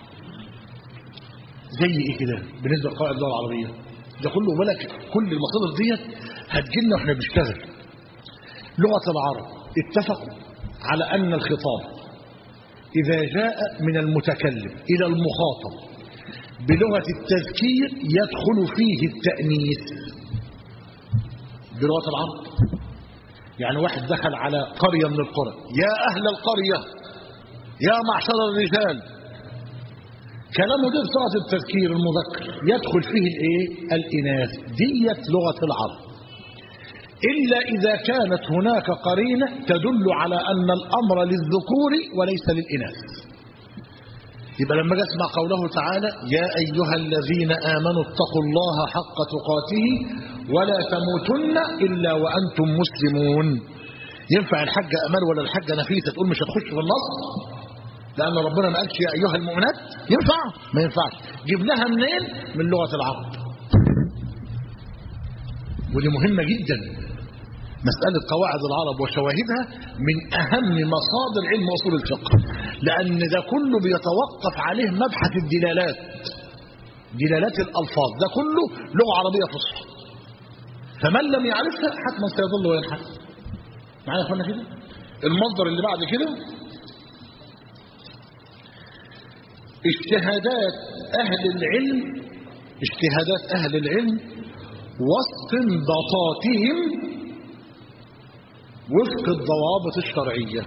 زي ايه كده بالنسبة لقواعد اللغة العربية؟ ده كله بالك كل المصادر ديت هتجيلنا واحنا بنشتغل. لغة العرب اتفقوا على أن الخطاب إذا جاء من المتكلم إلى المخاطب بلغة التذكير يدخل فيه التأنيث بلغة العرب. يعني واحد دخل على قرية من القرى: يا أهل القرية، يا معشر الرجال، كلامه ده بصيغة التذكير المذكر يدخل فيه الايه؟ الإناث. ديت لغة العرب، إلا إذا كانت هناك قرينة تدل على أن الأمر للذكور وليس للإناث. يبقى لما اسمع قوله تعالى: يا أيها الذين آمنوا اتقوا الله حق تقاته ولا تموتن إلا وأنتم مسلمون. ينفع الحاجة أمل ولا الحاجة نفيسة تقول مش هتخش في النص لأن ربنا ما قالش يا أيها المؤمنات؟ ينفع؟ ما ينفعش. جبناها منين؟ من لغة العرب. ودي مهمة جدا، مسألة قواعد العرب وشواهدها من أهم مصادر علم أصول الفقه، لأن ده كله بيتوقف عليه مبحث الدلالات، دلالات الألفاظ، ده كله لغة عربية فصحى، فمن لم يعرفها حتما سيضل وينحرف. معايا يا اخوانا كده؟ المصدر اللي بعد كده اجتهادات أهل العلم واستنباطاتهم وفق الضوابط الشرعية.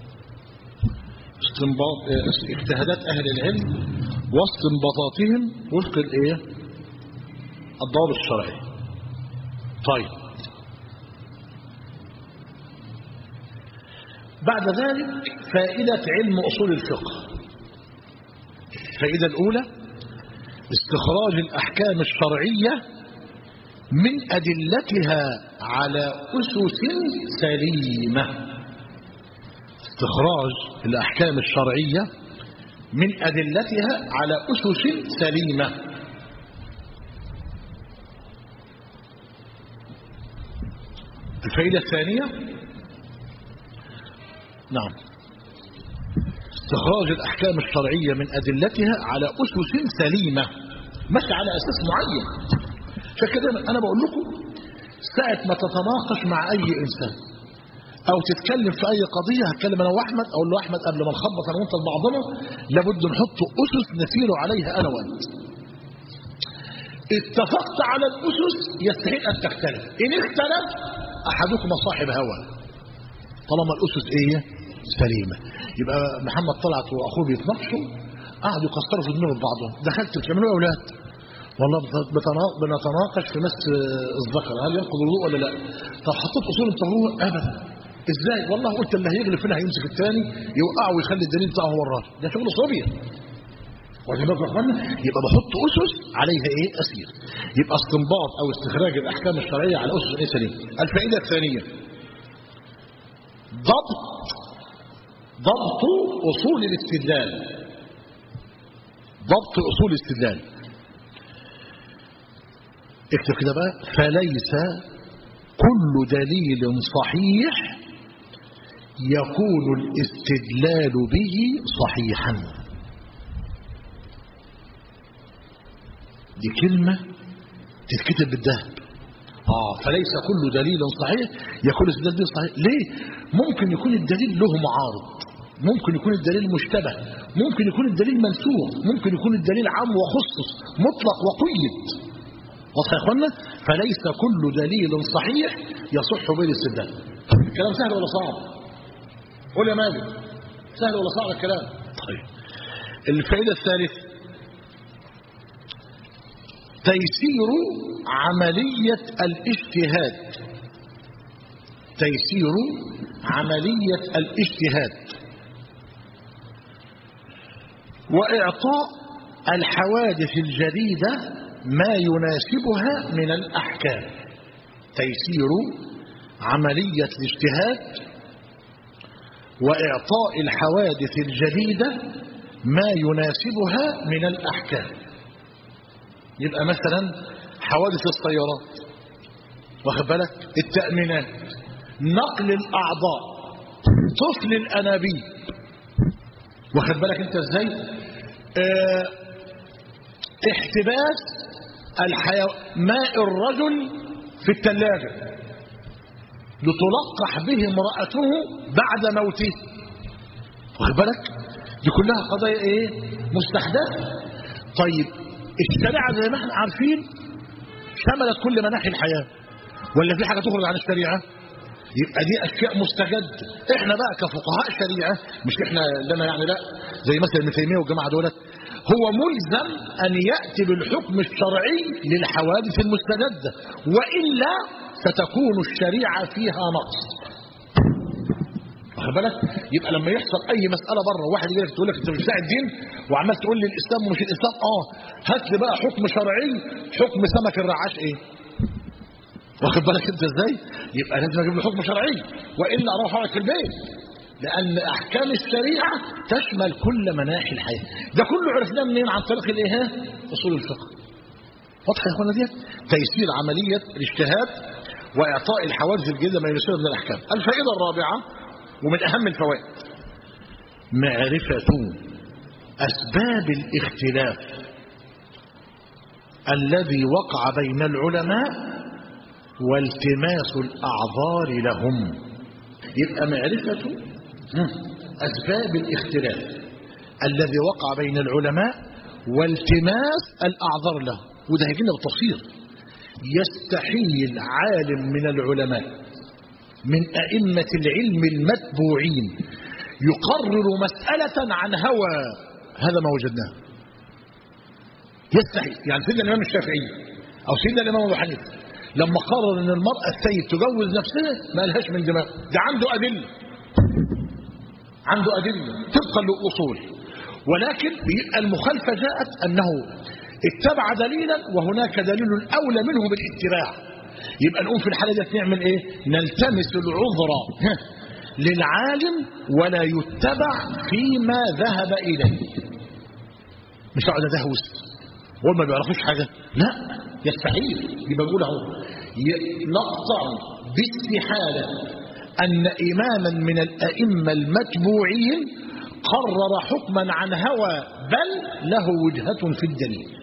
اجتهادات أهل العلم واستنباطاتهم وفق الضوابط الشرعية. طيب، بعد ذلك فائدة علم أصول الفقه. الفائدة الأولى استخراج الأحكام الشرعية من أدلتها على أسس سليمة. استخراج الأحكام الشرعية من أدلتها على أسس سليمة. الفائدة الثانية نعم استخراج الأحكام الشرعية من أدلتها على أسس سليمة، مش على أساس معين. فكده أنا بقول لكم ساعة ما تتناقش مع أي إنسان أو تتكلم في أي قضية، هتكلم أنا وأحمد أقول له أحمد قبل ما نخبط أنا وأنت لبعضنا لابد نحط أسس نسير عليها أنا وأنت. اتفقت على الأسس يستحق أن تختلف، إن اختلف أحدكما صاحب هوى، طالما الأسس سليمة. يبقى محمد طلعت وأخوه بيتناقشوا قعدوا يكسروا في دماغهم بعضهم، دخلت بتعملوا يا أولاد؟ والله بنتناقش في مس الذكر هل ينقض الوضوء ولا لا. طب حطيت أصول التوضؤ؟ أبدا. إزاي؟ والله قلت اللي هيغلب فينا هيمسك الثاني يوقعه ويخلي الدليل بتاعه هو الراجل، ده شغل صبية. يبقى بحط أسس عليها أسير. يبقى استنباط أو استخراج الأحكام الشرعية على أسس سليمة. الفائدة الثانية ضبط أصول الاستدلال. ضبط أصول الاستدلال. اكتب كده بقى: فليس كل دليل صحيح يكون الاستدلال به صحيحا. دي كلمة تتكتب بالذهب. فليس كل دليل صحيح يكون الاستدلال به صحيح. ليه؟ ممكن يكون الدليل له معارض، ممكن يكون الدليل مشتبه، ممكن يكون الدليل منسوخ، ممكن يكون الدليل عام وخصص، مطلق وقيد. واضح يا اخوانا؟ فليس كل دليل صحيح يصح به الاستدلال. الكلام سهل ولا صعب؟ قول يا ماجد، سهل ولا صعب الكلام؟ طيب، الفائدة الثالثة تيسير عملية الاجتهاد. تيسير عملية الاجتهاد وإعطاء الحوادث الجديدة ما يناسبها من الأحكام. تيسير عملية الاجتهاد وإعطاء الحوادث الجديدة ما يناسبها من الأحكام. يبقى مثلا حوادث السيارات، واخد بالك، التأمينات، نقل الأعضاء، طفل الأنابيب، واخد بالك انت ازاي، احتباس ماء الرجل في الثلاجة لتلقح به امرأته بعد موته، واخد بالك، دي كلها قضايا مستحدثة. طيب الشريعة زي ما احنا عارفين شملت كل مناحي الحياة، ولا في حاجة تخرج عن الشريعة؟ يبقى دي أشياء مستجد. احنا بقى كفقهاء شريعة، مش احنا لنا يعني، لا زي مثلا ابن تيمية والجماعة دولت، هو ملزم أن يأتي بالحكم الشرعي للحوادث المستجدة، وإلا ستكون الشريعة فيها نقص. واخد بالك؟ يبقى لما يحصل أي مسألة بره واحد يجي لك تقول لك أنت مش بتاع الدين وعمال تقول لي الإسلام ومش الإسلام، هات لي بقى حكم شرعي، حكم سمك الرعاش واخد بالك انت ازاي؟ يبقى لازم اجيب له حكم شرعي، والا اروح اقعد في البيت، لان احكام الشريعه تشمل كل مناحي الحياه. ده كله عرفناه منين؟ عن طريق اصول الفقه. واضح يا اخوانا؟ ديت تيسير عمليه الاجتهاد وإعطاء الحوادث الجديدة ما يناسبها من الأحكام. الفائدة الرابعة ومن أهم الفوائد معرفة أسباب الاختلاف الذي وقع بين العلماء والتماس الأعذار لهم. يبقى معرفة أسباب الاختلاف الذي وقع بين العلماء والتماس الأعذار له، وده هيجينا بالتفصيل. يستحيل عالم من العلماء من أئمة العلم المتبوعين يقرر مسألة عن هوى، هذا ما وجدناه. يستحيل. يعني سيدنا الإمام الشافعي أو سيدنا الإمام أبو حنيفة لما قرر أن المرأة السيد تجوز نفسها ما لهاش من دماغ، ده عنده أدلة، عنده أدلة طبقا للأصول، ولكن بيبقى المخالفة جاءت أنه اتبع دليلا وهناك دليل أولى منه بالاتباع. يبقى نقوم في الحالة دي نعمل إيه؟ نلتمس العذر للعالم ولا يتبع فيما ذهب إليه. مش قاعد أدهوس وهم ما بيعرفوش حاجة، لا يستحيل. يبقى بقول اهو نقطع باستحالة أن إماما من الأئمة المتبوعين قرر حكما عن هوى بل له وجهة في الدليل.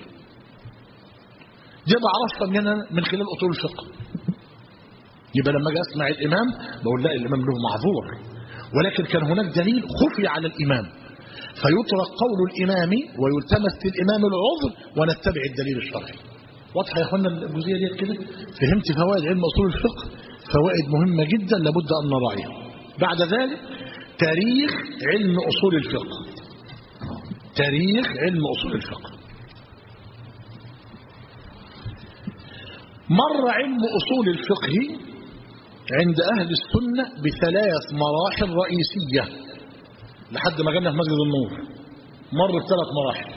دي بعرفها من خلال أصول الفقه. يبقى لما اجي اسمع الإمام بقول لا، الإمام له معذور، ولكن كان هناك دليل خفي على الإمام فيترك قول الإمام ويلتمس للإمام العذر ونتبع الدليل الشرعي. واضحة يا اخوانا الجزئية دي كده؟ فهمت فوائد علم أصول الفقه؟ فوائد مهمة جدا لابد أن نراعيها. بعد ذلك تاريخ علم أصول الفقه. تاريخ علم أصول الفقه. مر علم أصول الفقه عند أهل السنة بثلاث مراحل رئيسية لحد ما جانا في مسجد النور. مر بثلاث مراحل.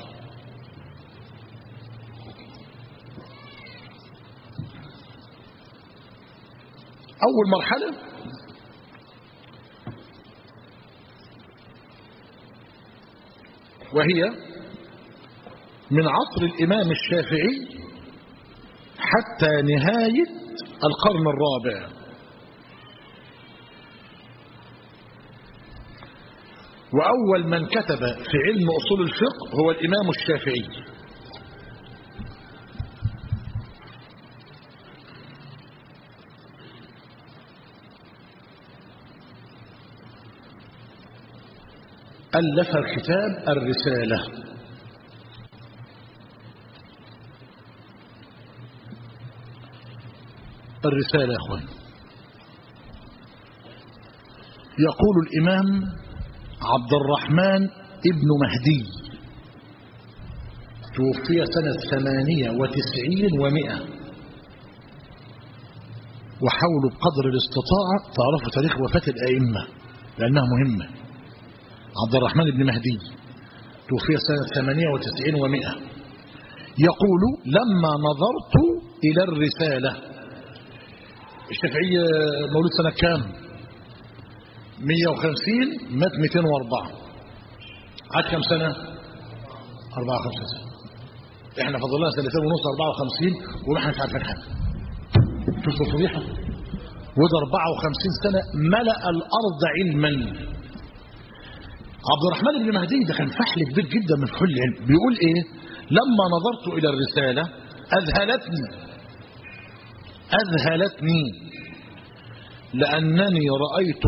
أول مرحلة وهي من عصر الإمام الشافعي حتى نهاية القرن الرابع. وأول من كتب في علم أصول الفقه هو الإمام الشافعي. ألف كتاب الرسالة. الرسالة يا أخوان. يقول الإمام عبد الرحمن ابن مهدي توفي سنة 98 و100. وحاولوا بقدر الاستطاعة تعرفوا تاريخ وفاة الأئمة لأنها مهمة. عبد الرحمن بن مهدي توفي سنة 98 و100. يقول لما نظرت إلى الرسالة. الشافعي مولود سنة كام؟ 150 مات 204. عاد كم سنة؟ 54 سنة. احنا فضل لنا سنتين ونص 54 وما احنا مش عارفين حاجة. شفتوا الفضيحة؟ وده 54 سنة ملأ الأرض علما. عبد الرحمن بن مهدي ده كان فحل كبير جدا من فحول العلم. بيقول ايه؟ لما نظرت إلى الرسالة أذهلتني لأنني رأيت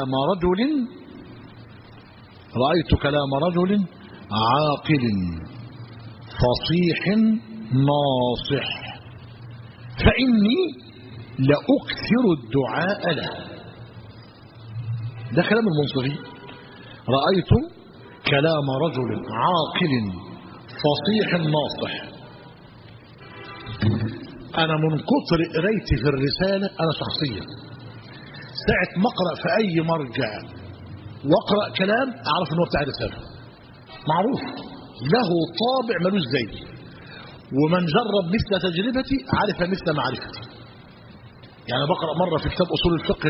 كلام رجل عاقل فصيح ناصح فإني لأكثر الدعاء له. ده كلام المنصفي. رأيت كلام رجل عاقل فصيح ناصح. أنا من كتر قرايتي في الرسالة أنا شخصيا ساعة ما أقرأ في أي مرجع وأقرأ كلام أعرف أنه بتاع رسالة معروف له طابع ملوش زي. ومن جرب مثل تجربتي عرف مثل معرفتي. يعني بقرأ مرة في كتاب أصول الفقه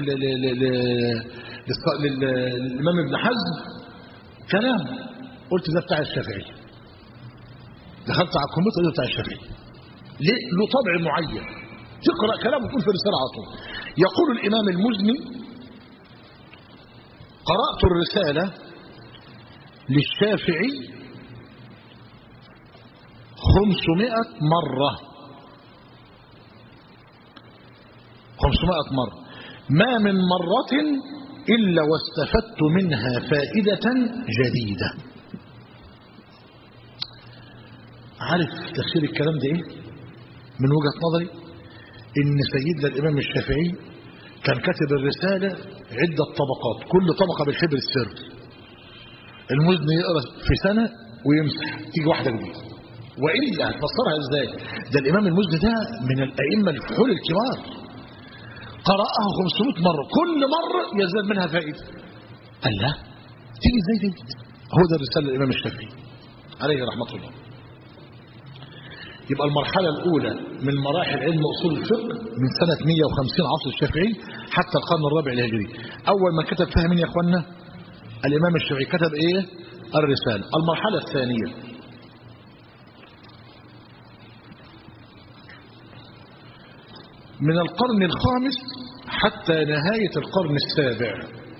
للإمام ابن حزم كلام قلت ده بتاع الشافعي. دخلت على الكمبيوتر ده بتاع الشافعي. ليه؟ له طبع معين تقرأ كلامه تقول في الرسالة على طول. يقول الإمام المزني: قرأت الرسالة للشافعي 500 مرة. 500 مرة، ما من مرة إلا واستفدت منها فائدة جديدة. عارف تفسير الكلام ده ايه؟ من وجهة نظري ان سيدنا الامام الشافعي كان كاتب الرسالة عدة طبقات، كل طبقة بالحبر السر. المزني يقرأ في سنة ويمسح، تيجي واحدة جديدة. وإلا هتفسرها ازاي؟ ده الامام المزني ده من الائمة الفحول الكبار، قرأها 500 مرة، كل مرة يزداد منها فائدة. قال لا، تيجي ازاي دي؟ هو ده الرسالة الامام الشافعي عليه رحمة الله. يبقى المرحلة الأولى من مراحل علم أصول الفقه من سنة 150 عصر الشافعي حتى القرن الرابع الهجري. أول ما كتب فيها مين يا أخوانا؟ الإمام الشافعي. كتب إيه؟ الرسالة. المرحلة الثانية من القرن الخامس حتى نهاية القرن السابع.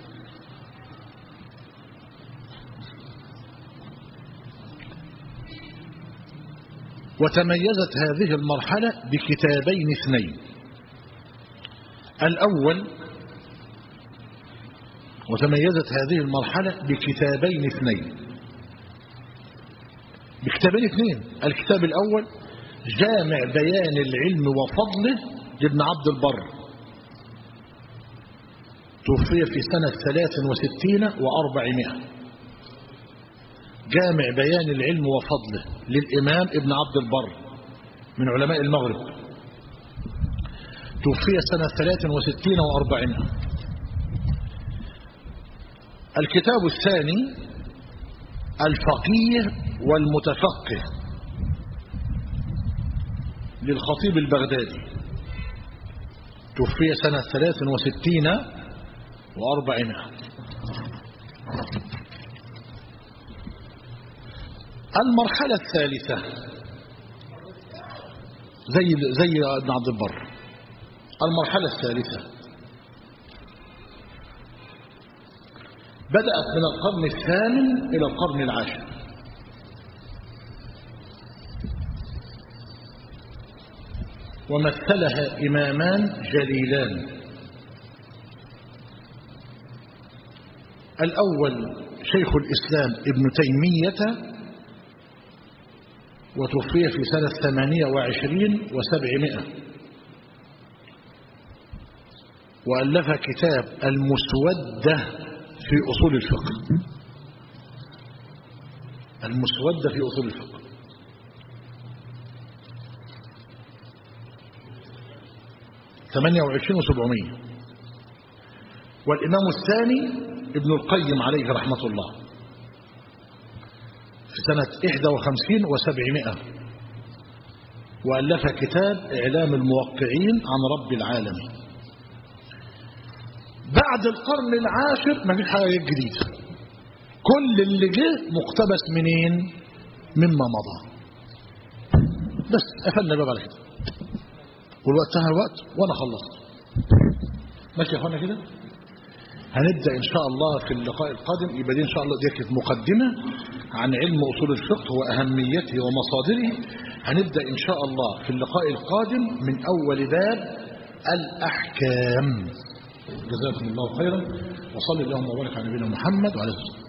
وتميزت هذه المرحلة بكتابين اثنين. الأول، وتميزت هذه المرحلة بكتابين اثنين. بكتابين اثنين. الكتاب الأول جامع بيان العلم وفضله لابن عبد البر، توفي في سنة 63 و400. جامع بيان العلم وفضله للإمام ابن عبد البر من علماء المغرب، توفي سنة 63 و400. الكتاب الثاني الفقيه والمتفقه للخطيب البغدادي، توفي سنة 63 و400. المرحلة الثالثة زي ابن عبد البر. المرحلة الثالثة بدأت من القرن الثامن إلى القرن العاشر. ومثلها إمامان جليلان. الأول شيخ الإسلام ابن تيمية، وتوفي في سنة 28 و700. وألف كتاب المسودة في أصول الفقه. المسودة في أصول الفقه. و700. والإمام الثاني ابن القيم عليه رحمة الله في سنة 51 و700. وألف كتاب إعلام الموقعين عن رب العالمين. بعد القرن العاشر ما فيش حاجة جديدة، كل اللي جه مقتبس منين؟ مما مضى. بس قفلنا الباب على كده، والوقت انتهى الوقت وانا خلصت. ماشي يا اخوانا كده؟ هنبدأ إن شاء الله في اللقاء القادم. يبقى دي إن شاء الله دي كانت مقدمة عن علم أصول الفقه وأهميته ومصادره. هنبدأ إن شاء الله في اللقاء القادم من أول باب الأحكام. جزاكم الله خيرا، وصلى اللهم وبارك على نبينا محمد وعلى آله وسلم.